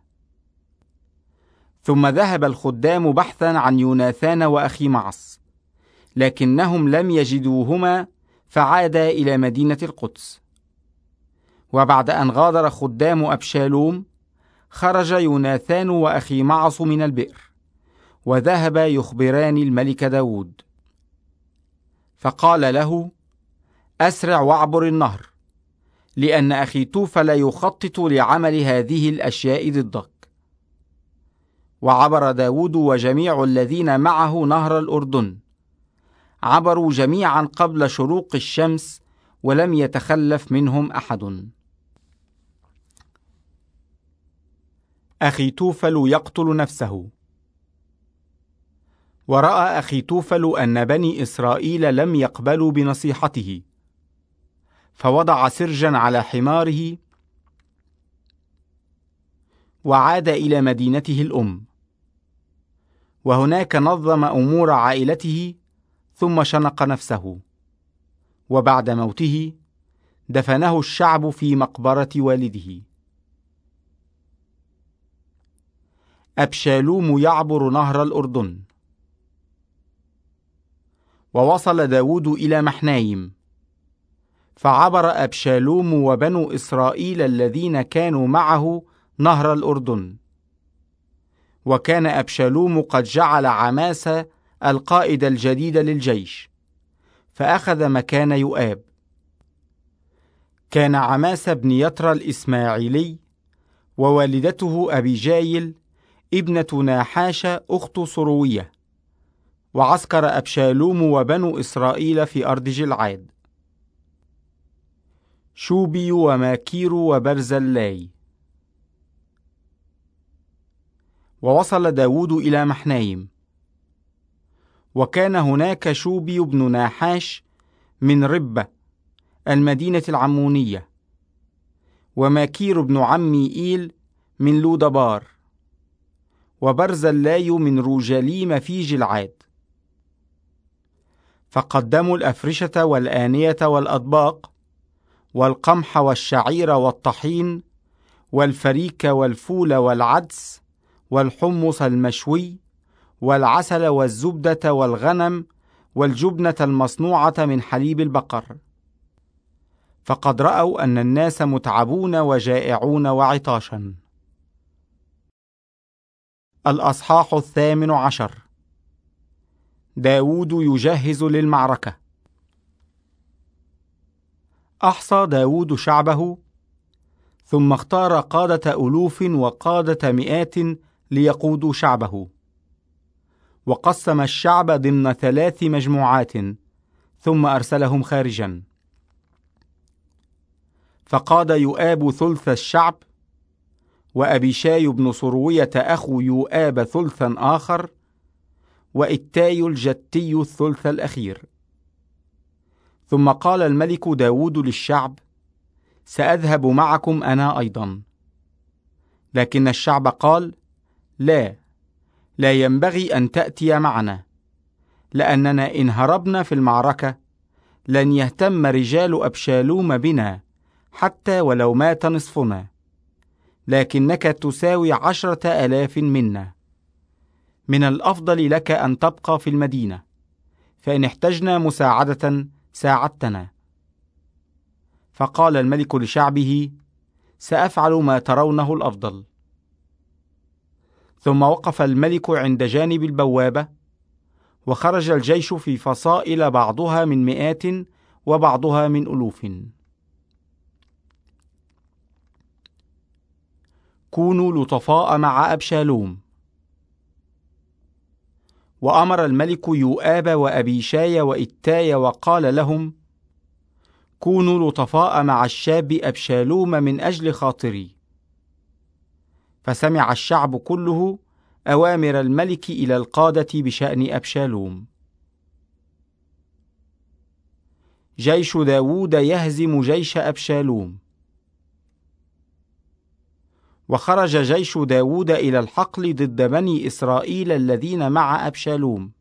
ثم ذهب الخدام بحثا عن يوناثان وأخي معص، لكنهم لم يجدوهما، فعادا إلى مدينة القدس. وبعد أن غادر خدام أبشالوم، خرج يوناثان وأخي معص من البئر، وذهبا يخبران الملك داود. فقال له: أسرع واعبر النهر، لأن أخي توفل يخطط لعمل هذه الأشياء ضدك. وعبر داود وجميع الذين معه نهر الأردن، عبروا جميعا قبل شروق الشمس، ولم يتخلف منهم أحد. أخي توفل يقتل نفسه. ورأى أخي توفل أن بني إسرائيل لم يقبلوا بنصيحته، فوضع سرجا على حماره وعاد إلى مدينته الأم، وهناك نظم أمور عائلته، ثم شنق نفسه. وبعد موته دفنه الشعب في مقبرة والده. أبشالوم يعبر نهر الأردن. ووصل داود إلى محنايم، فعبر أبشالوم وبنو إسرائيل الذين كانوا معه نهر الأردن. وكان أبشالوم قد جعل عماسة القائد الجديد للجيش، فأخذ مكان يؤاب. كان عماسة بن يترى الإسماعيلي، ووالدته أبيجايل ابنة ناحاشة أخت صروية، وعسكر أبشالوم وبنو إسرائيل في أرض جلعاد. شوبي وماكير وبرزلاي. ووصل داود إلى محنايم، وكان هناك شوبي بن ناحاش من ربة المدينة العمونية، وماكير بن عميئيل من لودبار، وبرزلاي من روجاليم في جلعاد. فقدموا الأفرشة والآنية والأطباق والقمح والشعير والطحين والفريك والفول والعدس والحمص المشوي والعسل والزبدة والغنم والجبنة المصنوعة من حليب البقر. فقد رأوا أن الناس متعبون وجائعون وعطاشا. الأصحاح 18. داود يجهز للمعركة. أحصى داود شعبه، ثم اختار قادة ألوف وقادة مئات ليقودوا شعبه، وقسم الشعب ضمن 3 مجموعات، ثم أرسلهم خارجا. فقاد يؤاب ثلث الشعب، وأبيشاي بن صروية أخو يؤاب ثلثا آخر، وإتاي الجتي الثلث الأخير. ثم قال الملك داود للشعب: سأذهب معكم أنا أيضا. لكن الشعب قال: لا ينبغي أن تأتي معنا، لأننا إن هربنا في المعركة لن يهتم رجال أبشالوم بنا حتى ولو مات نصفنا، لكنك تساوي 10,000 منا. من الأفضل لك أن تبقى في المدينة، فإن احتجنا مساعدة ساعدتنا. فقال الملك لشعبه: سأفعل ما ترونه الأفضل. ثم وقف الملك عند جانب البوابة، وخرج الجيش في فصائل، بعضها من 100 وبعضها من 1000. كونوا لطفاء مع أبشالوم. وأمر الملك يؤاب وأبيشاي وإتاي وقال لهم: كونوا لطفاء مع الشاب أبشالوم من أجل خاطري. فسمع الشعب كله أوامر الملك إلى القادة بشأن أبشالوم. جيش داود يهزم جيش أبشالوم. وخرج جيش داود إلى الحقل ضد بني إسرائيل الذين مع أبشالوم،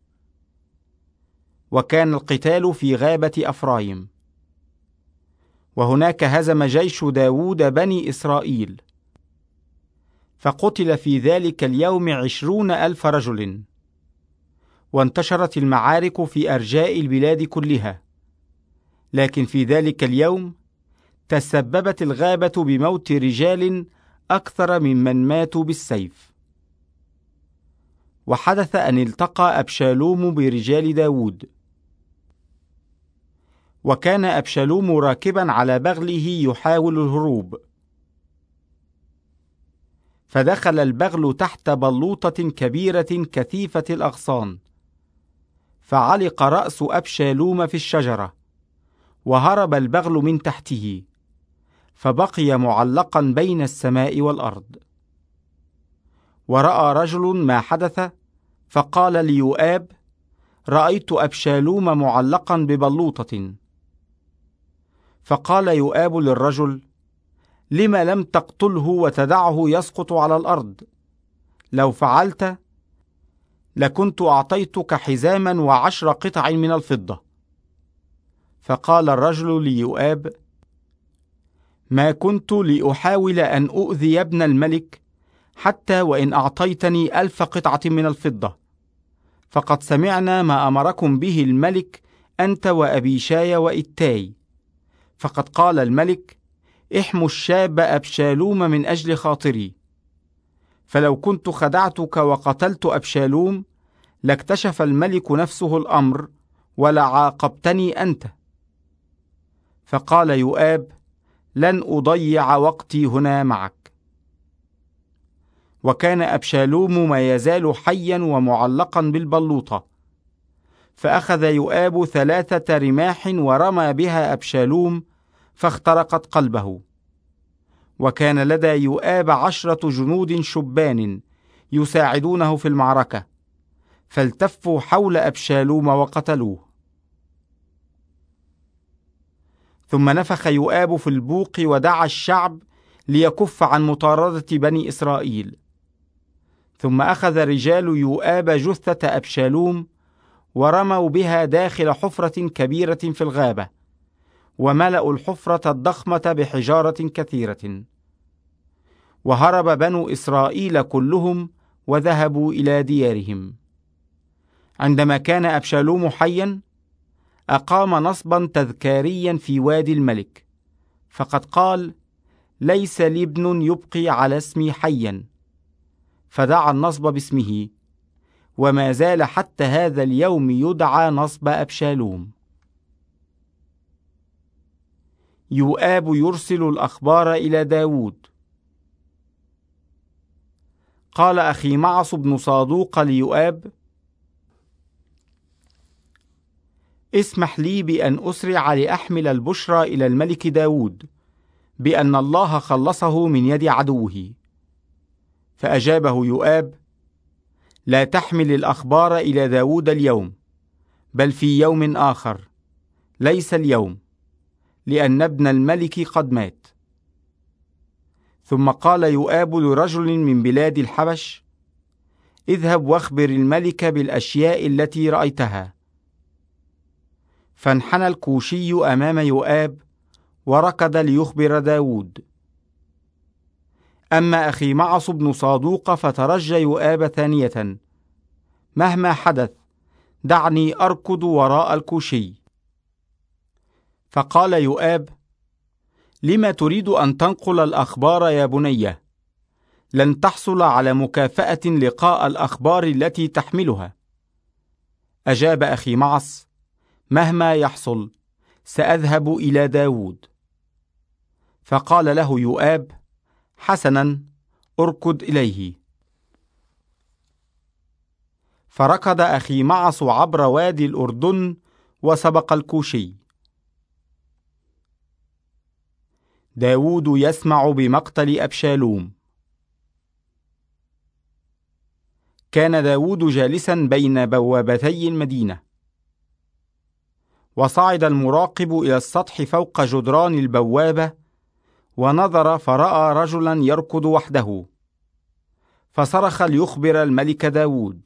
وكان القتال في غابة أفرايم. وهناك هزم جيش داود بني إسرائيل، فقتل في ذلك اليوم 20,000 رجل. وانتشرت المعارك في أرجاء البلاد كلها، لكن في ذلك اليوم تسببت الغابة بموت رجال أكثر ممن ماتوا بالسيف. وحدث أن التقى أبشالوم برجال داود، وكان أبشالوم راكبا على بغله يحاول الهروب، فدخل البغل تحت بلوطة كبيرة كثيفة الأغصان، فعلق رأس أبشالوم في الشجرة، وهرب البغل من تحته، فبقي معلقا بين السماء والأرض. ورأى رجل ما حدث، فقال ليؤاب: رأيت أبشالوم معلقا ببلوطة. فقال يؤاب للرجل: لم لم تقتله وتدعه يسقط على الأرض؟ لو فعلت لكنت أعطيتك حزاما و10 قطع من الفضة. فقال الرجل ليؤاب: ما كنت لأحاول أن أؤذي ابن الملك حتى وإن أعطيتني 1000 قطعة من الفضة، فقد سمعنا ما أمركم به الملك أنت وأبيشاي وإتاي. فقد قال الملك: احموا الشاب أبشالوم من أجل خاطري. فلو كنت خدعتك وقتلت أبشالوم لاكتشف الملك نفسه الأمر ولعاقبتني أنت. فقال يؤاب: لن أضيع وقتي هنا معك. وكان أبشالوم ما يزال حيا ومعلقا بالبلوطة، فأخذ يؤاب 3 رماح ورمى بها أبشالوم فاخترقت قلبه. وكان لدى يؤاب 10 جنود شبان يساعدونه في المعركة، فالتفوا حول أبشالوم وقتلوه. ثم نفخ يؤاب في البوق ودعا الشعب ليكف عن مطاردة بني إسرائيل. ثم أخذ رجال يؤاب جثة أبشالوم ورموا بها داخل حفرة كبيرة في الغابة، وملأوا الحفرة الضخمة بحجارة كثيرة. وهرب بنو إسرائيل كلهم وذهبوا إلى ديارهم. عندما كان أبشالوم حيا أقام نصبا تذكاريا في وادي الملك، فقد قال: ليس لي ابن يبقي على اسمي حيا، فدعا النصب باسمه، وما زال حتى هذا اليوم يدعى نصب أبشالوم. يؤاب يرسل الأخبار إلى داود. قال أخيمعص بن صادوق ليؤاب: اسمح لي بأن أسرع لأحمل البشرى إلى الملك داود بأن الله خلصه من يد عدوه. فأجابه يؤاب: لا تحمل الأخبار إلى داود اليوم، بل في يوم آخر، ليس اليوم، لأن ابن الملك قد مات. ثم قال يؤاب لرجل من بلاد الحبش: اذهب واخبر الملك بالأشياء التي رأيتها. فانحنى الكوشي أمام يؤاب وركض ليخبر داود. أما أخيمعص بن صادوق فترجى يؤاب ثانية: مهما حدث دعني أركض وراء الكوشي. فقال يؤاب: لما تريد أن تنقل الأخبار يا بني؟ لن تحصل على مكافأة لقاء الأخبار التي تحملها. أجاب أخيمعص: مهما يحصل سأذهب إلى داود. فقال له يؤاب: حسنا، اركض إليه. فركض أخيمعص عبر وادي الأردن وسبق الكوشي. داود يسمع بمقتل أبشالوم. كان داود جالسا بين بوابتي المدينة، وصعد المراقب إلى السطح فوق جدران البوابة، ونظر فرأى رجلا يركض وحده، فصرخ ليخبر الملك داود.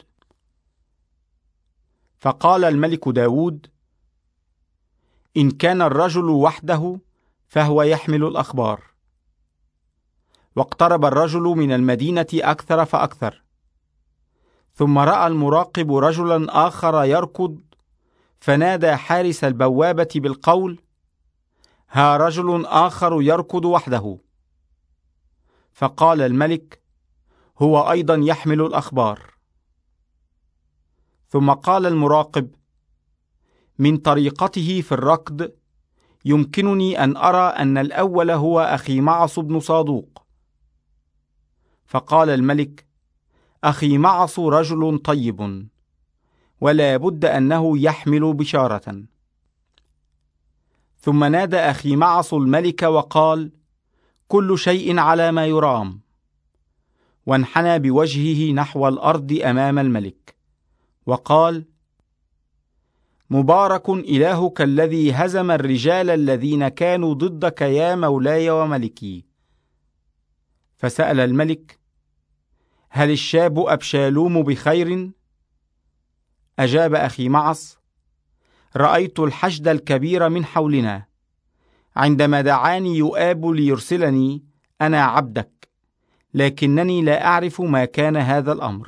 فقال الملك داود: إن كان الرجل وحده فهو يحمل الأخبار. واقترب الرجل من المدينة أكثر فأكثر، ثم رأى المراقب رجلا آخر يركض، فنادى حارس البوابة بالقول: ها رجل آخر يركض وحده. فقال الملك: هو أيضا يحمل الأخبار. ثم قال المراقب: من طريقته في الركض يمكنني أن أرى أن الأول هو أخيمعص بن صادوق. فقال الملك: أخيمعص رجل طيب، ولا بد أنه يحمل بشارة. ثم نادى أخيمعص الملك وقال: كل شيء على ما يرام. وانحنى بوجهه نحو الأرض أمام الملك وقال: مبارك إلهك الذي هزم الرجال الذين كانوا ضدك يا مولاي وملكي. فسأل الملك: هل الشاب أبشالوم بخير؟ أجاب أخيمعص: رأيت الحشد الكبير من حولنا. عندما دعاني يؤاب ليرسلني أنا عبدك، لكنني لا أعرف ما كان هذا الأمر.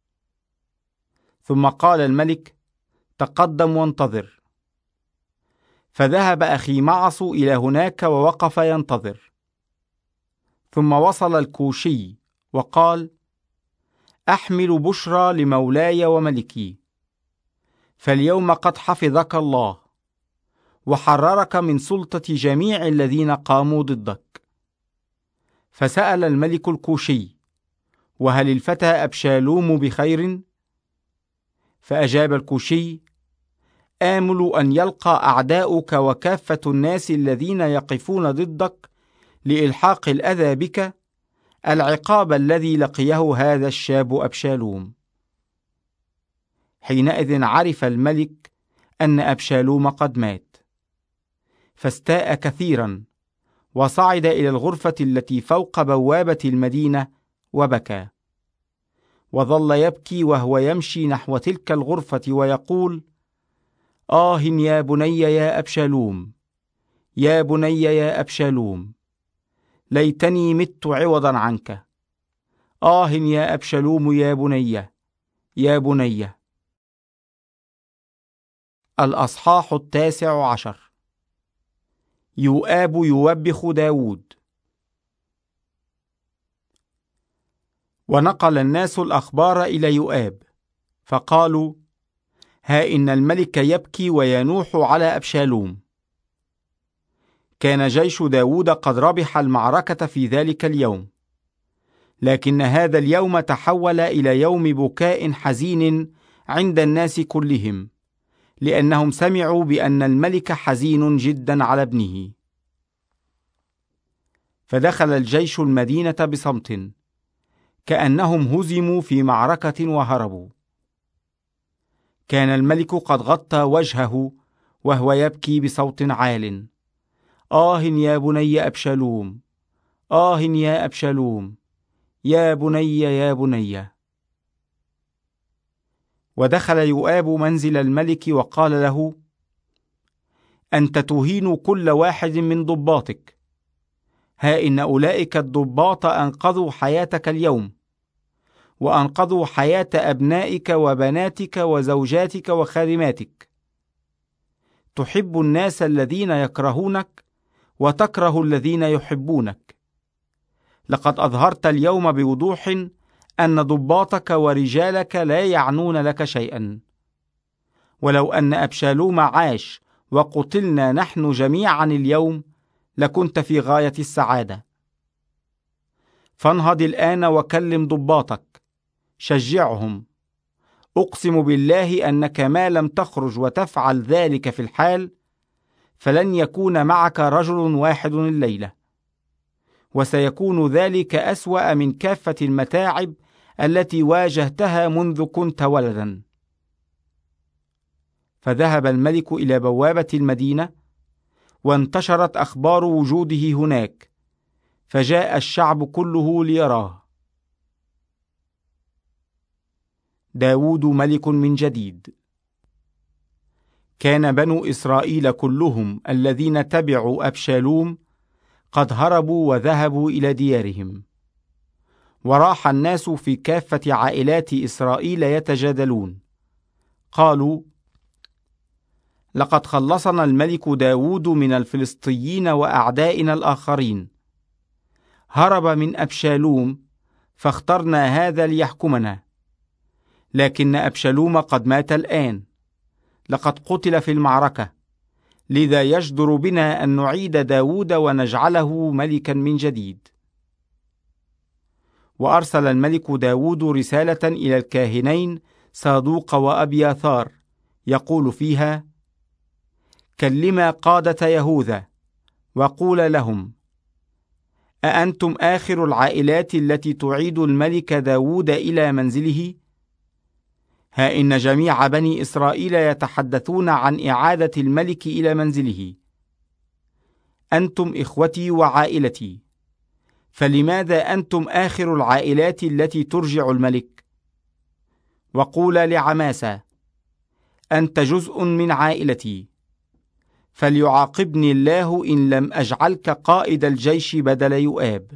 ثم قال الملك: تقدم وانتظر. فذهب أخيمعص إلى هناك ووقف ينتظر. ثم وصل الكوشي وقال: أحمل بشرى لمولاي وملكي، فاليوم قد حفظك الله وحررك من سلطة جميع الذين قاموا ضدك. فسأل الملك الكوشي: وهل الفتى أبشالوم بخير؟ فأجاب الكوشي: آمل أن يلقى أعداؤك وكافة الناس الذين يقفون ضدك لإلحاق الأذى بك العقاب الذي لقيه هذا الشاب أبشالوم. حينئذ عرف الملك أن أبشالوم قد مات، فاستاء كثيرا، وصعد إلى الغرفة التي فوق بوابة المدينة وبكى، وظل يبكي وهو يمشي نحو تلك الغرفة ويقول: آه يا بني يا أبشالوم، يا بني يا أبشالوم، ليتني مت عوضا عنك. آه يا أبشالوم يا بني، يا بني. الأصحاح 19. يؤاب يوبخ داود. ونقل الناس الأخبار إلى يؤاب، فقالوا: ها إن الملك يبكي وينوح على أبشالوم. كان جيش داود قد ربح المعركة في ذلك اليوم، لكن هذا اليوم تحول إلى يوم بكاء حزين عند الناس كلهم، لأنهم سمعوا بأن الملك حزين جدا على ابنه. فدخل الجيش المدينة بصمت، كأنهم هزموا في معركة وهربوا. كان الملك قد غطى وجهه وهو يبكي بصوت عال: آه يا بني أبشالوم، آه يا أبشالوم، يا بني يا بني. ودخل يؤاب منزل الملك وقال له: أنت تهين كل واحد من ضباطك. ها إن أولئك الضباط أنقذوا حياتك اليوم، وأنقذوا حياة أبنائك وبناتك وزوجاتك وخادماتك. تحب الناس الذين يكرهونك، وتكره الذين يحبونك. لقد أظهرت اليوم بوضوح أن ضباطك ورجالك لا يعنون لك شيئا. ولو أن أبشالوم عاش وقتلنا نحن جميعا اليوم، لكنت في غاية السعادة. فانهض الآن وكلم ضباطك، شجعهم. أقسم بالله أنك ما لم تخرج وتفعل ذلك في الحال، فلن يكون معك رجل واحد الليلة، وسيكون ذلك أسوأ من كافة المتاعب التي واجهتها منذ كنت ولدا. فذهب الملك إلى بوابة المدينة، وانتشرت أخبار وجوده هناك، فجاء الشعب كله ليراه. داود ملك من جديد. كان بنو إسرائيل كلهم الذين تبعوا أبشالوم قد هربوا وذهبوا إلى ديارهم، وراح الناس في كافة عائلات إسرائيل يتجادلون. قالوا: لقد خلصنا الملك داود من الفلسطيين وأعدائنا الآخرين. هرب من أبشالوم، فاخترنا هذا ليحكمنا. لكن أبشالوم قد مات الآن، لقد قتل في المعركة، لذا يجدر بنا أن نعيد داود ونجعله ملكا من جديد. وأرسل الملك داود رسالة إلى الكاهنين صادوق وأبياثار، يقول فيها: كلما قادة يهوذا وقول لهم: أأنتم آخر العائلات التي تعيد الملك داود إلى منزله؟ ها إن جميع بني إسرائيل يتحدثون عن إعادة الملك إلى منزله. أنتم إخوتي وعائلتي، فلماذا أنتم آخر العائلات التي ترجع الملك؟ وقول لعماسة: أنت جزء من عائلتي، فليعاقبني الله إن لم أجعلك قائد الجيش بدل يؤاب.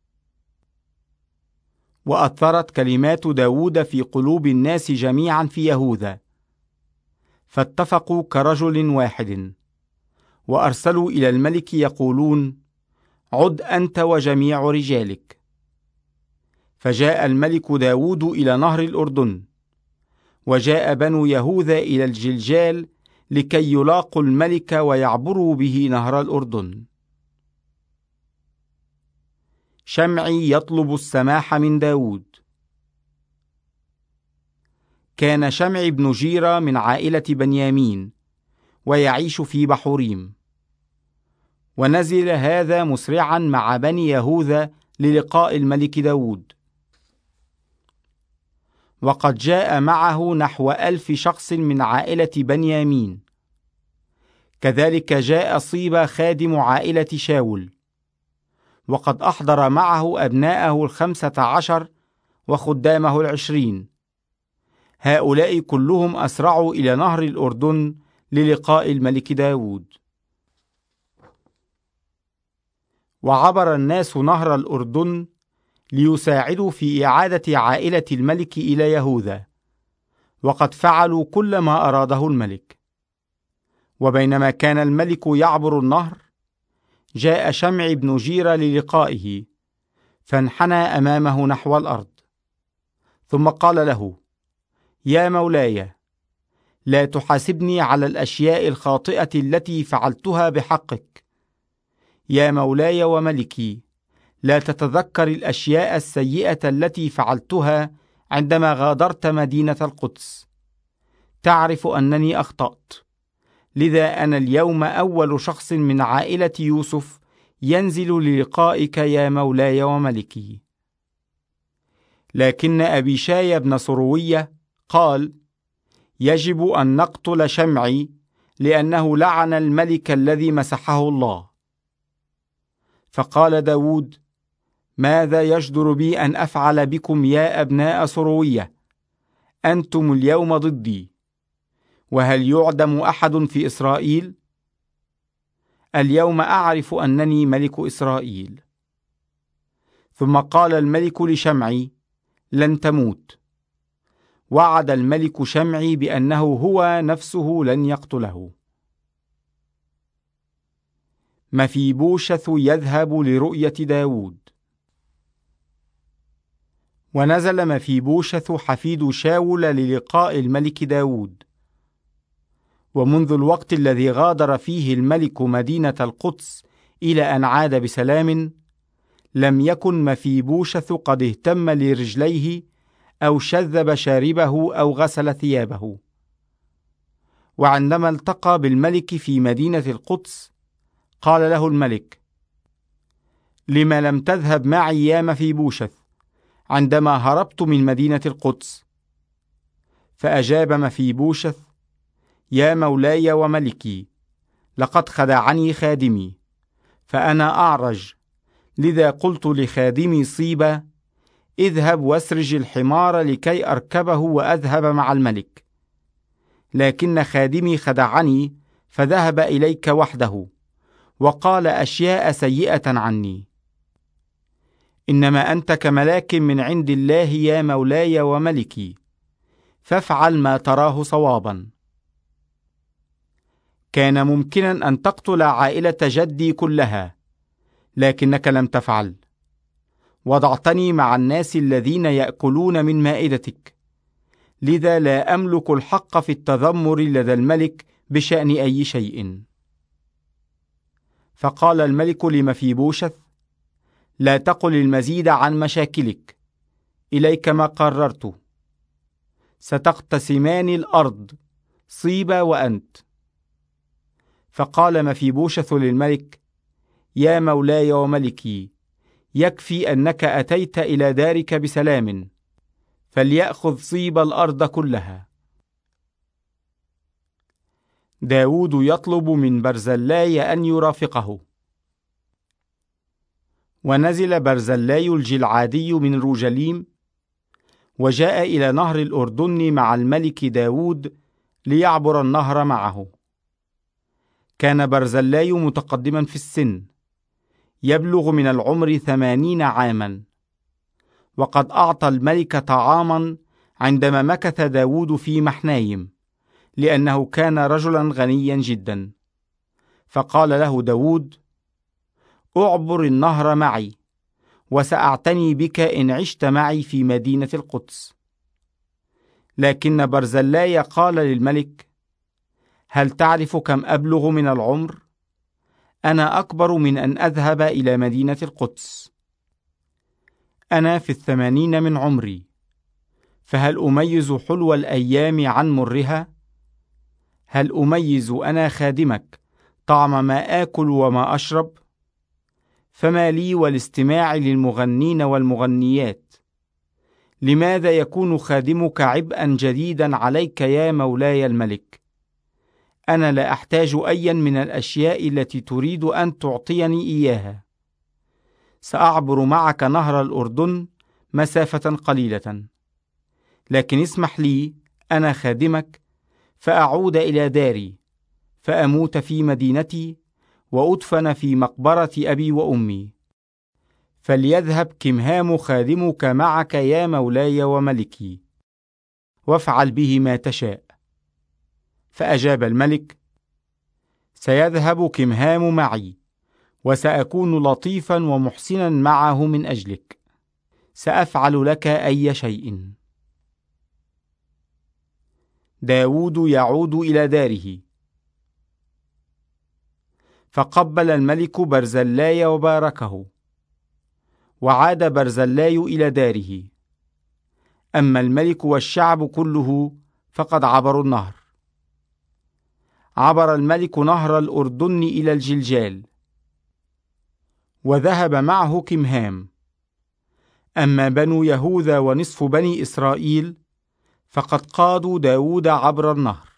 وأثرت كلمات داود في قلوب الناس جميعا في يهوذا، فاتفقوا كرجل واحد، وأرسلوا إلى الملك يقولون: عد أنت وجميع رجالك. فجاء الملك داود إلى نهر الأردن، وجاء بنو يهوذا إلى الجلجال لكي يلاقوا الملك ويعبروا به نهر الأردن. شمعي يطلب السماح من داود. كان شمعي بن جيرة من عائلة بنيامين، ويعيش في بحوريم. ونزل هذا مسرعا مع بني يهوذا للقاء الملك داود، وقد جاء معه نحو 1000 شخص من عائلة بنيامين. كذلك جاء صيبا خادم عائلة شاول، وقد أحضر معه أبناءه 15 وخدامه 20. هؤلاء كلهم أسرعوا إلى نهر الأردن للقاء الملك داود. وعبر الناس نهر الأردن ليساعدوا في إعادة عائلة الملك إلى يهوذا، وقد فعلوا كل ما أراده الملك. وبينما كان الملك يعبر النهر، جاء شمع بن جيرة للقائه، فانحنى أمامه نحو الأرض، ثم قال له: يا مولاي، لا تحاسبني على الأشياء الخاطئة التي فعلتها بحقك. يا مولاي وملكي، لا تتذكر الأشياء السيئة التي فعلتها عندما غادرت مدينة القدس. تعرف أنني أخطأت، لذا أنا اليوم أول شخص من عائلة يوسف ينزل للقائك يا مولاي وملكي. لكن أبيشاي بن صروية قال: يجب أن نقتل شمعي، لأنه لعن الملك الذي مسحه الله. فقال داود: ماذا يجدر بي أن أفعل بكم يا أبناء صروية؟ أنتم اليوم ضدي، وهل يعدم أحد في إسرائيل؟ اليوم أعرف أنني ملك إسرائيل. ثم قال الملك لشمعي: لن تموت. وعد الملك شمعي بأنه هو نفسه لن يقتله. مفيبوشث يذهب لرؤية داود. ونزل مفيبوشث حفيد شاول للقاء الملك داود. ومنذ الوقت الذي غادر فيه الملك مدينة القدس إلى أن عاد بسلام، لم يكن مفيبوشث قد اهتم لرجليه أو شذب شاربه أو غسل ثيابه. وعندما التقى بالملك في مدينة القدس، قال له الملك: لما لم تذهب معي يا مفيبوشث عندما هربت من مدينة القدس؟ فأجاب مفيبوشث: يا مولاي وملكي، لقد خدعني خادمي، فأنا أعرج، لذا قلت لخادمي صيبا: اذهب واسرج الحمار لكي أركبه وأذهب مع الملك. لكن خادمي خدعني فذهب إليك وحده، وقال أشياء سيئة عني. إنما أنت كملاك من عند الله يا مولاي وملكي، فافعل ما تراه صوابا. كان ممكنا أن تقتل عائلة جدي كلها، لكنك لم تفعل. وضعتني مع الناس الذين يأكلون من مائدتك، لذا لا أملك الحق في التذمر لدى الملك بشأن أي شيء. فقال الملك لمفيبوشث: لا تقل المزيد عن مشاكلك، إليك ما قررت. ستقتسمان الأرض، صيبا وأنت. فقال مفيبوشث للملك: يا مولاي وملكي، يكفي أنك أتيت إلى دارك بسلام، فليأخذ صيب الأرض كلها. داود يطلب من برزلاي أن يرافقه. ونزل برزلاي الجلعادي من روجليم، وجاء إلى نهر الأردن مع الملك داود ليعبر النهر معه. كان برزلاي متقدما في السن، يبلغ من العمر 80 عاما، وقد أعطى الملك طعاما عندما مكث داود في محنايم، لأنه كان رجلا غنيا جدا. فقال له داود: أعبر النهر معي، وسأعتني بك إن عشت معي في مدينة القدس. لكن برزلاي قال للملك: هل تعرف كم أبلغ من العمر؟ أنا أكبر من أن أذهب إلى مدينة القدس. أنا في 80 من عمري، فهل أميز حلو الأيام عن مرها؟ هل أميز أنا خادمك طعم ما آكل وما أشرب؟ فما لي والاستماع للمغنين والمغنيات؟ لماذا يكون خادمك عبئا جديدا عليك يا مولاي الملك؟ أنا لا أحتاج أيا من الأشياء التي تريد أن تعطيني إياها. سأعبر معك نهر الأردن مسافة قليلة، لكن اسمح لي أنا خادمك فأعود إلى داري، فأموت في مدينتي وأدفن في مقبرة أبي وأمي. فليذهب كمهام خادمك معك يا مولاي وملكي، وافعل به ما تشاء. فأجاب الملك: سيذهب كمهام معي، وسأكون لطيفا ومحسنا معه من أجلك. سأفعل لك أي شيء. داود يعود إلى داره. فقبل الملك برزلاي وباركه، وعاد برزلاي إلى داره. أما الملك والشعب كله فقد عبروا النهر. عبر الملك نهر الأردن إلى الجلجال، وذهب معه كمهام. أما بنو يهوذا ونصف بني إسرائيل فقد قادوا داود عبر النهر.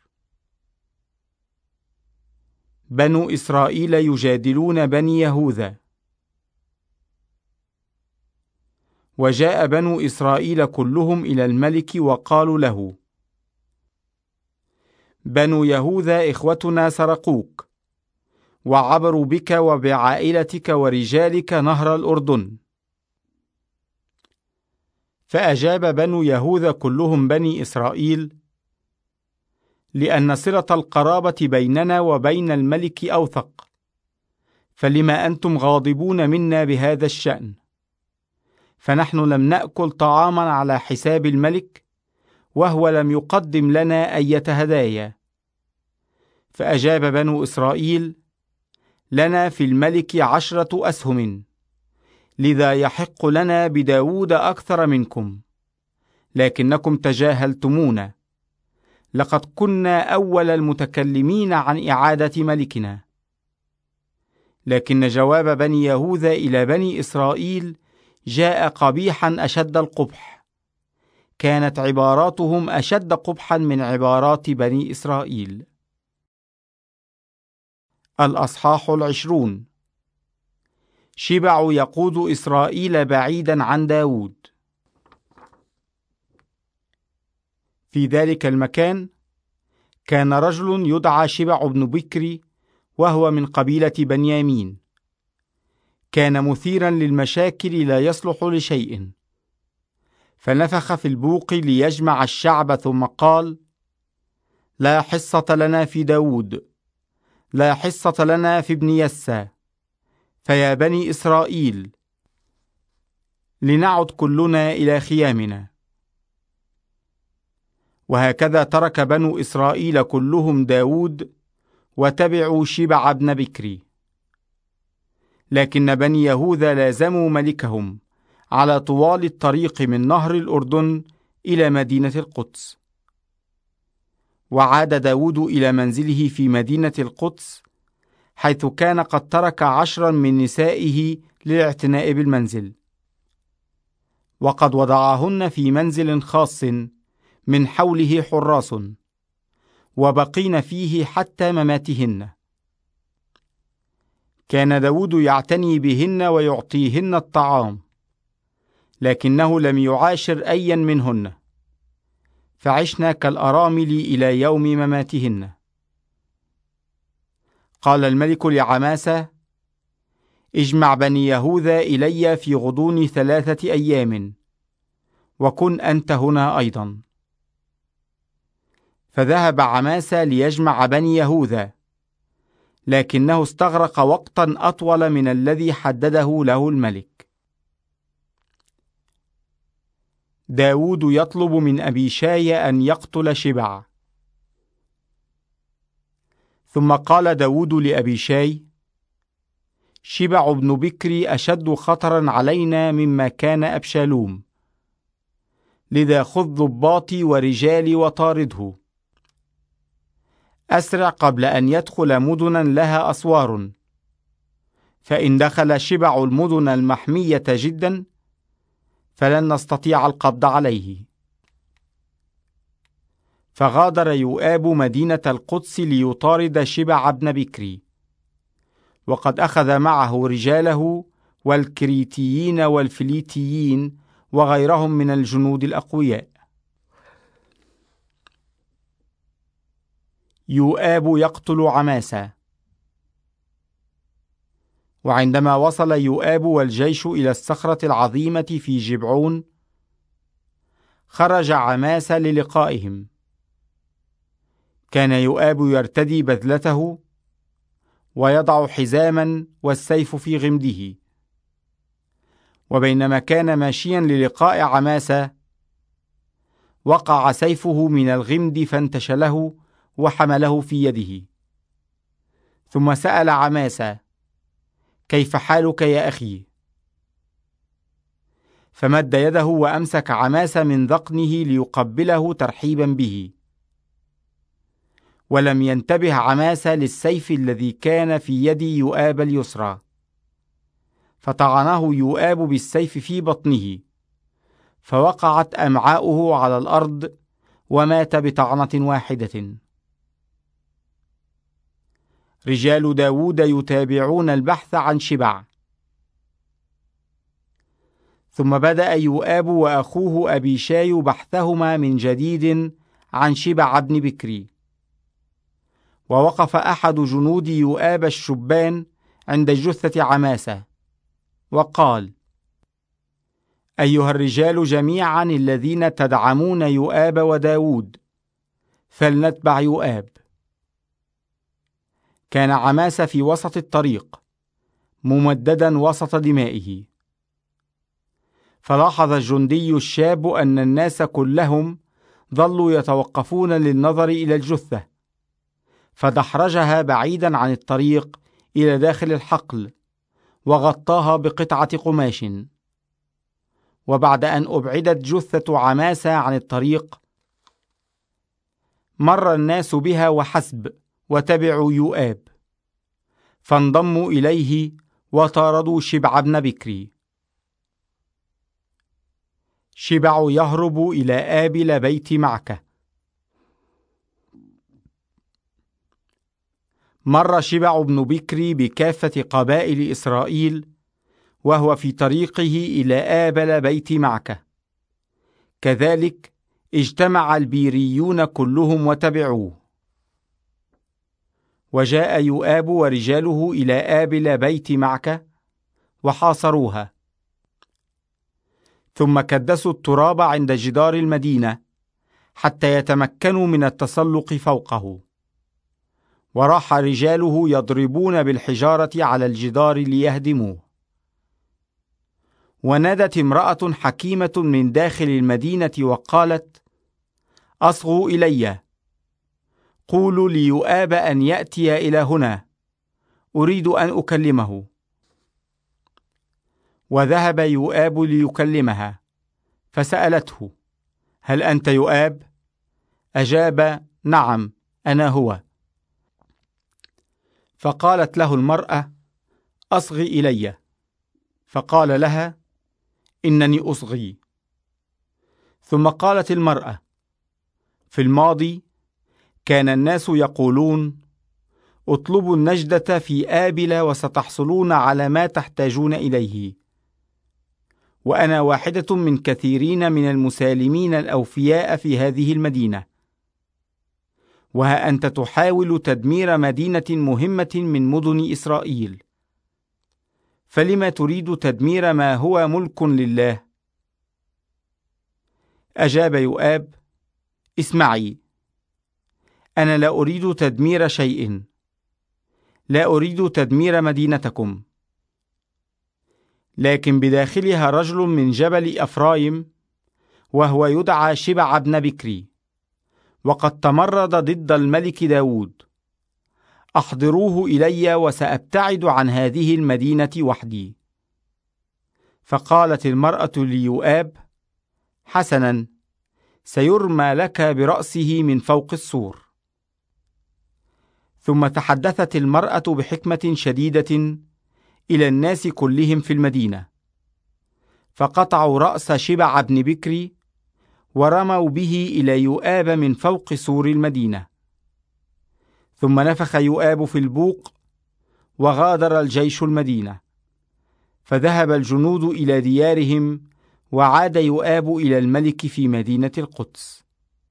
بنو إسرائيل يجادلون بني يهوذا. وجاء بنو إسرائيل كلهم إلى الملك وقالوا له: بنو يهوذا إخوتنا سرقوك، وعبروا بك وبعائلتك ورجالك نهر الأردن. فأجاب بنو يهوذا كلهم بني إسرائيل: لأن صلة القرابة بيننا وبين الملك أوثق، فلما أنتم غاضبون منا بهذا الشأن؟ فنحن لم نأكل طعاما على حساب الملك، وهو لم يقدم لنا أي هدايا. فأجاب بنو إسرائيل: لنا في الملك 10 أسهم، لذا يحق لنا بداود أكثر منكم، لكنكم تجاهلتمونا. لقد كنا أول المتكلمين عن إعادة ملكنا. لكن جواب بني يهوذا إلى بني إسرائيل جاء قبيحا أشد القبح. كانت عباراتهم أشد قبحا من عبارات بني إسرائيل. الأصحاح 20. شبع يقود إسرائيل بعيدا عن داود. في ذلك المكان كان رجل يدعى شبع بن بكري، وهو من قبيلة بنيامين. كان مثيرا للمشاكل لا يصلح لشيء، فنفخ في البوق ليجمع الشعب، ثم قال: لا حصة لنا في داود، لا حصة لنا في ابن يسى. فيا بني إسرائيل، لنعد كلنا إلى خيامنا. وهكذا ترك بنو إسرائيل كلهم داود، وتبعوا شبع بن بكري. لكن بني يهوذا لازموا ملكهم على طوال الطريق من نهر الأردن إلى مدينة القدس. وعاد داود إلى منزله في مدينة القدس، حيث كان قد ترك 10 من نسائه للاعتناء بالمنزل، وقد وضعهن في منزل خاص من حوله حراس، وبقين فيه حتى مماتهن. كان داود يعتني بهن ويعطيهن الطعام، لكنه لم يعاشر أيا منهن، فعشنا كالأرامل إلى يوم مماتهن. قال الملك لعماسة: اجمع بني يهوذا إلي في غضون 3 أيام، وكن أنت هنا أيضا. فذهب عماسة ليجمع بني يهوذا، لكنه استغرق وقتا أطول من الذي حدده له الملك. داود يطلب من أبيشاي أن يقتل شبع. ثم قال داود لأبيشاي: شبع بن بكري أشد خطرا علينا مما كان أبشالوم، لذا خذ ضباطي ورجالي وطارده. أسرع قبل أن يدخل مدنا لها أسوار، فإن دخل شبع المدن المحمية جدا فلن نستطيع القبض عليه. فغادر يؤاب مدينة القدس ليطارد شبع بن بكري، وقد أخذ معه رجاله والكريتيين والفليتيين وغيرهم من الجنود الأقوياء. يؤاب يقتل عماسة. وعندما وصل يؤاب والجيش إلى الصخرة العظيمة في جبعون، خرج عماسة للقائهم. كان يؤاب يرتدي بذلته ويضع حزاما والسيف في غمده، وبينما كان ماشيا للقاء عماسة وقع سيفه من الغمد فانتشله وحمله في يده، ثم سأل عماسة: كيف حالك يا أخي؟ فمد يده وأمسك عماسة من ذقنه ليقبله ترحيبا به، ولم ينتبه عماسة للسيف الذي كان في يد يؤاب اليسرى، فطعنه يؤاب بالسيف في بطنه، فوقعت أمعاؤه على الأرض ومات بطعنة واحدة. رجال داود يتابعون البحث عن شبع. ثم بدأ يؤاب وأخوه أبيشاي بحثهما من جديد عن شبع بن بكري. ووقف أحد جنود يؤاب الشبان عند جثة عماسة وقال: أيها الرجال جميعا الذين تدعمون يؤاب وداود، فلنتبع يؤاب. كان عماسة في وسط الطريق ممددا وسط دمائه، فلاحظ الجندي الشاب أن الناس كلهم ظلوا يتوقفون للنظر إلى الجثة، فدحرجها بعيدا عن الطريق إلى داخل الحقل وغطاها بقطعة قماش. وبعد أن أبعدت جثة عماسة عن الطريق، مر الناس بها وحسب وتبعوا يؤاب، فانضموا إليه وطاردوا شبع بن بكري. شبع يهرب إلى آبل بيت معكة. مر شبع بن بكري بكافة قبائل إسرائيل وهو في طريقه إلى آبل بيت معكة، كذلك اجتمع البيريون كلهم وتبعوه. وجاء يؤاب ورجاله إلى آبل بيت معكة وحاصروها، ثم كدسوا التراب عند جدار المدينة حتى يتمكنوا من التسلق فوقه. وراح رجاله يضربون بالحجارة على الجدار ليهدموه. ونادت امرأة حكيمة من داخل المدينة وقالت: أصغوا إلي، قولوا ليؤاب أن يأتي إلى هنا، أريد أن أكلمه. وذهب يؤاب ليكلمها، فسألته: هل أنت يؤاب؟ أجاب: نعم، أنا هو. فقالت له المرأة: أصغي إلي. فقال لها: إنني أصغي. ثم قالت المرأة: في الماضي كان الناس يقولون: اطلبوا النجدة في آبل وستحصلون على ما تحتاجون إليه. وأنا واحدة من كثيرين من المسالمين الأوفياء في هذه المدينة، وها أنت تحاول تدمير مدينة مهمة من مدن إسرائيل، فلما تريد تدمير ما هو ملك لله؟ أجاب يؤاب: اسمعي، أنا لا أريد تدمير شيء، لا أريد تدمير مدينتكم، لكن بداخلها رجل من جبل أفرايم وهو يدعى شبع بن بكري، وقد تمرد ضد الملك داود. أحضروه إلي وسأبتعد عن هذه المدينة وحدي. فقالت المرأة ليؤاب: حسنا، سيرمى لك برأسه من فوق السور. ثم تحدثت المرأة بحكمة شديدة إلى الناس كلهم في المدينة، فقطعوا رأس شبع بن بكر ورموا به إلى يؤاب من فوق سور المدينة. ثم نفخ يؤاب في البوق وغادر الجيش المدينة، فذهب الجنود إلى ديارهم، وعاد يؤاب إلى الملك في مدينة القدس.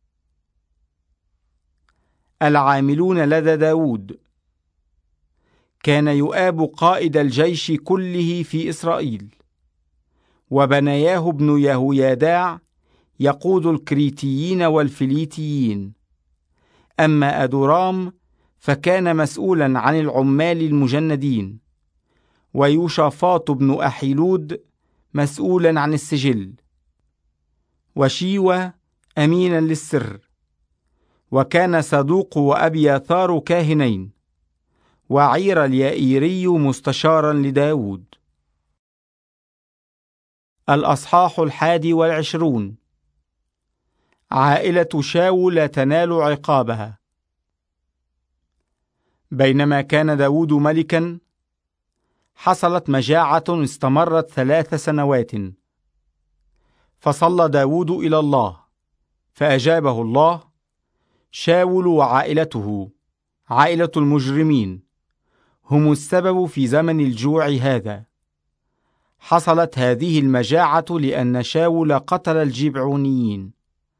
العاملون لدى داود. كان يؤاب قائد الجيش كله في إسرائيل، وبنياه ابن يهوياداع يقود الكريتيين والفليتيين. أما أدورام فكان مسؤولا عن العمال المجندين، ويوشافاط بن أحيلود مسؤولا عن السجل، وشيوى أمينا للسر، وكان صدوق وأبياثار كاهنين، وعير اليائيري مستشارا لداود. الأصحاح 21. عائلة شاول تنال عقابها. بينما كان داود ملكا، حصلت مجاعة استمرت 3 سنوات، فصلى داود إلى الله، فأجابه الله. شاول وعائلته، عائلة المجرمين، هم السبب في زمن الجوع هذا. حصلت هذه المجاعة لأن شاول قتل الجبعونيين.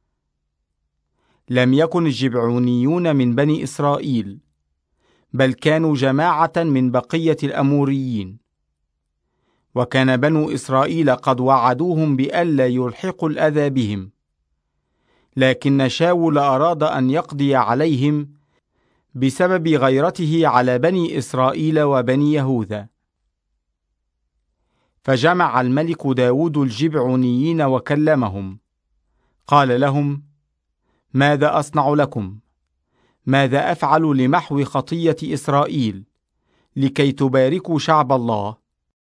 لم يكن الجبعونيون من بني إسرائيل، بل كانوا جماعة من بقية الأموريين، وكان بنو إسرائيل قد وعدوهم بألا يلحقوا الأذى بهم، لكن شاول أراد أن يقضي عليهم بسبب غيرته على بني إسرائيل وبني يهوذا. فجمع الملك داود الجبعونيين وكلمهم، قال لهم: ماذا أصنع لكم؟ ماذا أفعل لمحو خطية إسرائيل لكي تباركوا شعب الله؟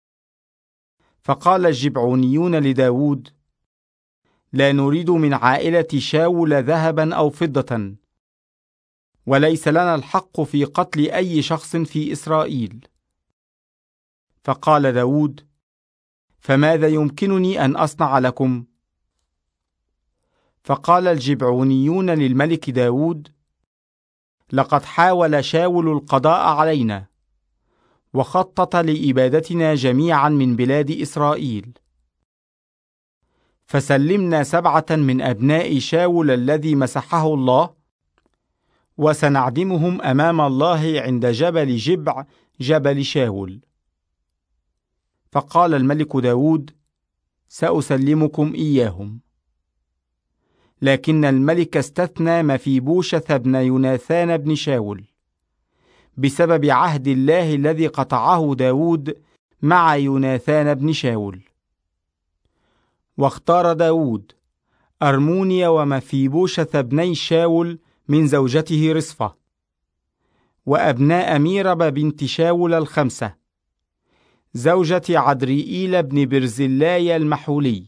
فقال الجبعونيون لداود: لا نريد من عائلة شاول ذهبا أو فضة، وليس لنا الحق في قتل أي شخص في إسرائيل. فقال داود: فماذا يمكنني أن أصنع لكم؟ فقال الجبعونيون للملك داود: لقد حاول شاول القضاء علينا، وخطط لإبادتنا جميعا من بلاد إسرائيل، فسلمنا 7 من أبناء شاول الذي مسحه الله، وسنعدمهم أمام الله عند جبل جبع جبل شاول. فقال الملك داود: سأسلمكم إياهم. لكن الملك استثنى مفيبوشث بن يوناثان بن شاول، بسبب عهد الله الذي قطعه داود مع يوناثان بن شاول. واختار داود أرمونيا ومفيبوشث بني شاول من زوجته رصفة، وأبناء ميرب بنت شاول 5 زوجة عدريئيل بن برزلاي المحولي.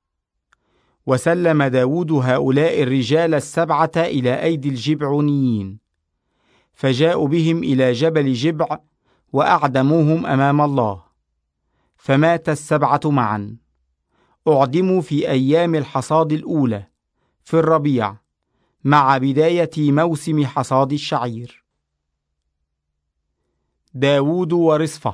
وسلم داود هؤلاء الرجال 7 إلى أيدي الجبعونيين، فجاءوا بهم إلى جبل جبع وأعدموهم أمام الله، فمات 7 معا، أعدموا في أيام الحصاد الأولى في الربيع مع بداية موسم حصاد الشعير. داود ورصفة.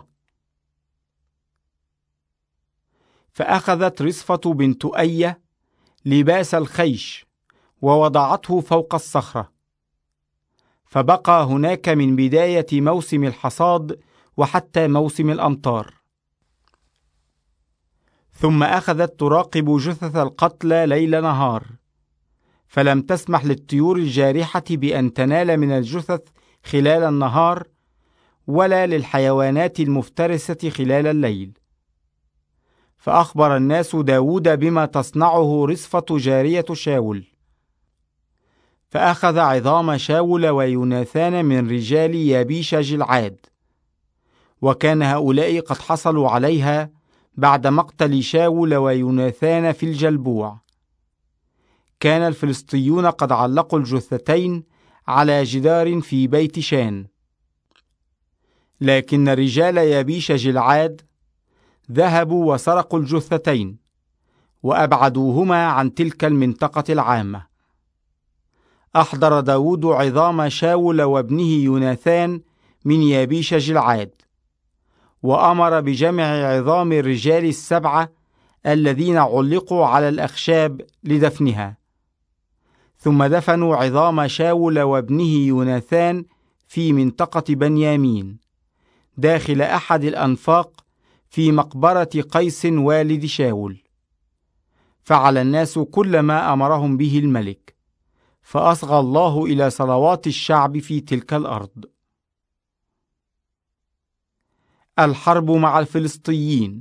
فأخذت رصفة بنت أية لباس الخيش ووضعته فوق الصخرة، فبقى هناك من بداية موسم الحصاد وحتى موسم الأمطار. ثم أخذت تراقب جثث القتلى ليل نهار، فلم تسمح للطيور الجارحة بأن تنال من الجثث خلال النهار، ولا للحيوانات المفترسة خلال الليل. فأخبر الناس داود بما تصنعه رصفة جارية شاول، فأخذ عظام شاول ويوناثان من رجال يابيش جلعاد، وكان هؤلاء قد حصلوا عليها بعد مقتل شاول ويوناثان في الجلبوع. كان الفلسطيون قد علقوا الجثتين على جدار في بيت شان، لكن رجال يبيش جلعاد ذهبوا وسرقوا الجثتين وأبعدوهما عن تلك المنطقة العامة. أحضر داود عظام شاول وابنه يوناثان من يبيش جلعاد، وأمر بجمع عظام الرجال السبعة الذين علقوا على الأخشاب لدفنها. ثم دفنوا عظام شاول وابنه يوناثان في منطقة بنيامين داخل أحد الأنفاق في مقبرة قيس والد شاول. فعل الناس كل ما أمرهم به الملك، فأصغى الله إلى صلوات الشعب في تلك الأرض. الحرب مع الفلسطيين.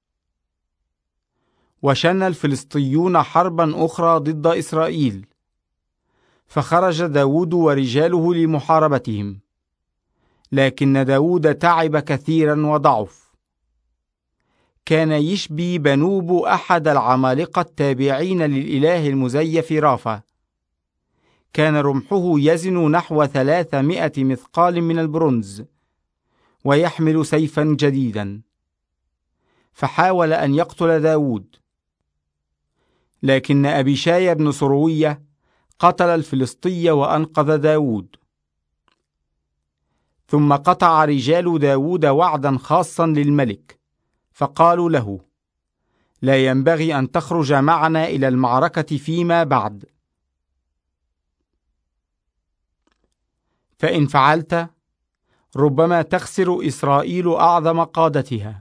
وشن الفلسطيون حربا أخرى ضد إسرائيل، فخرج داود ورجاله لمحاربتهم، لكن داود تعب كثيرا وضعف. كان يشبي بنوب أحد العمالقة التابعين للإله المزيف رافا. كان رمحه يزن نحو 300 مثقال من البرونز، ويحمل سيفا جديدا. فحاول أن يقتل داود، لكن أبيشاي بن سروية قتل الفلسطي وأنقذ داود. ثم قطع رجال داود وعدا خاصا للملك، فقالوا له: لا ينبغي أن تخرج معنا إلى المعركة فيما بعد، فإن فعلت ربما تخسر إسرائيل أعظم قادتها.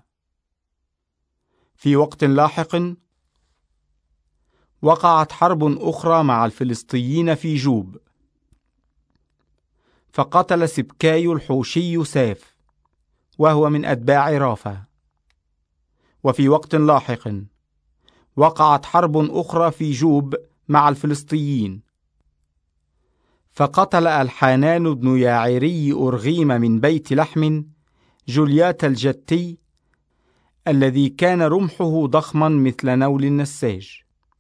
في وقت لاحق وقعت حرب أخرى مع الفلسطيين في جوب، فقتل سبكاي الحوشي ساف، وهو من أتباع رافا. وفي وقت لاحق وقعت حرب أخرى في جوب مع الفلسطيين، فقتل الحانان بن ياعري أرغيم من بيت لحم جوليات الجتي الذي كان رمحه ضخما مثل نول النساج.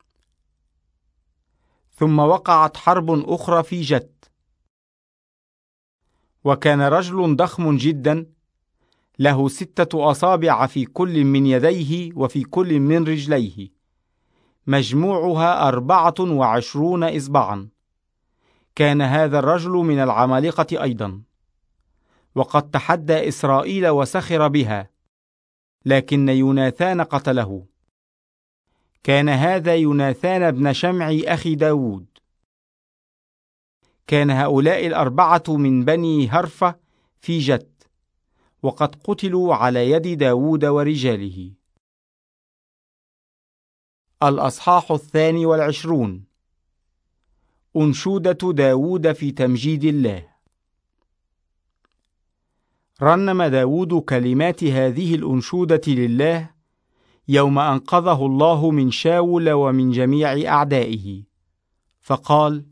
ثم وقعت حرب أخرى في جت، وكان رجل ضخم جدا له 6 أصابع في كل من يديه وفي كل من رجليه، مجموعها 24 إصبعا. كان هذا الرجل من العمالقة أيضا، وقد تحدى إسرائيل وسخر بها، لكن يوناثان قتله. كان هذا يوناثان بن شمعي أخي داود. كان هؤلاء 4 من بني هرفة في جت، وقد قتلوا على يد داود ورجاله. الأصحاح 22. أنشودة داود في تمجيد الله. رنم داود كلمات هذه الأنشودة لله يوم أنقذه الله من شاول ومن جميع أعدائه، فقال: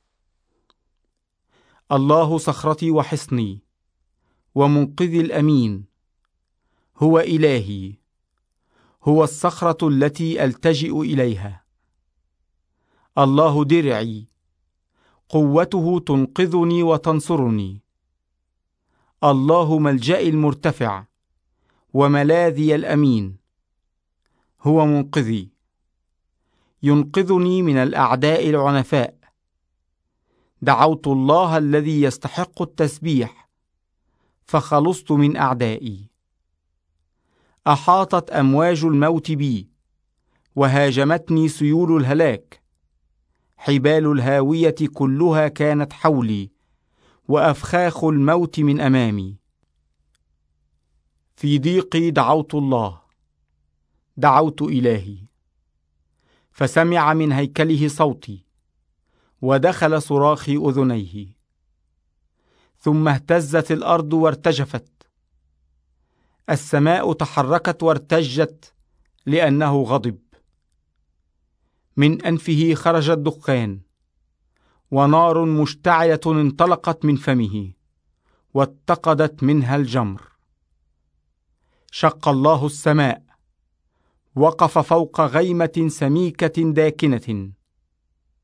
الله صخرتي وحصني ومنقذي الأمين، هو إلهي، هو الصخرة التي ألتجئ إليها. الله درعي، قوته تنقذني وتنصرني. الله ملجئي المرتفع وملاذي الأمين، هو منقذي، ينقذني من الأعداء العنفاء. دعوت الله الذي يستحق التسبيح، فخلصت من أعدائي. أحاطت أمواج الموت بي، وهاجمتني سيول الهلاك. حبال الهاوية كلها كانت حولي، وأفخاخ الموت من أمامي. في ضيقي دعوت الله، دعوت إلهي، فسمع من هيكله صوتي، ودخل صراخي أذنيه. ثم اهتزت الأرض وارتجفت، السماء تحركت وارتجت، لأنه غضب. من أنفه خرج الدخان، ونار مشتعلة انطلقت من فمه، واتقدت منها الجمر. شق الله السماء، وقف فوق غيمة سميكة داكنة.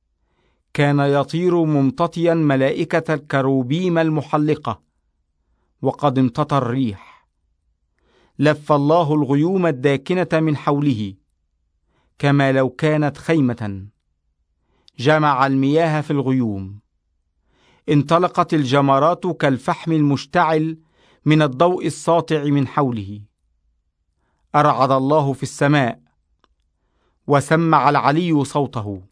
كان يطير ممتطيا ملائكة الكروبيم المحلقة، وقد امتطى الريح. لف الله الغيوم الداكنة من حوله كما لو كانت خيمة. جمع المياه في الغيوم. انطلقت الجمرات كالفحم المشتعل من الضوء الساطع من حوله. أرعد الله في السماء، وسمع العلي صوته،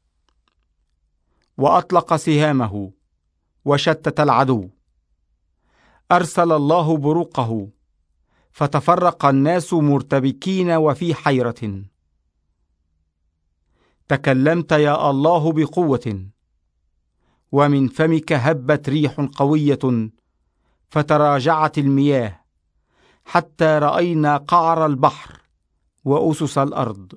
وأطلق سهامه، وشتت العدو. أرسل الله بروقه، فتفرق الناس مرتبكين وفي حيرة. تكلمت يا الله بقوة، ومن فمك هبت ريح قوية، فتراجعت المياه حتى رأينا قعر البحر وأسس الأرض.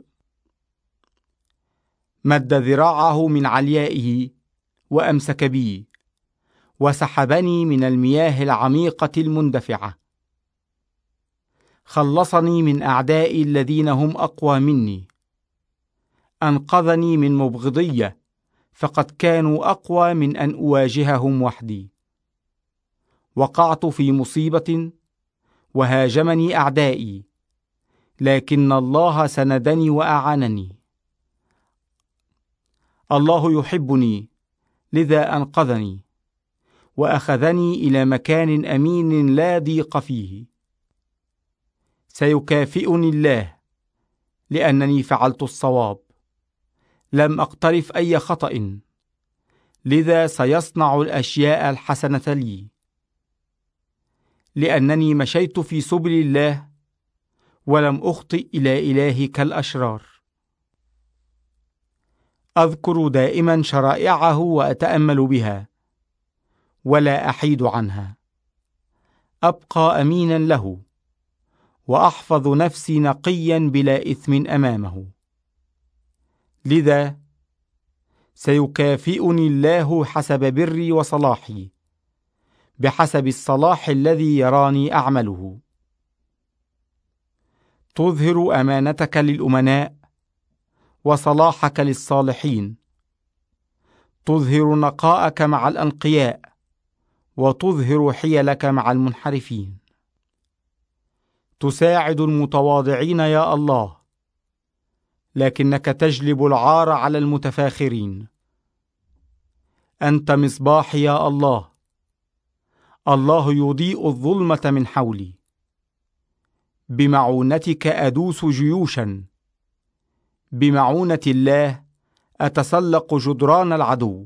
مد ذراعه من عليائه وأمسك بي، وسحبني من المياه العميقة المندفعة. خلصني من أعدائي الذين هم أقوى مني. أنقذني من مبغضية، فقد كانوا أقوى من أن أواجههم وحدي. وقعت في مصيبة وهاجمني أعدائي، لكن الله سندني وأعانني. الله يحبني، لذا أنقذني، وأخذني إلى مكان أمين لا ضيق فيه. سيكافئني الله لأنني فعلت الصواب، لم أقترف أي خطأ، لذا سيصنع الأشياء الحسنة لي. لأنني مشيت في سبل الله، ولم أخطئ إلى إلهي كالأشرار. أذكر دائما شرائعه وأتأمل بها، ولا أحيد عنها. أبقى أمينا له، وأحفظ نفسي نقيا بلا إثم أمامه. لذا سيكافئني الله حسب بري وصلاحي، بحسب الصلاح الذي يراني أعمله. تظهر أمانتك للأمناء، وصلاحك للصالحين. تظهر نقاءك مع الأنقياء، وتظهر حيلك مع المنحرفين. تساعد المتواضعين يا الله، لكنك تجلب العار على المتفاخرين. أنت مصباحي يا الله. الله يضيء الظلمة من حولي. بمعونتك أدوس جيوشا. بمعونة الله أتسلق جدران العدو.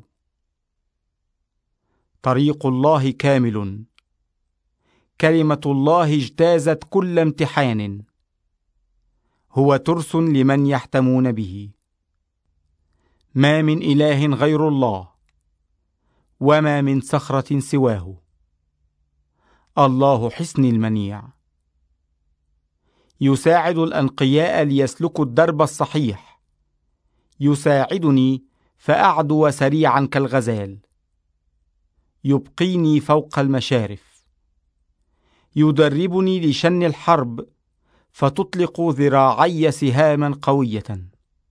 طريق الله كامل. كلمة الله اجتازت كل امتحان. هو ترس لمن يحتمون به. ما من إله غير الله، وما من صخرة سواه. الله حصني المنيع. يساعد الأنقياء ليسلكوا الدرب الصحيح. يساعدني فأعدو سريعا كالغزال. يبقيني فوق المشارف. يدربني لشن الحرب، فتطلق ذراعي سهاما قوية.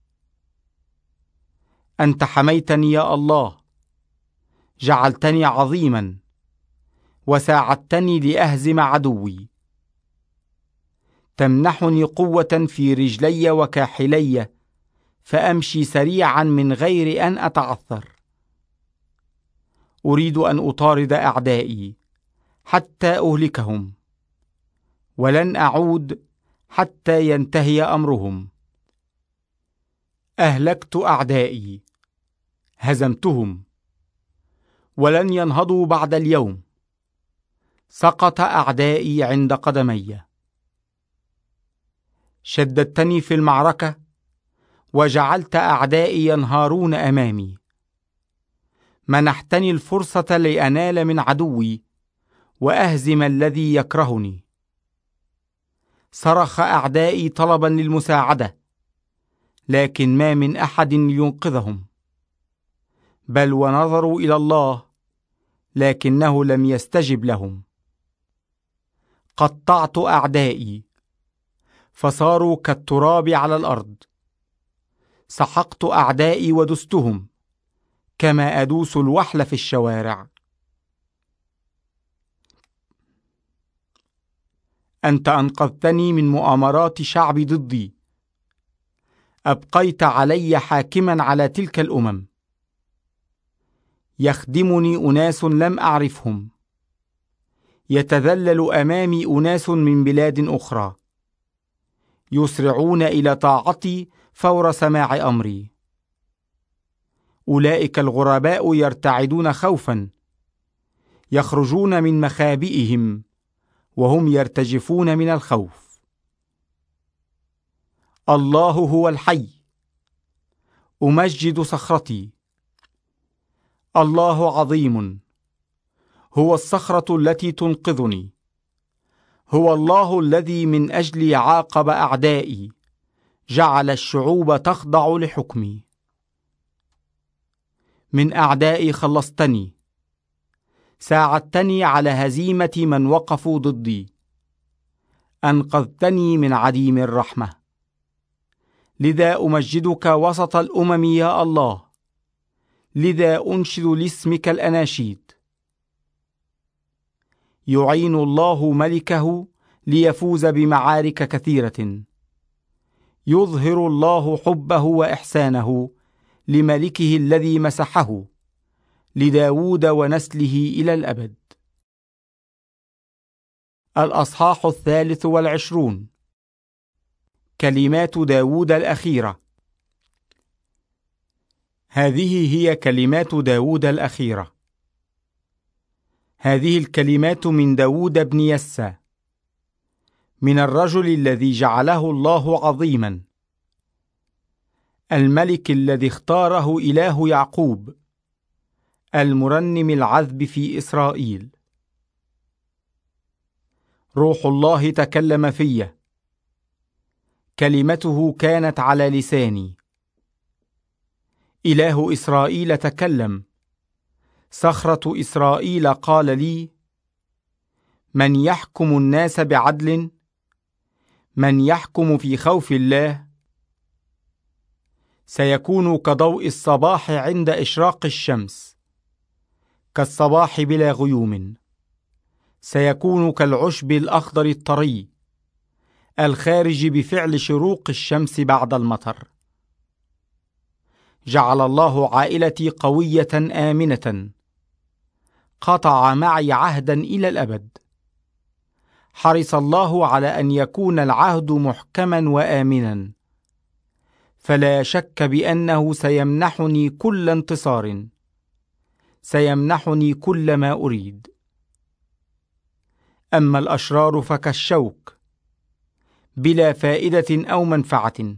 أنت حميتني يا الله، جعلتني عظيما، وساعدتني لأهزم عدوي. تمنحني قوة في رجلي وكاحلي، فأمشي سريعا من غير أن أتعثر. أريد أن أطارد أعدائي حتى أهلكهم، ولن أعود حتى ينتهي أمرهم. أهلكت أعدائي، هزمتهم، ولن ينهضوا بعد اليوم. سقط أعدائي عند قدمي. شددتني في المعركة، وجعلت أعدائي ينهارون أمامي. منحتني الفرصة لأنال من عدوي، وأهزم الذي يكرهني. صرخ أعدائي طلبا للمساعدة، لكن ما من أحد ينقذهم. بل ونظروا إلى الله، لكنه لم يستجب لهم. قطعت أعدائي، فصاروا كالتراب على الأرض. سحقت أعدائي ودستهم، كما أدوس الوحل في الشوارع. أنت أنقذتني من مؤامرات شعب ضدي، أبقيت علي حاكما على تلك الأمم. يخدمني أناس لم أعرفهم، يتذلل أمامي أناس من بلاد أخرى، يسرعون إلى طاعتي فور سماع أمري. أولئك الغرباء يرتعدون خوفا، يخرجون من مخابئهم وهم يرتجفون من الخوف. الله هو الحي، أمجد صخرتي. الله عظيم، هو الصخرة التي تنقذني. هو الله الذي من أجلي عاقب أعدائي، جعل الشعوب تخضع لحكمي. من أعدائي خلصتني، ساعدتني على هزيمة من وقفوا ضدي، أنقذتني من عديم الرحمة. لذا أمجدك وسط الأمم يا الله، لذا أنشد لاسمك الأناشيد. يعين الله ملكه ليفوز بمعارك كثيرة، يظهر الله حبه وإحسانه لملكه الذي مسحه، لداود ونسله إلى الأبد. الأصحاح 23. كلمات داود الأخيرة. هذه هي كلمات داود الأخيرة. هذه الكلمات من داود بن يسى، من الرجل الذي جعله الله عظيما، الملك الذي اختاره إله يعقوب، المرنم العذب في إسرائيل. روح الله تكلم في، كلمته كانت على لساني. إله إسرائيل تكلم، صخرة إسرائيل قال لي: من يحكم الناس بعدل؟ من يحكم في خوف الله؟ سيكون كضوء الصباح عند إشراق الشمس، كالصباح بلا غيوم. سيكون كالعشب الأخضر الطري، الخارج بفعل شروق الشمس بعد المطر. جعل الله عائلتي قوية آمنة، قطع معي عهدا إلى الأبد. حرص الله على أن يكون العهد محكما وآمنا، فلا شك بأنه سيمنحني كل انتصار، سيمنحني كل ما أريد. أما الأشرار فكالشوك، بلا فائدة أو منفعة،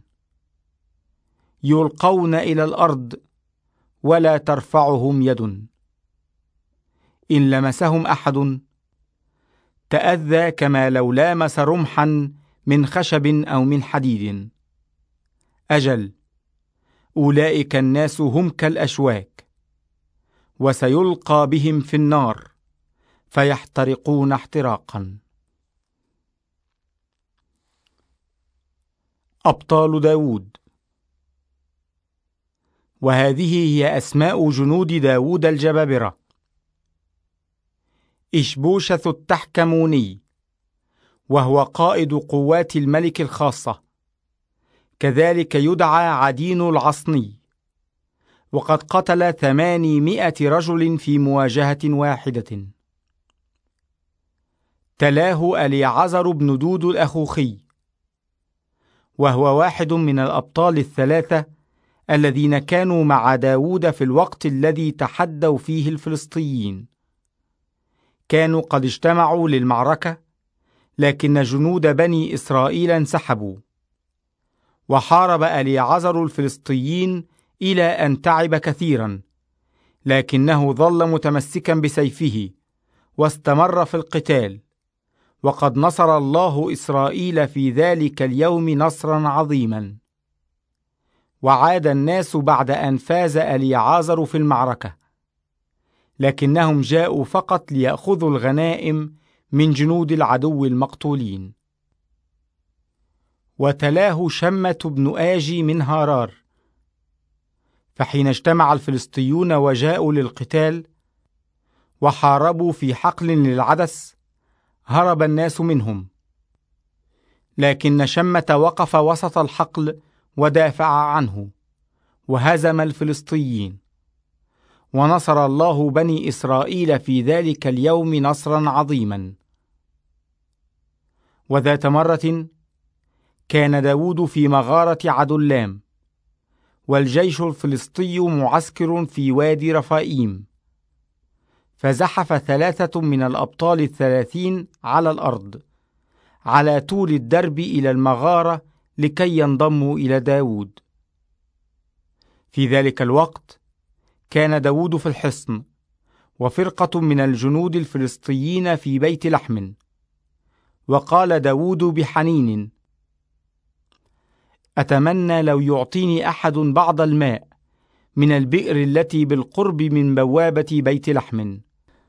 يلقون إلى الأرض ولا ترفعهم يد. إن لمسهم أحد تأذى كما لو لامس رمحا من خشب أو من حديد. أجل، أولئك الناس هم كالأشواك، وسيلقى بهم في النار فيحترقون احتراقا. أبطال داود. وهذه هي أسماء جنود داود الجبابرة: إشبوشث التحكموني، وهو قائد قوات الملك الخاصة. كذلك يدعى عدين العصني، وقد قتل 800 رجل في مواجهة واحدة. تلاه أليعزر بن دود الأخوخي، وهو واحد من الأبطال الثلاثة الذين كانوا مع داود في الوقت الذي تحدوا فيه الفلسطيين. كانوا قد اجتمعوا للمعركة، لكن جنود بني إسرائيل انسحبوا، وحارب أليعزر الفلسطيين إلى أن تعب كثيرا، لكنه ظل متمسكا بسيفه واستمر في القتال، وقد نصر الله إسرائيل في ذلك اليوم نصرا عظيما. وعاد الناس بعد أن فاز أليعازر في المعركة، لكنهم جاءوا فقط ليأخذوا الغنائم من جنود العدو المقتولين. وتلاه شمة بن آجي من هارار. فحين اجتمع الفلسطيون وجاءوا للقتال وحاربوا في حقل للعدس، هرب الناس منهم، لكن شمة وقف وسط الحقل ودافع عنه، وهزم الفلسطيين، ونصر الله بني إسرائيل في ذلك اليوم نصرا عظيما. وذات مرة كان داود في مغارة عدلام، والجيش الفلسطي معسكر في وادي رفائيم، فزحف 3 من الأبطال 30 على الأرض على طول الدرب إلى المغارة لكي ينضموا إلى داود. في ذلك الوقت كان داود في الحصن، وفرقة من الجنود الفلسطيين في بيت لحم. وقال داود بحنين: أتمنى لو يعطيني أحد بعض الماء من البئر التي بالقرب من بوابة بيت لحم.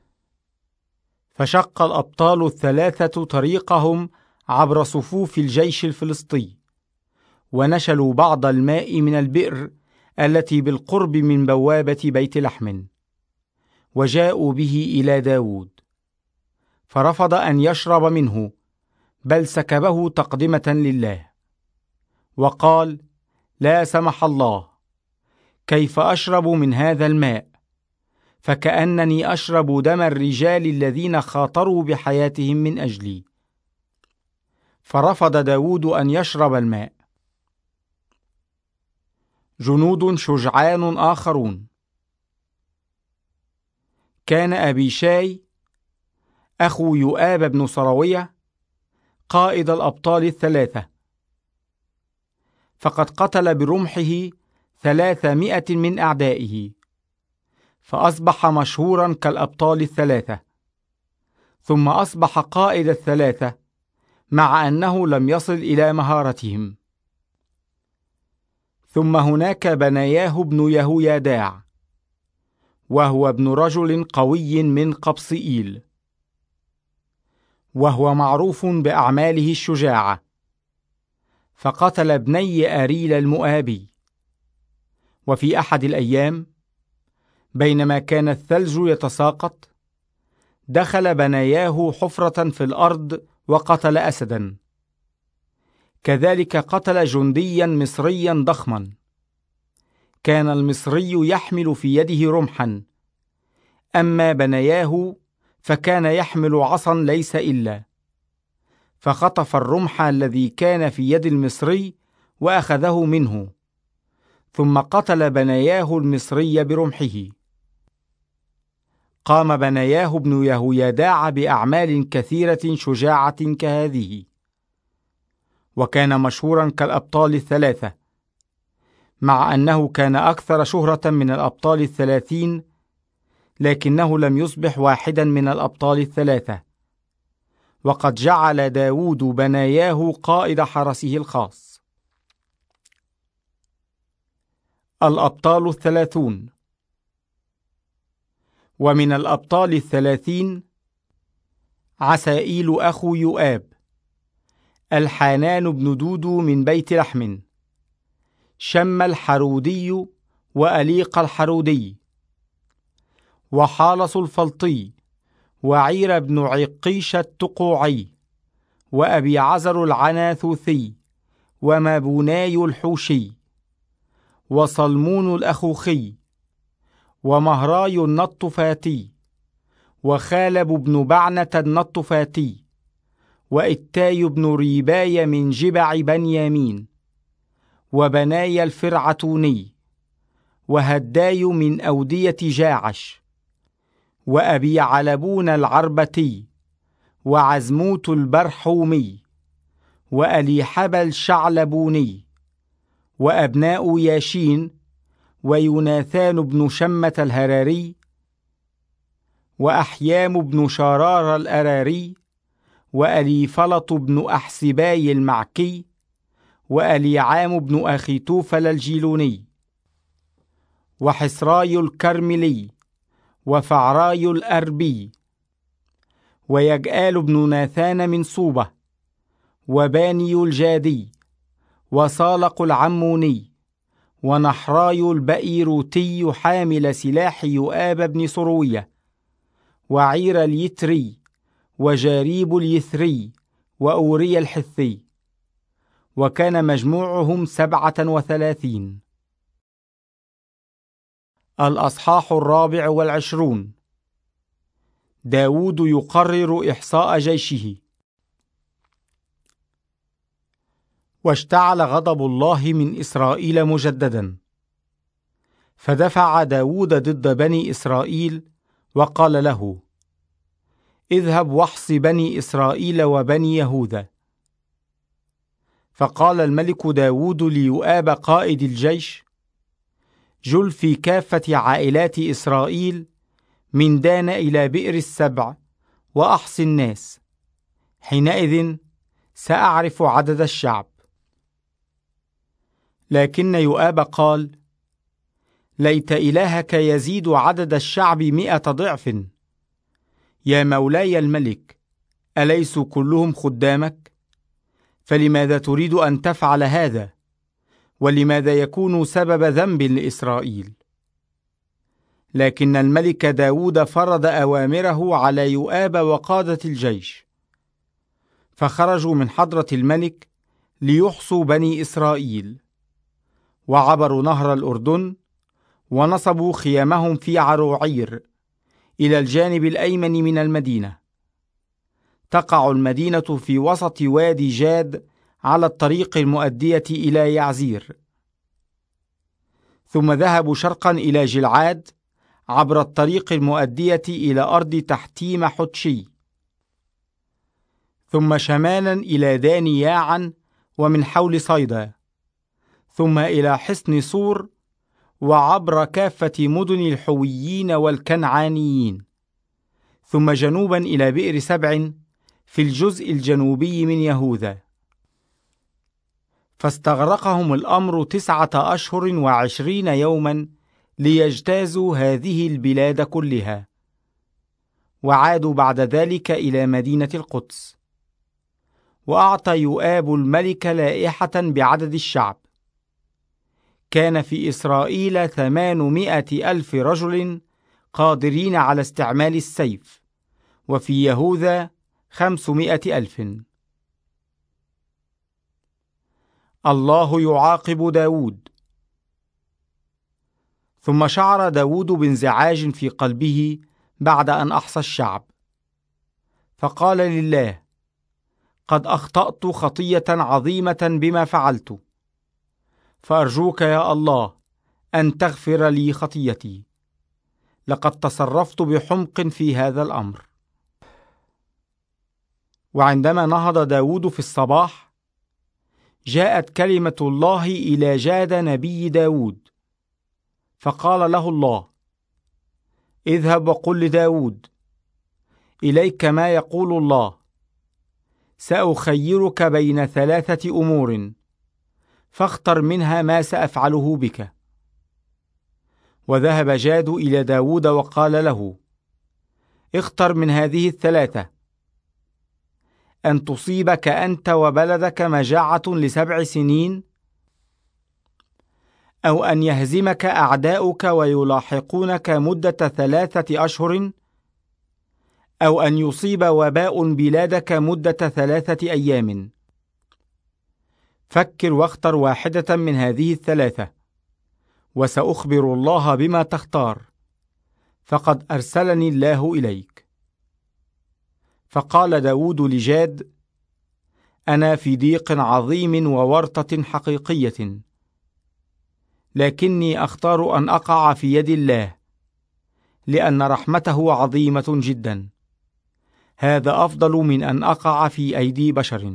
فشق الأبطال 3 طريقهم عبر صفوف الجيش الفلسطي، ونشلوا بعض الماء من البئر التي بالقرب من بوابة بيت لحم، وجاءوا به إلى داود، فرفض أن يشرب منه، بل سكبه تقدمة لله، وقال: لا سمح الله، كيف أشرب من هذا الماء؟ فكأنني أشرب دم الرجال الذين خاطروا بحياتهم من أجلي. فرفض داود أن يشرب الماء. جنود شجعان آخرون. كان أبيشاي أخو يؤاب بن سروية قائد الأبطال 3، فقد قتل برمحه 300 من أعدائه، فأصبح مشهورا كالأبطال 3، ثم أصبح قائد 3 مع أنه لم يصل إلى مهارتهم. ثم هناك بناياه بن يهوياداع، وهو ابن رجل قوي من قبصئيل، وهو معروف بأعماله الشجاعة، فقتل ابني أريل المؤابي. وفي أحد الأيام بينما كان الثلج يتساقط، دخل بناياه حفرة في الأرض وقتل أسدا. كذلك قتل جنديا مصريا ضخما. كان المصري يحمل في يده رمحا، أما بناياه فكان يحمل عصا ليس إلا، فخطف الرمح الذي كان في يد المصري وأخذه منه، ثم قتل بناياه المصري برمحه. قام بناياه بن يهوياداع بأعمال كثيرة شجاعة كهذه، وكان مشهورا كالأبطال 3، مع أنه كان أكثر شهرة من الأبطال 30، لكنه لم يصبح واحدا من الأبطال 3، وقد جعل داود بناياه قائد حرسه الخاص. الأبطال 30. ومن الأبطال 30 عسائيل أخو يؤاب، الحانان بن دودو من بيت لحم، شم الحرودي وأليق الحرودي، وحالص الفلطي، وعير بن عقيش التقوعي، وأبي عزر العناثوثي، ومابوناي الحوشي، وصلمون الأخوخي، ومهراي النطفاتي، وخالب بن بعنة النطفاتي، وإتاي بن ريباي من جبع بنيامين، وبناي الفرعتوني، وهداي من أودية جاعش، وأبي علبون العربتي، وعزموت البرحومي، وأليحب الشعلبوني، وأبناء ياشين، ويوناثان بن شمة الهراري، وأحيام بن شرار الأراري، وأليفلط بن أحسباي المعكي، وأليعام بن أخيتوفل الجيلوني، وحسراي الكرملي، وفعراي الأربي، ويجآل بن ناثان من صوبة، وباني الجادي، وصالق العموني، ونحراي البئيروتي حامل سلاح يؤاب بن سروية، وعير اليتري، وجاريب اليثري، وأوري الحثي. وكان مجموعهم 37. الأصحاح 24. داود يقرر إحصاء جيشه. واشتعل غضب الله من إسرائيل مجددا، فدفع داود ضد بني إسرائيل وقال له: اذهب واحص بني إسرائيل وبني يهوذا. فقال الملك داود ليؤاب قائد الجيش: جل في كافة عائلات إسرائيل من دان إلى بئر السبع وأحص الناس، حينئذ سأعرف عدد الشعب. لكن يؤاب قال: ليت إلهك يزيد عدد الشعب 100 ضعف. يا مولاي الملك، أليسوا كلهم خدامك؟ فلماذا تريد أن تفعل هذا؟ ولماذا يكون سبب ذنب لإسرائيل؟ لكن الملك داود فرض أوامره على يؤاب وقادة الجيش، فخرجوا من حضرة الملك ليحصوا بني إسرائيل، وعبروا نهر الأردن ونصبوا خيامهم في عروعير إلى الجانب الأيمن من المدينة. تقع المدينة في وسط وادي جاد على الطريق المؤدية إلى يعزير. ثم ذهبوا شرقا إلى جلعاد عبر الطريق المؤدية إلى أرض تحتيم حتشي، ثم شمالا إلى دان ياعا ومن حول صيدا، ثم إلى حصن صور، وعبر كافة مدن الحويين والكنعانيين، ثم جنوبا إلى بئر سبع في الجزء الجنوبي من يهوذا. فاستغرقهم الأمر 19 يوما ليجتازوا هذه البلاد كلها، وعادوا بعد ذلك إلى مدينة القدس. وأعطى يؤاب الملك لائحة بعدد الشعب. كان في إسرائيل 800,000 رجل قادرين على استعمال السيف، وفي يهوذا 500,000. الله يعاقب داود. ثم شعر داود بانزعاج في قلبه بعد أن أحصى الشعب، فقال لله: قد أخطأت خطية عظيمة بما فعلت، فأرجوك يا الله أن تغفر لي خطيتي، لقد تصرفت بحمق في هذا الأمر. وعندما نهض داود في الصباح، جاءت كلمة الله إلى جاد نبي داود، فقال له الله: اذهب وقل لداود: إليك ما يقول الله، سأخيرك بين 3 أمور، فاختر منها ما سأفعله بك. وذهب جاد إلى داود وقال له: اختر من هذه 3: أن تصيبك أنت وبلدك مجاعة ل7 سنين، أو أن يهزمك أعداؤك ويلاحقونك مدة 3 أشهر، أو أن يصيب وباء بلادك مدة 3 أيام. فكر واختر واحدة من هذه 3، وسأخبر الله بما تختار، فقد أرسلني الله إليك. فقال داود لجاد: أنا في ضيق عظيم وورطة حقيقية، لكني أختار أن أقع في يد الله، لأن رحمته عظيمة جدا. هذا أفضل من أن أقع في أيدي بشر.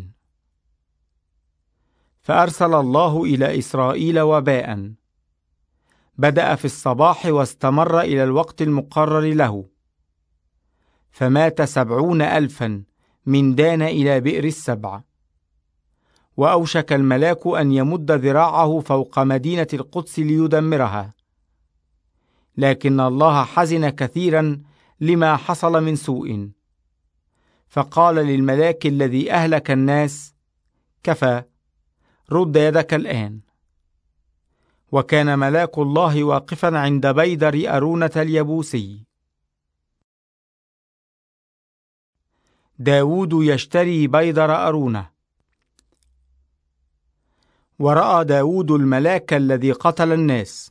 فأرسل الله إلى إسرائيل وباء، بدأ في الصباح واستمر إلى الوقت المقرر له، فمات 70,000 من دان إلى بئر السبع. وأوشك الملاك أن يمد ذراعه فوق مدينة القدس ليدمرها، لكن الله حزن كثيرا لما حصل من سوء، فقال للملاك الذي أهلك الناس: كفى، رد يدك الآن. وكان ملاك الله واقفا عند بيدر أرونة اليبوسي. داود يشتري بيدر أرونة. ورأى داود الملاك الذي قتل الناس،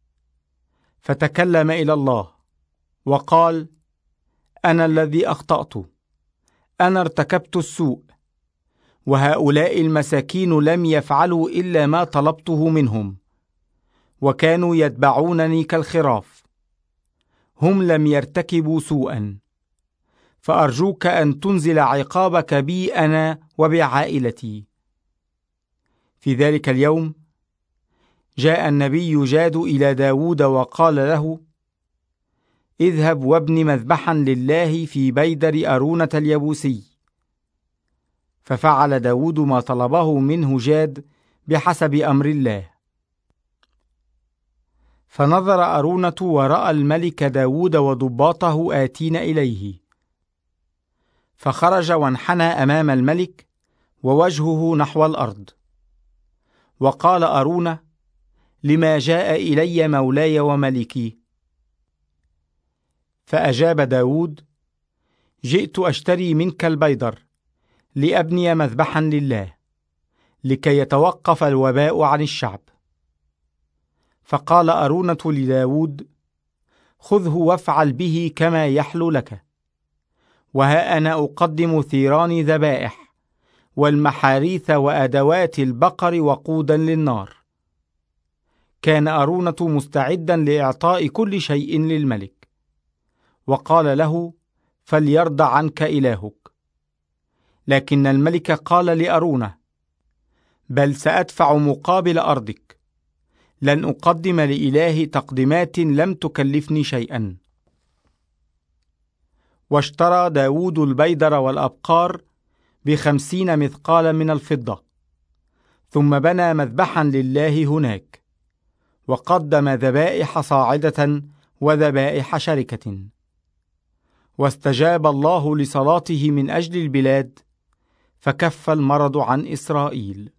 فتكلم إلى الله وقال: أنا الذي أخطأت، أنا ارتكبت السوء، وهؤلاء المساكين لم يفعلوا إلا ما طلبته منهم، وكانوا يتبعونني كالخراف، هم لم يرتكبوا سوءا، فأرجوك أن تنزل عقابك بي أنا وبعائلتي. في ذلك اليوم جاء النبي جاد إلى داود وقال له: اذهب وابن مذبحا لله في بيدر أرونة اليبوسي. ففعل داود ما طلبه منه جاد بحسب أمر الله. فنظر أرونة ورأى الملك داود وضباطه آتين إليه، فخرج وانحنى أمام الملك ووجهه نحو الأرض. وقال أرونة: لما جاء إلي مولاي وملكي؟ فأجاب داود: جئت أشتري منك البيدر لأبني مذبحا لله، لكي يتوقف الوباء عن الشعب. فقال أرونة لداود: خذه وافعل به كما يحلو لك، وها أنا أقدم ثيران ذبائح والمحاريث وأدوات البقر وقودا للنار. كان أرونة مستعدا لإعطاء كل شيء للملك، وقال له: فليرضى عنك إلهك. لكن الملك قال لأرونة: بل سأدفع مقابل أرضك، لن أقدم لإله تقدمات لم تكلفني شيئا. واشترى داود البيدر والأبقار ب50 مثقالا من الفضة، ثم بنى مذبحا لله هناك، وقدم ذبائح صاعدة وذبائح شركة. واستجاب الله لصلاته من أجل البلاد، فكف المرض عن إسرائيل.